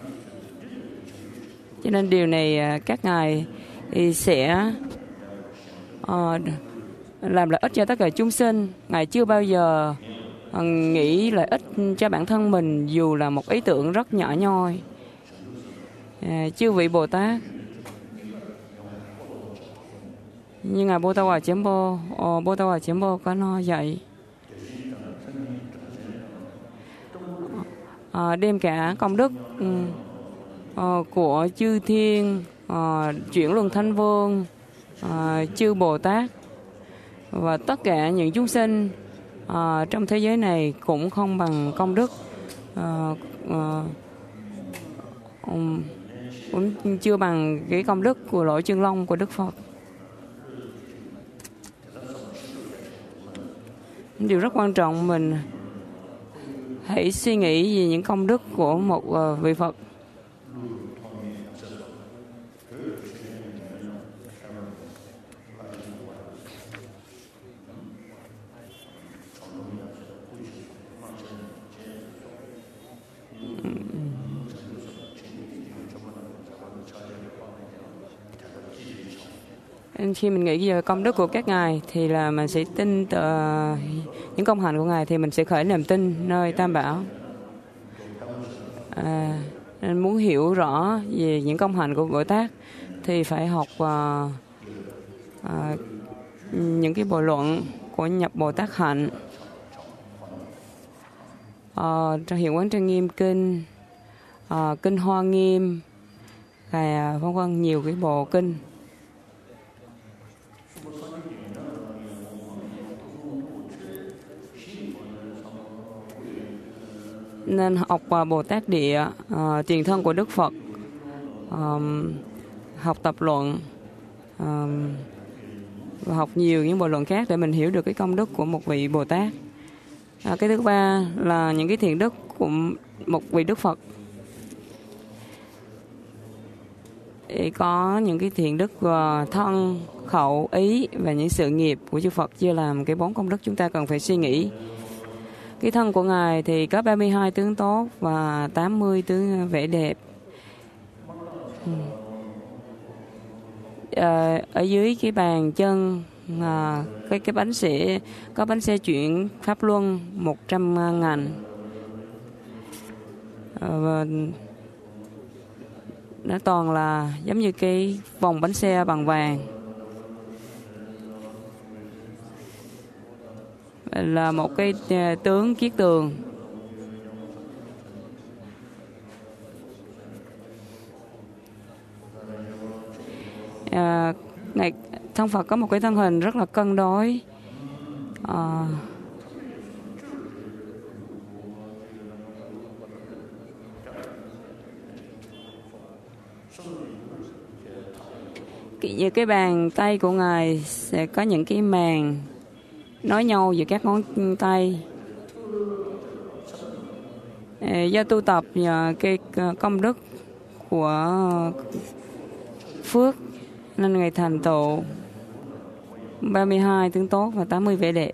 cho nên điều này các ngài thì sẽ uh, làm lợi ích cho tất cả chúng sinh. Ngài chưa bao giờ uh, nghĩ lợi ích cho bản thân mình dù là một ý tưởng rất nhỏ nhoi. Uh, chư vị Bồ Tát như Ngài Bồ Tát Hòa Chiếm Bồ, uh, Bồ Tát Hòa Chiếm Bồ có nói vậy. Uh, đem cả công đức um, Uh, của chư thiên, uh, chuyển luân thanh vương, uh, chư Bồ Tát và tất cả những chúng sinh uh, trong thế giới này cũng không bằng công đức, uh, uh, um, cũng chưa bằng cái công đức của lỗ chân lông của Đức Phật. Điều rất quan trọng, mình hãy suy nghĩ về những công đức của một uh, vị Phật. Khi mình nghĩ về công đức của các ngài thì là mình sẽ tin uh, những công hạnh của ngài, thì mình sẽ khởi niềm tin nơi Tam Bảo. À, nên muốn hiểu rõ về những công hạnh của Bồ Tát thì phải học uh, uh, những cái bộ luận của Nhập Bồ Tát Hạnh, uh, trong Hiện Quán Trang Nghiêm Kinh, uh, Kinh Hoa Nghiêm, và vân vân, nhiều cái bộ kinh. Nên học uh, Bồ Tát Địa, uh, tiền thân của Đức Phật, um, học tập luận, um, và học nhiều những bộ luận khác để mình hiểu được cái công đức của một vị Bồ Tát. À, cái thứ ba là những cái thiện đức của một vị Đức Phật. Thì có những cái thiện đức uh, thân, khẩu, ý và những sự nghiệp của chư Phật chia làm cái bốn công đức chúng ta cần phải suy nghĩ. Cái thân của Ngài thì có ba mươi hai tướng tốt và tám mươi tướng vẻ đẹp. Ừ. À, ở dưới cái bàn chân, à, cái cái bánh xe, có bánh xe chuyển pháp luân một trăm ngành. À, và nó toàn là giống như cái vòng bánh xe bằng vàng, là một cái tướng kiết tường. À, này, thân Phật có một cái thân hình rất là cân đối. À, như cái bàn tay của Ngài sẽ có những cái màng nối nhau giữa các ngón tay. Do tu tập nhờ cái công đức của phước nên Ngài thành tựu ba mươi hai tướng tốt và tám mươi vẻ đẹp.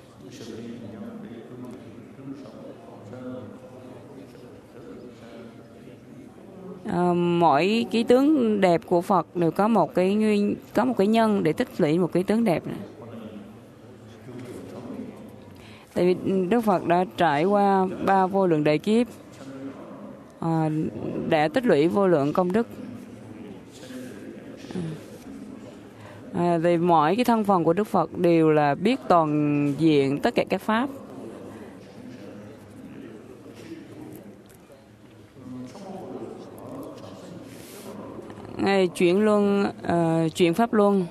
À, mỗi cái tướng đẹp của Phật đều có một cái nguyên, có một cái nhân để tích lũy một cái tướng đẹp này. Tại vì Đức Phật đã trải qua ba vô lượng đại kiếp, à, đã tích lũy vô lượng công đức. À, thì mỗi cái thân phần của Đức Phật đều là biết toàn diện tất cả các pháp. Ngài chuyển luân, uh, chuyển pháp luân.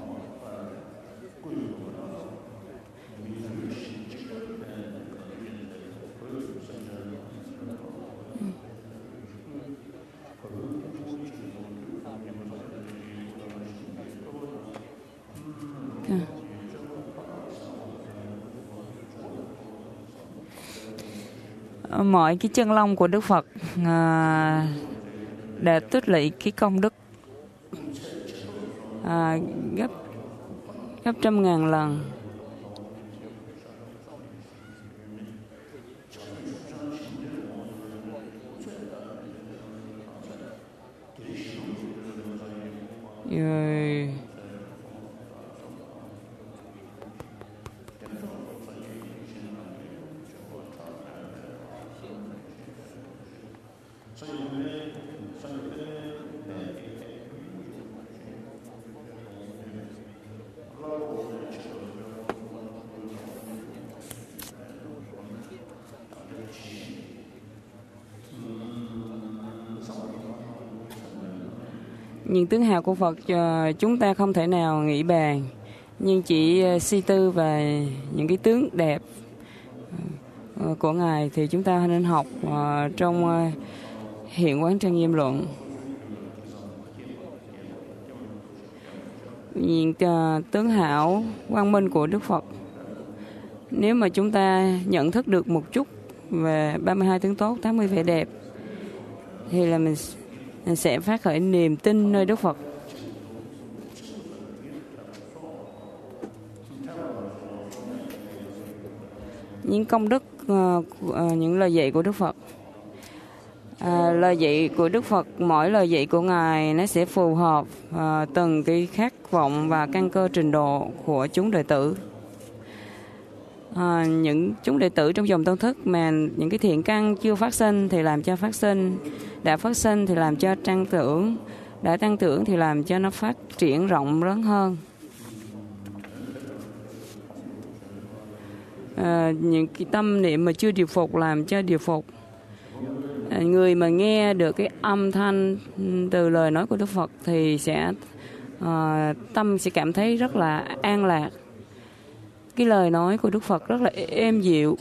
Mọi cái chân long của Đức Phật à, đã tích lũy cái công đức à, gấp gấp trăm ngàn lần. Rồi những tướng hào của Phật chúng ta không thể nào nghĩ bàn, nhưng chỉ suy tư về những cái tướng đẹp của Ngài thì chúng ta nên học trong Hiện Quán Trang Nghiêm Luận. Những tướng hảo quang minh của Đức Phật, nếu mà chúng ta nhận thức được một chút về ba mươi hai tướng tốt, tám mươi vẻ đẹp, thì là mình sẽ phát khởi niềm tin nơi Đức Phật. Những công đức, uh, uh, những lời dạy của Đức Phật, À, lời dạy của Đức Phật, mỗi lời dạy của Ngài nó sẽ phù hợp à, từng cái khát vọng và căn cơ trình độ của chúng đệ tử. À, những chúng đệ tử trong dòng Tâm Thức mà những cái thiện căn chưa phát sinh thì làm cho phát sinh, đã phát sinh thì làm cho tăng trưởng, đã tăng trưởng thì làm cho nó phát triển rộng lớn hơn. À, những cái tâm niệm mà chưa điều phục làm cho điều phục. À, người mà nghe được cái âm thanh từ lời nói của Đức Phật thì sẽ à, tâm sẽ cảm thấy rất là an lạc. Cái lời nói của Đức Phật rất là êm dịu.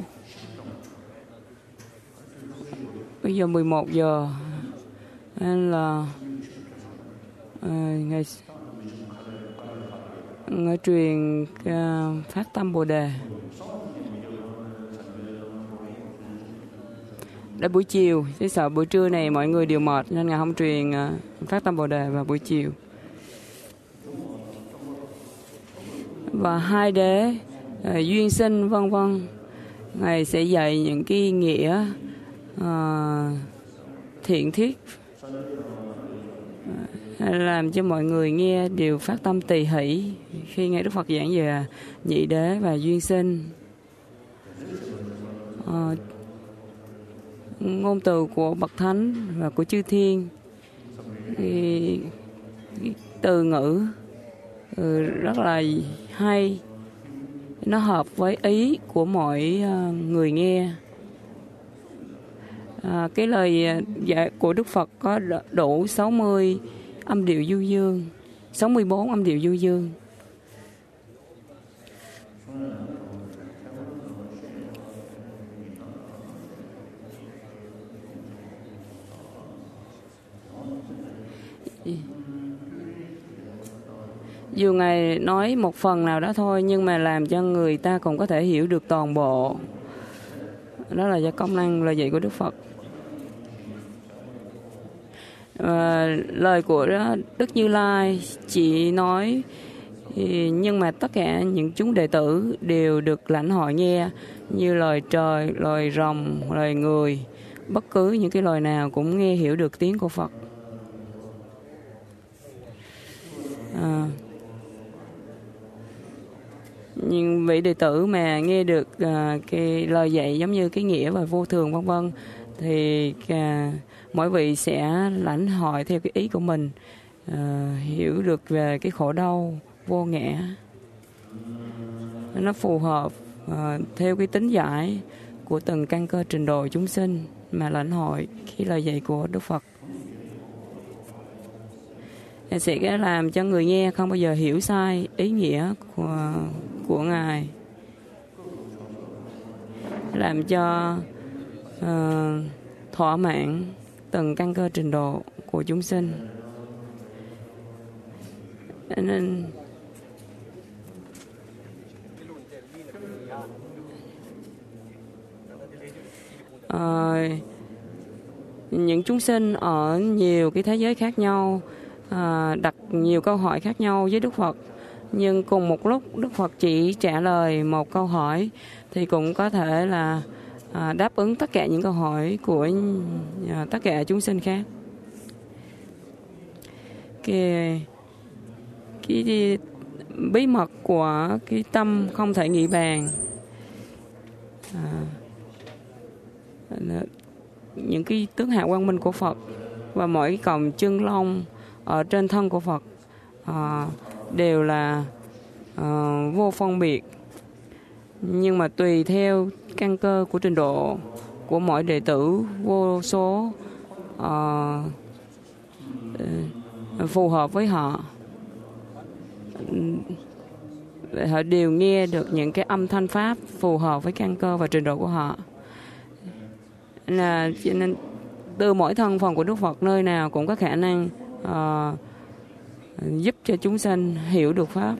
Bây giờ mười một giờ nên là à, ngày ngài truyền à, phát tâm Bồ Đề. Đã buổi chiều, chứ sợ buổi trưa này mọi người đều mệt nên ngài không truyền uh, phát tâm Bồ Đề vào buổi chiều. Và hai đế uh, duyên sinh vân vân, ngài sẽ dạy những cái nghĩa uh, thiện thiết uh, làm cho mọi người nghe đều phát tâm tỳ hỷ khi nghe Đức Phật giảng về nhị đế và duyên sinh. Uh, ngôn từ của bậc thánh và của chư thiên, thì từ ngữ rất là hay, nó hợp với ý của mỗi người nghe. À, cái lời dạy của Đức Phật có đủ sáu mươi âm điệu du dương, sáu mươi bốn âm điệu du dương. Dù Ngài nói một phần nào đó thôi, nhưng mà làm cho người ta cũng có thể hiểu được toàn bộ. Đó là do công năng lời dạy của Đức Phật. À, lời của Đức Như Lai chỉ nói, nhưng mà tất cả những chúng đệ tử đều được lãnh hội nghe, như lời trời, lời rồng, lời người. Bất cứ những cái lời nào cũng nghe hiểu được tiếng của Phật. À, nhưng vị đệ tử mà nghe được uh, cái lời dạy giống như cái nghĩa và vô thường vân vân thì uh, mỗi vị sẽ lãnh hội theo cái ý của mình, uh, hiểu được về cái khổ đau vô ngã, nó phù hợp uh, theo cái tính giải của từng căn cơ trình độ chúng sinh mà lãnh hội cái lời dạy của Đức Phật. Sẽ làm cho người nghe không bao giờ hiểu sai ý nghĩa của, của Ngài, làm cho uh, thỏa mãn từng căn cơ trình độ của chúng sinh. Nên uh, những chúng sinh ở nhiều cái thế giới khác nhau À, đặt nhiều câu hỏi khác nhau với Đức Phật, nhưng cùng một lúc Đức Phật chỉ trả lời một câu hỏi thì cũng có thể là à, đáp ứng tất cả những câu hỏi của à, tất cả chúng sinh khác. Cái, cái, cái bí mật của cái tâm không thể nghĩ bàn, à, những cái tướng hào quang minh của Phật và mỗi cái còng chân lông ở trên thân của Phật à, đều là à, vô phân biệt, nhưng mà tùy theo căn cơ của trình độ của mỗi đệ tử, vô số à, phù hợp với họ, họ đều nghe được những cái âm thanh pháp phù hợp với căn cơ và trình độ của họ. Là cho nên từ mỗi thân phần của Đức Phật nơi nào cũng có khả năng Uh, giúp cho chúng sinh hiểu được pháp.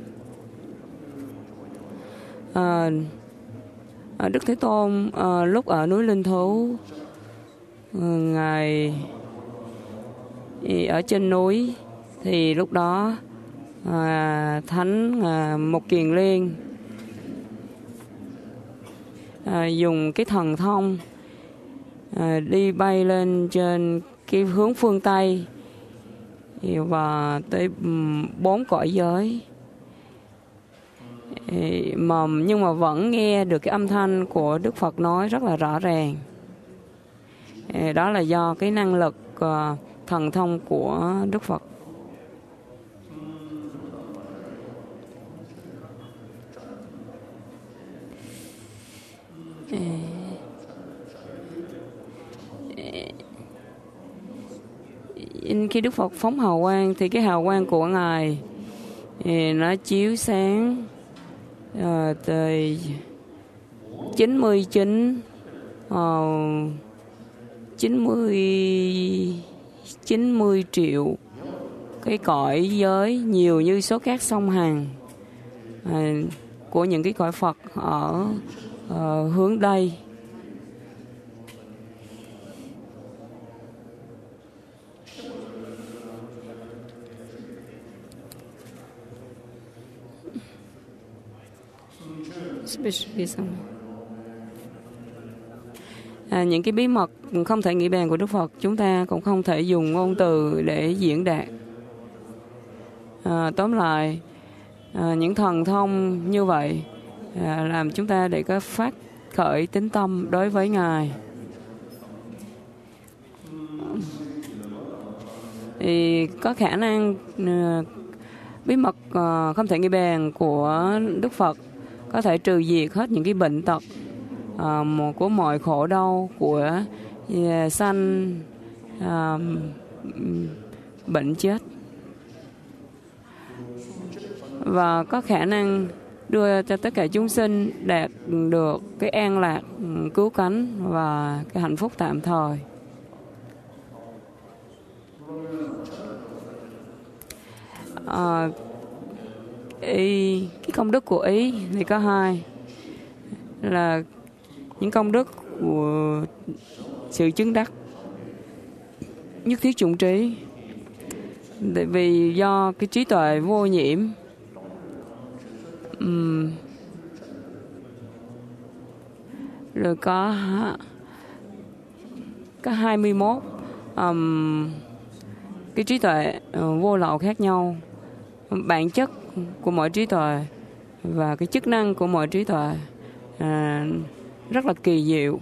uh, Đức Thế Tôn uh, lúc ở núi Linh Thú, uh, Ngài ở trên núi thì lúc đó uh, Thánh uh, Một Kiền Liên uh, dùng cái thần thông à, đi bay lên trên cái hướng phương Tây và tới bốn cõi giới, mà nhưng mà vẫn nghe được cái âm thanh của Đức Phật nói rất là rõ ràng. Đó là do cái năng lực uh, thần thông của Đức Phật. Khi Đức Phật phóng hào quang thì cái hào quang của Ngài thì nó chiếu sáng uh, từ chín mươi chín uh, chín mươi chín mươi triệu cái cõi giới, nhiều như số các sông Hằng uh, của những cái cõi Phật ở uh, hướng Tây. À, những cái bí mật không thể nghĩ bàn của Đức Phật chúng ta cũng không thể dùng ngôn từ để diễn đạt. À, tóm lại, à, những thần thông như vậy à, làm chúng ta để có phát khởi tín tâm đối với Ngài. Thì có khả năng à, bí mật à, không thể nghĩ bàn của Đức Phật có thể trừ diệt hết những cái bệnh tật à, của mọi khổ đau của à, sanh à, bệnh chết, và có khả năng đưa cho tất cả chúng sinh đạt được cái an lạc, cứu cánh và cái hạnh phúc tạm thời. À, ý, cái công đức của ý thì có hai, là những công đức của sự chứng đắc nhất thiết chủng trí, tại vì do cái trí tuệ vô nhiễm um, rồi có có hai mươi mốt um, cái trí tuệ uh, vô lậu khác nhau, bản chất của mỗi trí tuệ và cái chức năng của mỗi trí tuệ à, rất là kỳ diệu.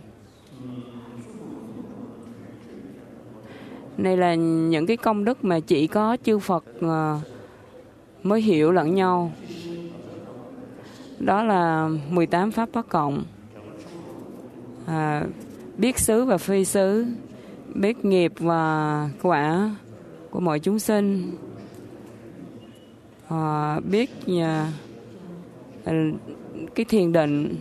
Đây là những cái công đức mà chỉ có chư Phật à, mới hiểu lẫn nhau. Đó là mười tám pháp bất cộng, à, biết xứ và phi xứ, biết nghiệp và quả của mọi chúng sinh, à, biết nhà, cái thiền định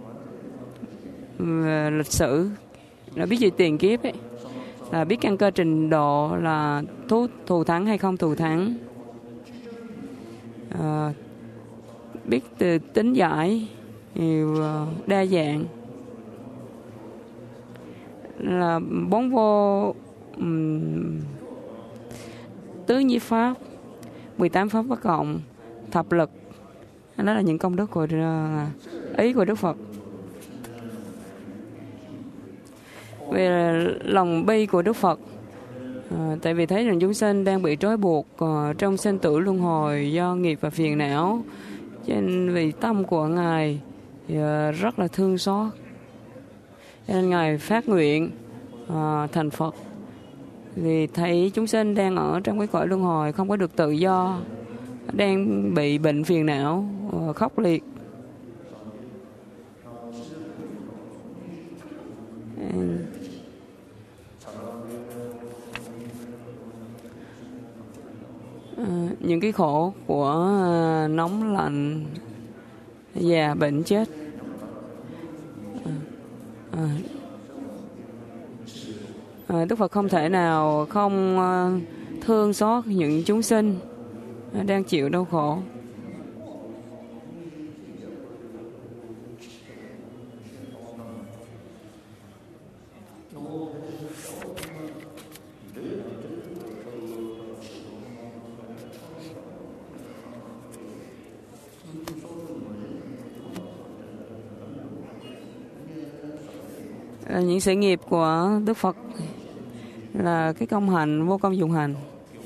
về lịch sử, là biết về tiền kiếp ấy, là biết căn cơ trình độ là thú thù thắng hay không thù thắng, à, biết từ tính giải đa dạng, là bốn vô um, tứ nhi pháp, mười tám pháp bất cộng, thập lực. Đó là những công đức của uh, ý của Đức Phật. Về lòng bi của Đức Phật, à, tại vì thấy rằng chúng sinh đang bị trói buộc uh, trong sinh tử luân hồi do nghiệp và phiền não, cho nên vì tâm của Ngài thì, uh, rất là thương xót, cho nên Ngài phát nguyện uh, thành Phật, vì thấy chúng sinh đang ở trong cái cõi luân hồi không có được tự do, đang bị bệnh phiền não uh, khốc liệt. À, những cái khổ của à, nóng lạnh, già bệnh chết, à, à, à, Đức Phật không thể nào không à, thương xót những chúng sinh đang chịu đau khổ. là những sự nghiệp của Đức Phật là cái công hạnh, vô công dụng hạnh.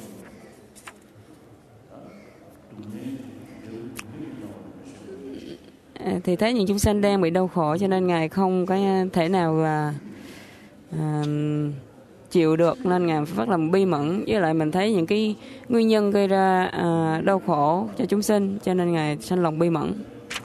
Thì thấy những chúng sanh đang bị đau khổ, cho nên Ngài không có thể nào là à, chịu được, nên Ngài phát làm bi mẫn. Với lại mình thấy những cái nguyên nhân gây ra à, đau khổ cho chúng sinh, cho nên Ngài sanh lòng bi mẫn.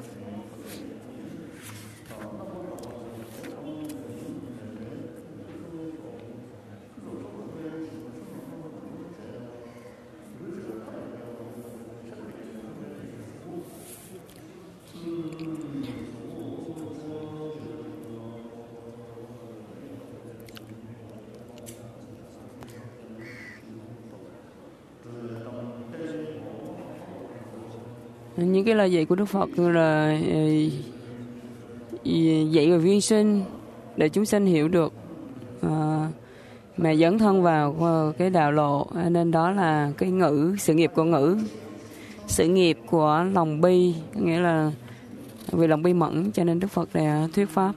Những cái lời dạy của Đức Phật là dạy về viên sinh để chúng sinh hiểu được à, mà dấn thân vào cái đạo lộ, nên đó là cái ngữ, sự nghiệp của ngữ, sự nghiệp của lòng bi, nghĩa là vì lòng bi mẫn, cho nên Đức Phật đã thuyết pháp.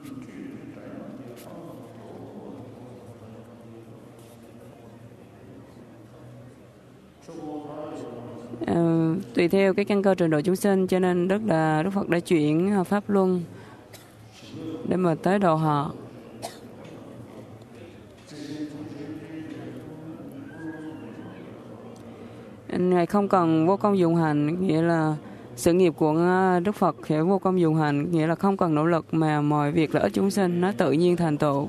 Uh, tùy theo cái căn cơ trình độ chúng sinh, cho nên Đức là Đức Phật đã chuyển pháp luân để mà tới độ họ. Ngài không cần vô công dụng hành, nghĩa là sự nghiệp của Đức Phật sẽ vô công dụng hành, nghĩa là không cần nỗ lực mà mọi việc lợi ích chúng sinh nó tự nhiên thành tựu.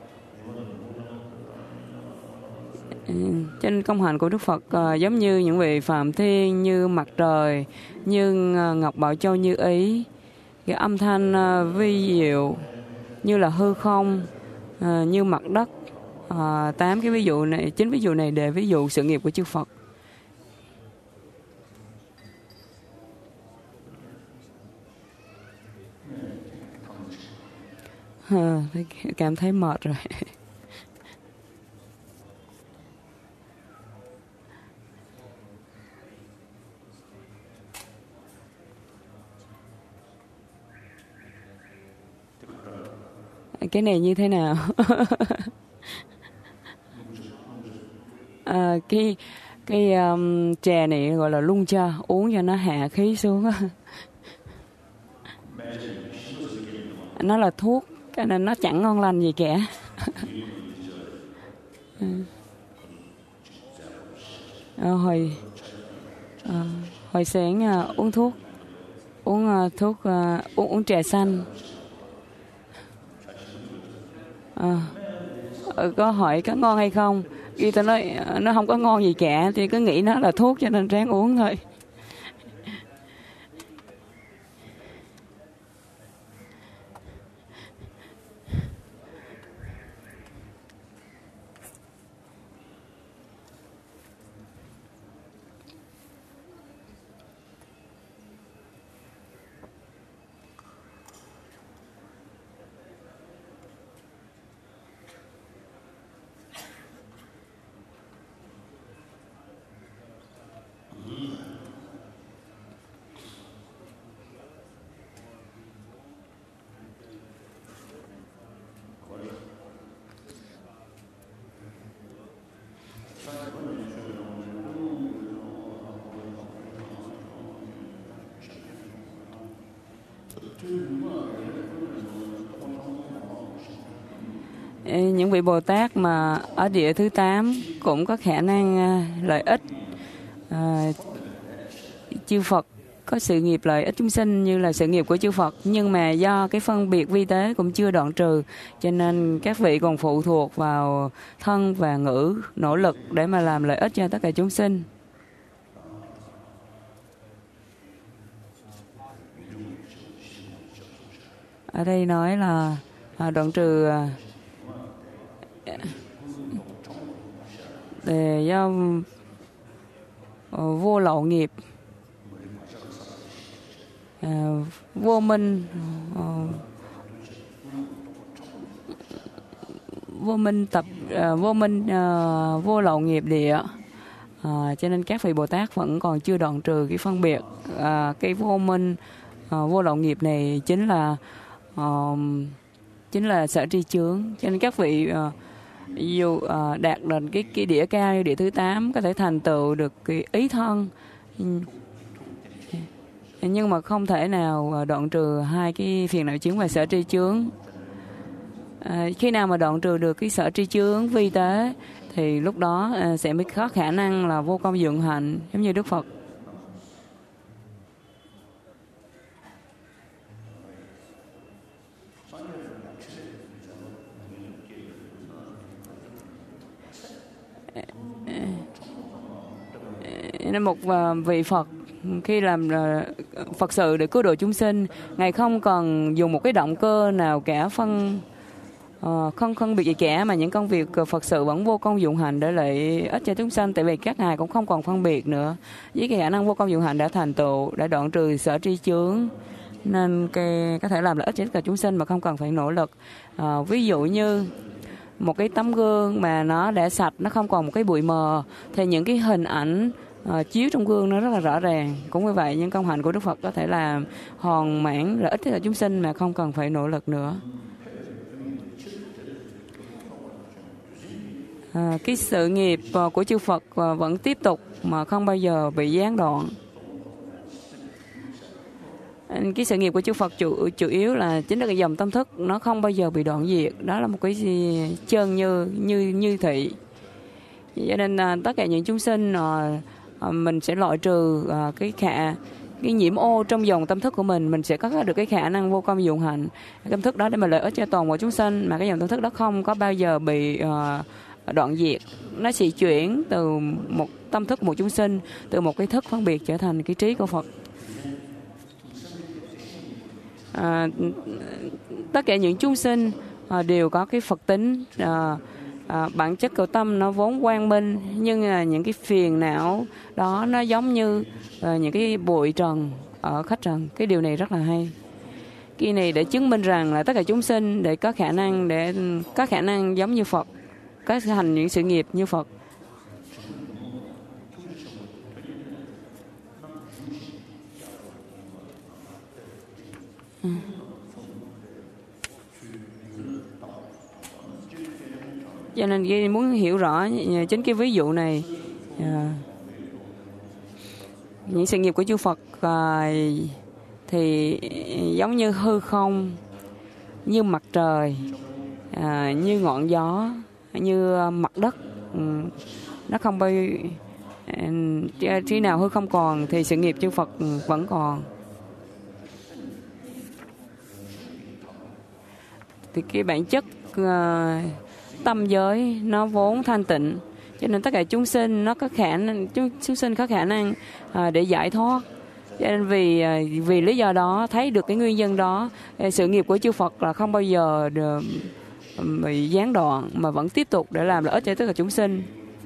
Trên công hạnh của Đức Phật uh, giống như những vị Phạm Thiên, như mặt trời, như uh, Ngọc Bảo Châu Như Ý, cái âm thanh uh, vi diệu, như là hư không, uh, như mặt đất. Uh, tám cái ví dụ này, chính ví dụ này để ví dụ sự nghiệp của chư Phật. Uh, cảm thấy mệt rồi. Cái này như thế nào? à, cái cái um, trà này gọi là lung cha, uống cho nó hạ khí xuống. Nó là thuốc, cái nên nó chẳng ngon lành gì cả. à, hồi à, hồi sáng à, uống thuốc, uống à, thuốc à, uống, uống trà xanh. À, có hỏi có ngon hay không, khi tôi nói nó không có ngon gì cả, thì cứ nghĩ nó là thuốc cho nên ráng uống thôi. Những vị Bồ Tát mà ở địa thứ tám cũng có khả năng uh, lợi ích. Uh, chư Phật có sự nghiệp lợi ích chúng sinh như là sự nghiệp của chư Phật, nhưng mà do cái phân biệt vi tế cũng chưa đoạn trừ, cho nên các vị còn phụ thuộc vào thân và ngữ, nỗ lực để mà làm lợi ích cho tất cả chúng sinh. Ở đây nói là à, đoạn trừ à, để do uh, vô lậu nghiệp, uh, vô minh, uh, vô minh tập, uh, vô minh uh, vô lậu nghiệp địa, uh, cho nên các vị Bồ Tát vẫn còn chưa đoạn trừ cái phân biệt. Uh, cái vô minh, uh, vô lậu nghiệp này chính là uh, chính là sở tri chướng. Cho nên các vị uh, dù uh, đạt đến cái, cái đĩa cao như đĩa thứ tám có thể thành tựu được cái ý thân, nhưng mà không thể nào đoạn trừ hai cái phiền não chướng và sở tri chướng. À, khi nào mà đoạn trừ được cái sở tri chướng vi tế thì lúc đó à, sẽ mới có khả năng là vô công dụng hạnh giống như Đức Phật. Nên một vị Phật khi làm Phật sự để cứu độ chúng sinh, Ngài không cần dùng một cái động cơ nào cả, phân uh, không phân biệt gì cả, mà những công việc Phật sự vẫn vô công dụng hạnh để lợi ích cho chúng sanh. Tại vì các ngài cũng không còn phân biệt nữa, với cái khả năng vô công dụng hạnh đã thành tựu, đã đoạn trừ sở tri chướng, nên cái, có thể làm lợi ích cho tất cả chúng sinh mà không cần phải nỗ lực. Uh, ví dụ như một cái tấm gương mà nó đã sạch, nó không còn một cái bụi mờ, thì những cái hình ảnh uh, chiếu trong gương nó rất là rõ ràng. Cũng như vậy, những công hạnh của Đức Phật có thể làm hoàn mãn lợi ích cho chúng sinh mà không cần phải nỗ lực nữa. À, cái sự nghiệp uh, của chư Phật uh, vẫn tiếp tục mà không bao giờ bị gián đoạn. Cái sự nghiệp của chư Phật chủ chủ yếu là chính là cái dòng tâm thức, nó không bao giờ bị đoạn diệt. Đó là một cái gì chân như như như thị. Cho nên à, tất cả những chúng sinh à, à, mình sẽ loại trừ à, cái khả cái nhiễm ô trong dòng tâm thức của mình, mình sẽ có được cái khả năng vô công dụng hạnh. Cái tâm thức đó để mà lợi ích cho toàn bộ chúng sinh, mà cái dòng tâm thức đó không có bao giờ bị à, đoạn diệt. Nó sẽ chuyển từ một tâm thức của một chúng sinh, từ một cái thức phân biệt trở thành cái trí của Phật. À, tất cả những chúng sinh à, đều có cái Phật tính, à, à, bản chất của tâm nó vốn quang minh, nhưng là những cái phiền não đó nó giống như à, những cái bụi trần ở khách trần. Cái điều này rất là hay. Cái này để chứng minh rằng là tất cả chúng sinh để có khả năng để có khả năng giống như Phật, có hành những sự nghiệp như Phật. Cho nên khi muốn hiểu rõ chính cái ví dụ này, à, những sự nghiệp của chư Phật à, thì giống như hư không, như mặt trời, à, như ngọn gió, như mặt đất. Ừ, nó không bao à, khi nào hư không còn thì sự nghiệp chư Phật vẫn còn. Thì cái bản chất uh, tâm giới nó vốn thanh tịnh, cho nên tất cả chúng sinh nó có khả năng chúng, chúng sinh có khả năng uh, để giải thoát. Cho nên vì uh, vì lý do đó, thấy được cái nguyên nhân đó, sự nghiệp của chư Phật là không bao giờ được, uh, bị gián đoạn, mà vẫn tiếp tục để làm lợi ích cho tất cả chúng sinh.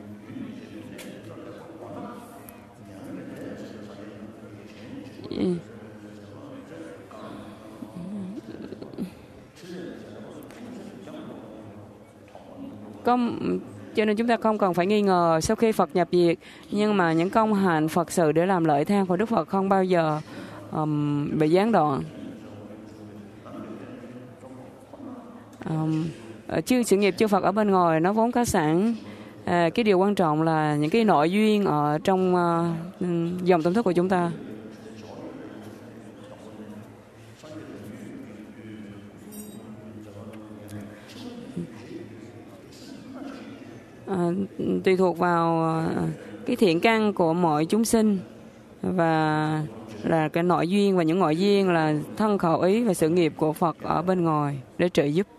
Không, cho nên chúng ta không cần phải nghi ngờ sau khi Phật nhập diệt, nhưng mà những công hạnh Phật sự để làm lợi than của Đức Phật không bao giờ um, bị gián đoạn. Um, chứ sự nghiệp chư Phật ở bên ngoài nó vốn có sẵn. À, cái điều quan trọng là những cái nội duyên ở trong uh, dòng tâm thức của chúng ta. À, tùy thuộc vào cái thiện căn của mọi chúng sinh, và là cái nội duyên, và những nội duyên là thân khẩu ý và sự nghiệp của Phật ở bên ngoài để trợ giúp.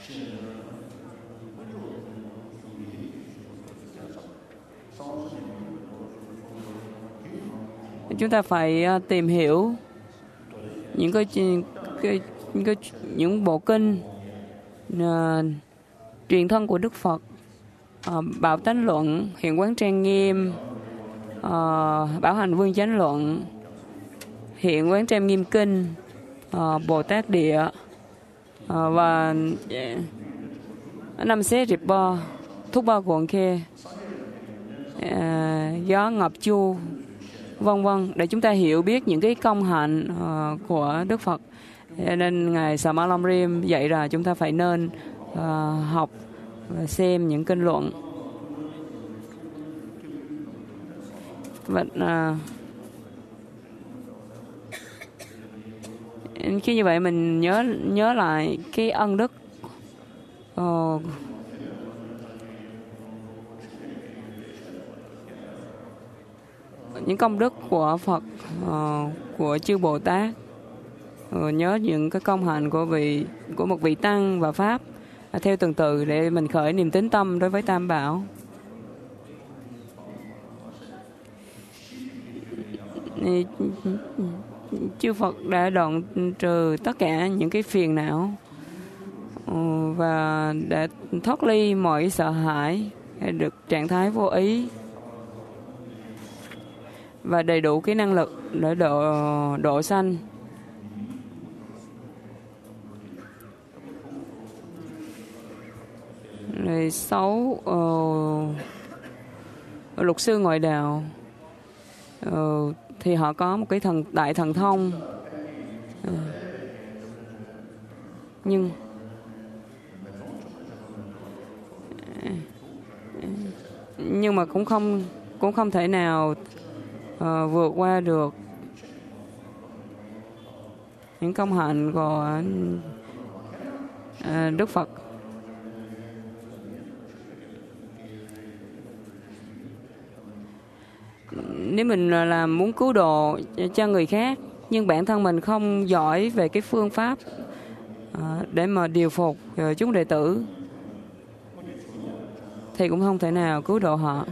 Chúng ta phải tìm hiểu những cái, cái, cái những bộ kinh uh, truyền thân của Đức Phật, Uh, Bảo Tánh Luận, Hiện Quán Trang Nghiêm, uh, Bảo Hành Vương Chánh Luận, Hiện Quán Trang Nghiêm Kinh, uh, Bồ Tát Địa, uh, và yeah, Năm Xế Rịp Bo, Thúc Bo Cuộn Khê, uh, Gió Ngọc Chu, vân vân, để chúng ta hiểu biết những cái công hạnh uh, của Đức Phật. Nên Ngài Samalamrim dạy là chúng ta phải nên uh, học và xem những kinh luận. Và, uh, khi như vậy mình nhớ nhớ lại cái ân đức uh, những công đức của Phật, uh, của chư Bồ Tát, uh, nhớ những cái công hạnh của vị của một vị tăng và pháp uh, theo từng từ để mình khởi niềm tín tâm đối với Tam Bảo. Chư Phật đã đoạn trừ tất cả những cái phiền não uh, và đã thoát ly mọi sợ hãi, được trạng thái vô ý và đầy đủ cái năng lực để độ độ sanh. Rồi sáu uh, luật sư ngoại đạo uh, thì họ có một cái thần đại thần thông, uh, nhưng nhưng mà cũng không cũng không thể nào uh, vượt qua được những công hạnh của uh, Đức Phật. Nếu mình làm muốn cứu độ cho người khác nhưng bản thân mình không giỏi về cái phương pháp uh, để mà điều phục uh, chúng đệ tử thì cũng không thể nào cứu độ họ.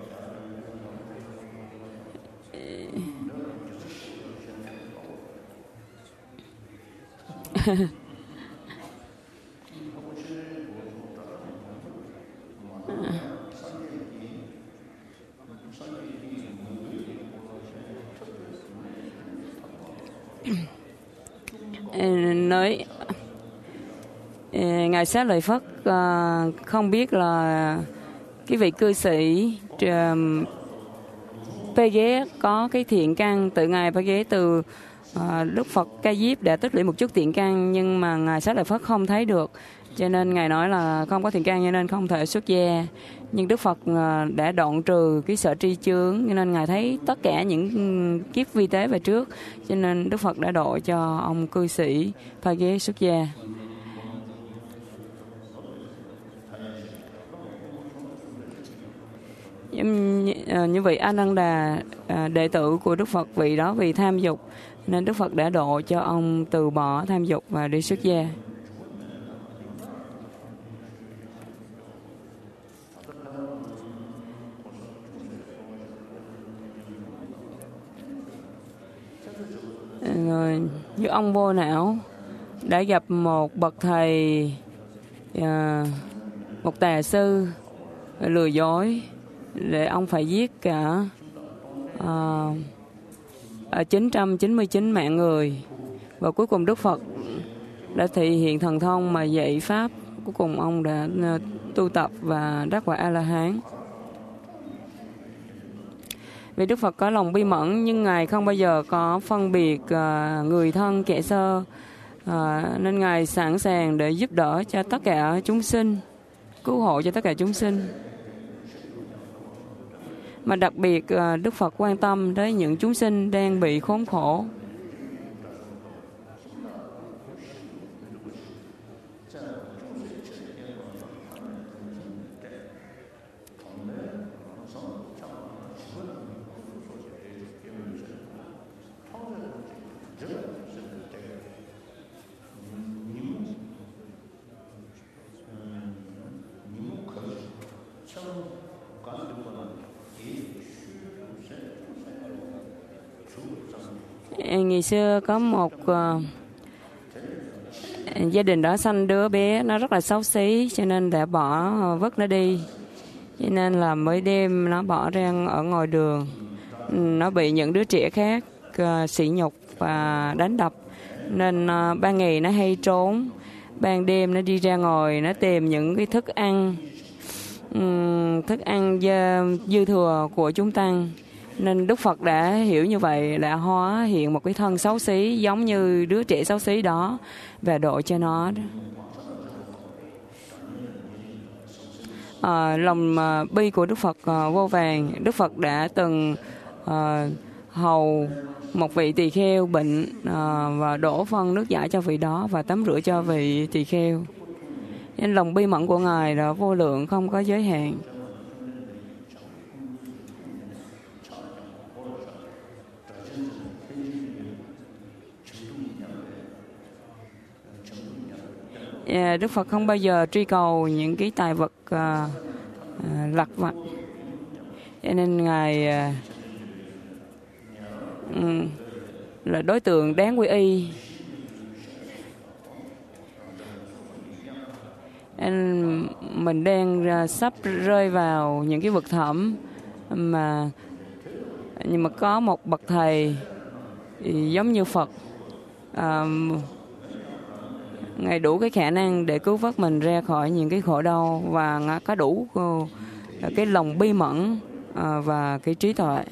Nói Ngài Xá Lợi Phất uh, không biết là cái vị cư sĩ uh, Phê Ghé có cái thiện căn. Tự Ngài Phê Ghé từ uh, Đức Phật Ca Diếp đã tích lũy một chút thiện căn, nhưng mà Ngài Xá Lợi Phất không thấy được, cho nên Ngài nói là không có thiện căn cho nên không thể xuất gia. Nhưng Đức Phật uh, đã đoạn trừ cái sợ tri chướng, cho nên Ngài thấy tất cả những kiếp vi tế về trước, cho nên Đức Phật đã độ cho ông cư sĩ Phê Ghé xuất gia. Như vậy Ananda, đệ tử của Đức Phật, vị đó vì tham dục nên Đức Phật đã độ cho ông từ bỏ tham dục và đi xuất gia. Rồi, như ông Vô Não đã gặp một bậc thầy, một tà sư lừa dối để ông phải giết cả uh, chín trăm chín mươi chín mạng người, và cuối cùng Đức Phật đã thể hiện thần thông mà dạy pháp. Cuối cùng ông đã uh, tu tập và đắc quả A La Hán. Vì Đức Phật có lòng bi mẫn nhưng Ngài không bao giờ có phân biệt uh, người thân kẻ sơ, uh, nên Ngài sẵn sàng để giúp đỡ cho tất cả chúng sinh, cứu hộ cho tất cả chúng sinh. Mà đặc biệt Đức Phật quan tâm đến những chúng sinh đang bị khốn khổ. Ngày xưa có một uh, gia đình đó sanh đứa bé nó rất là xấu xí, cho nên đã bỏ uh, vứt nó đi. Cho nên là mới đêm nó bỏ ra ở ngoài đường, nó bị những đứa trẻ khác uh, sỉ nhục và đánh đập, nên uh, ban ngày nó hay trốn, ban đêm nó đi ra ngoài, nó tìm những cái thức ăn um, thức ăn dư, dư thừa của chúng tăng. Nên Đức Phật đã hiểu như vậy, đã hóa hiện một cái thân xấu xí giống như đứa trẻ xấu xí đó và độ cho nó. À, lòng à, bi của Đức Phật à, vô vàng. Đức Phật đã từng à, hầu một vị tỳ kheo bệnh à, và đổ phân nước giải cho vị đó và tắm rửa cho vị tỳ kheo. Nên lòng bi mẫn của Ngài là vô lượng, không có giới hạn. Yeah, Đức Phật không bao giờ truy cầu những cái tài vật uh, uh, lặt vặt, cho nên Ngài uh, um, là đối tượng đáng quy y. Nên mình đang uh, sắp rơi vào những cái vực thẳm mà nhưng mà có một bậc thầy giống như Phật, uh, Ngài đủ cái khả năng để cứu vớt mình ra khỏi những cái khổ đau và có đủ cái lòng bi mẫn và cái trí tuệ.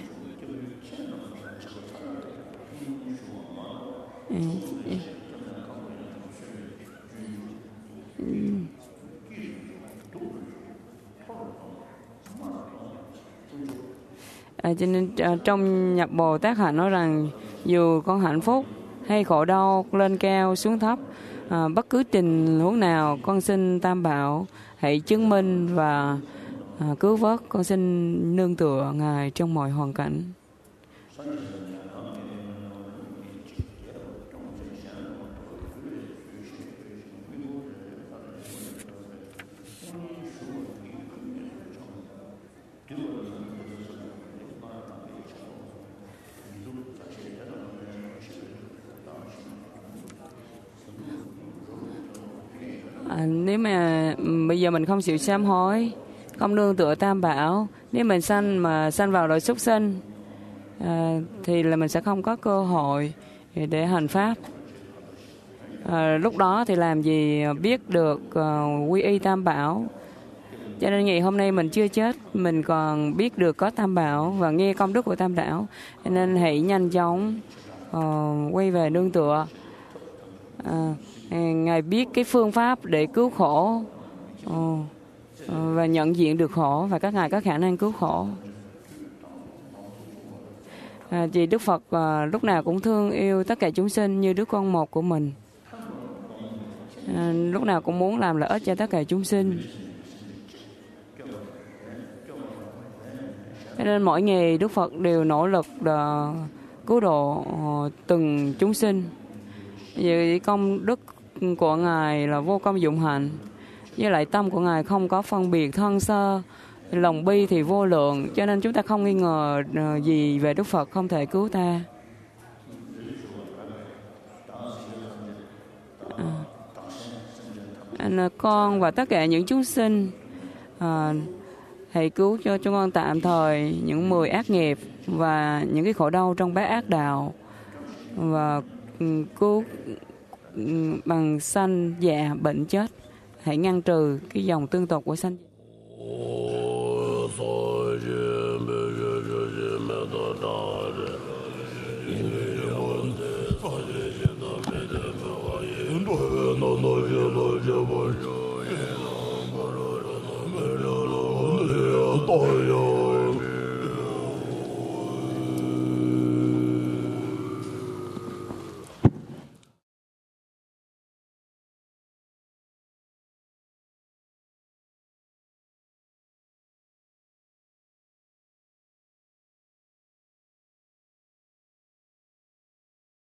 À, cho nên trong nhập Bồ Tát Hạnh nói rằng dù con hạnh phúc hay khổ đau, lên cao xuống thấp, à, bất cứ tình huống nào, con xin Tam Bảo hãy chứng minh và à, cứu vớt. Con xin nương tựa Ngài trong mọi hoàn cảnh. À, nếu mà bây giờ mình không chịu sám hối, không nương tựa Tam Bảo, nếu mình sanh mà sanh vào loại súc sinh à, thì là mình sẽ không có cơ hội để hành pháp. À, lúc đó thì làm gì biết được uh, quy y Tam Bảo. Cho nên ngày hôm nay mình chưa chết, mình còn biết được có Tam Bảo và nghe công đức của Tam Bảo. Cho nên hãy nhanh chóng uh, quay về nương tựa. À, Ngài biết cái phương pháp để cứu khổ uh, uh, và nhận diện được khổ, và các Ngài có khả năng cứu khổ. À, vì Đức Phật uh, lúc nào cũng thương yêu tất cả chúng sinh như đứa con một của mình. À, lúc nào cũng muốn làm lợi ích cho tất cả chúng sinh. Cho nên mỗi ngày Đức Phật đều nỗ lực uh, cứu độ uh, từng chúng sinh. Vì công đức của Ngài là vô công dụng hạnh, với lại tâm của Ngài không có phân biệt thân sơ, lòng bi thì vô lượng, cho nên chúng ta không nghi ngờ gì về Đức Phật không thể cứu ta. À, con và tất cả những chúng sinh à, hãy cứu cho chúng con tạm thời những mười ác nghiệp và những cái khổ đau trong bát ác đạo, và cứu bằng sanh già bệnh chết. Hãy ngăn trừ cái dòng tương tục của sanh.
Oh,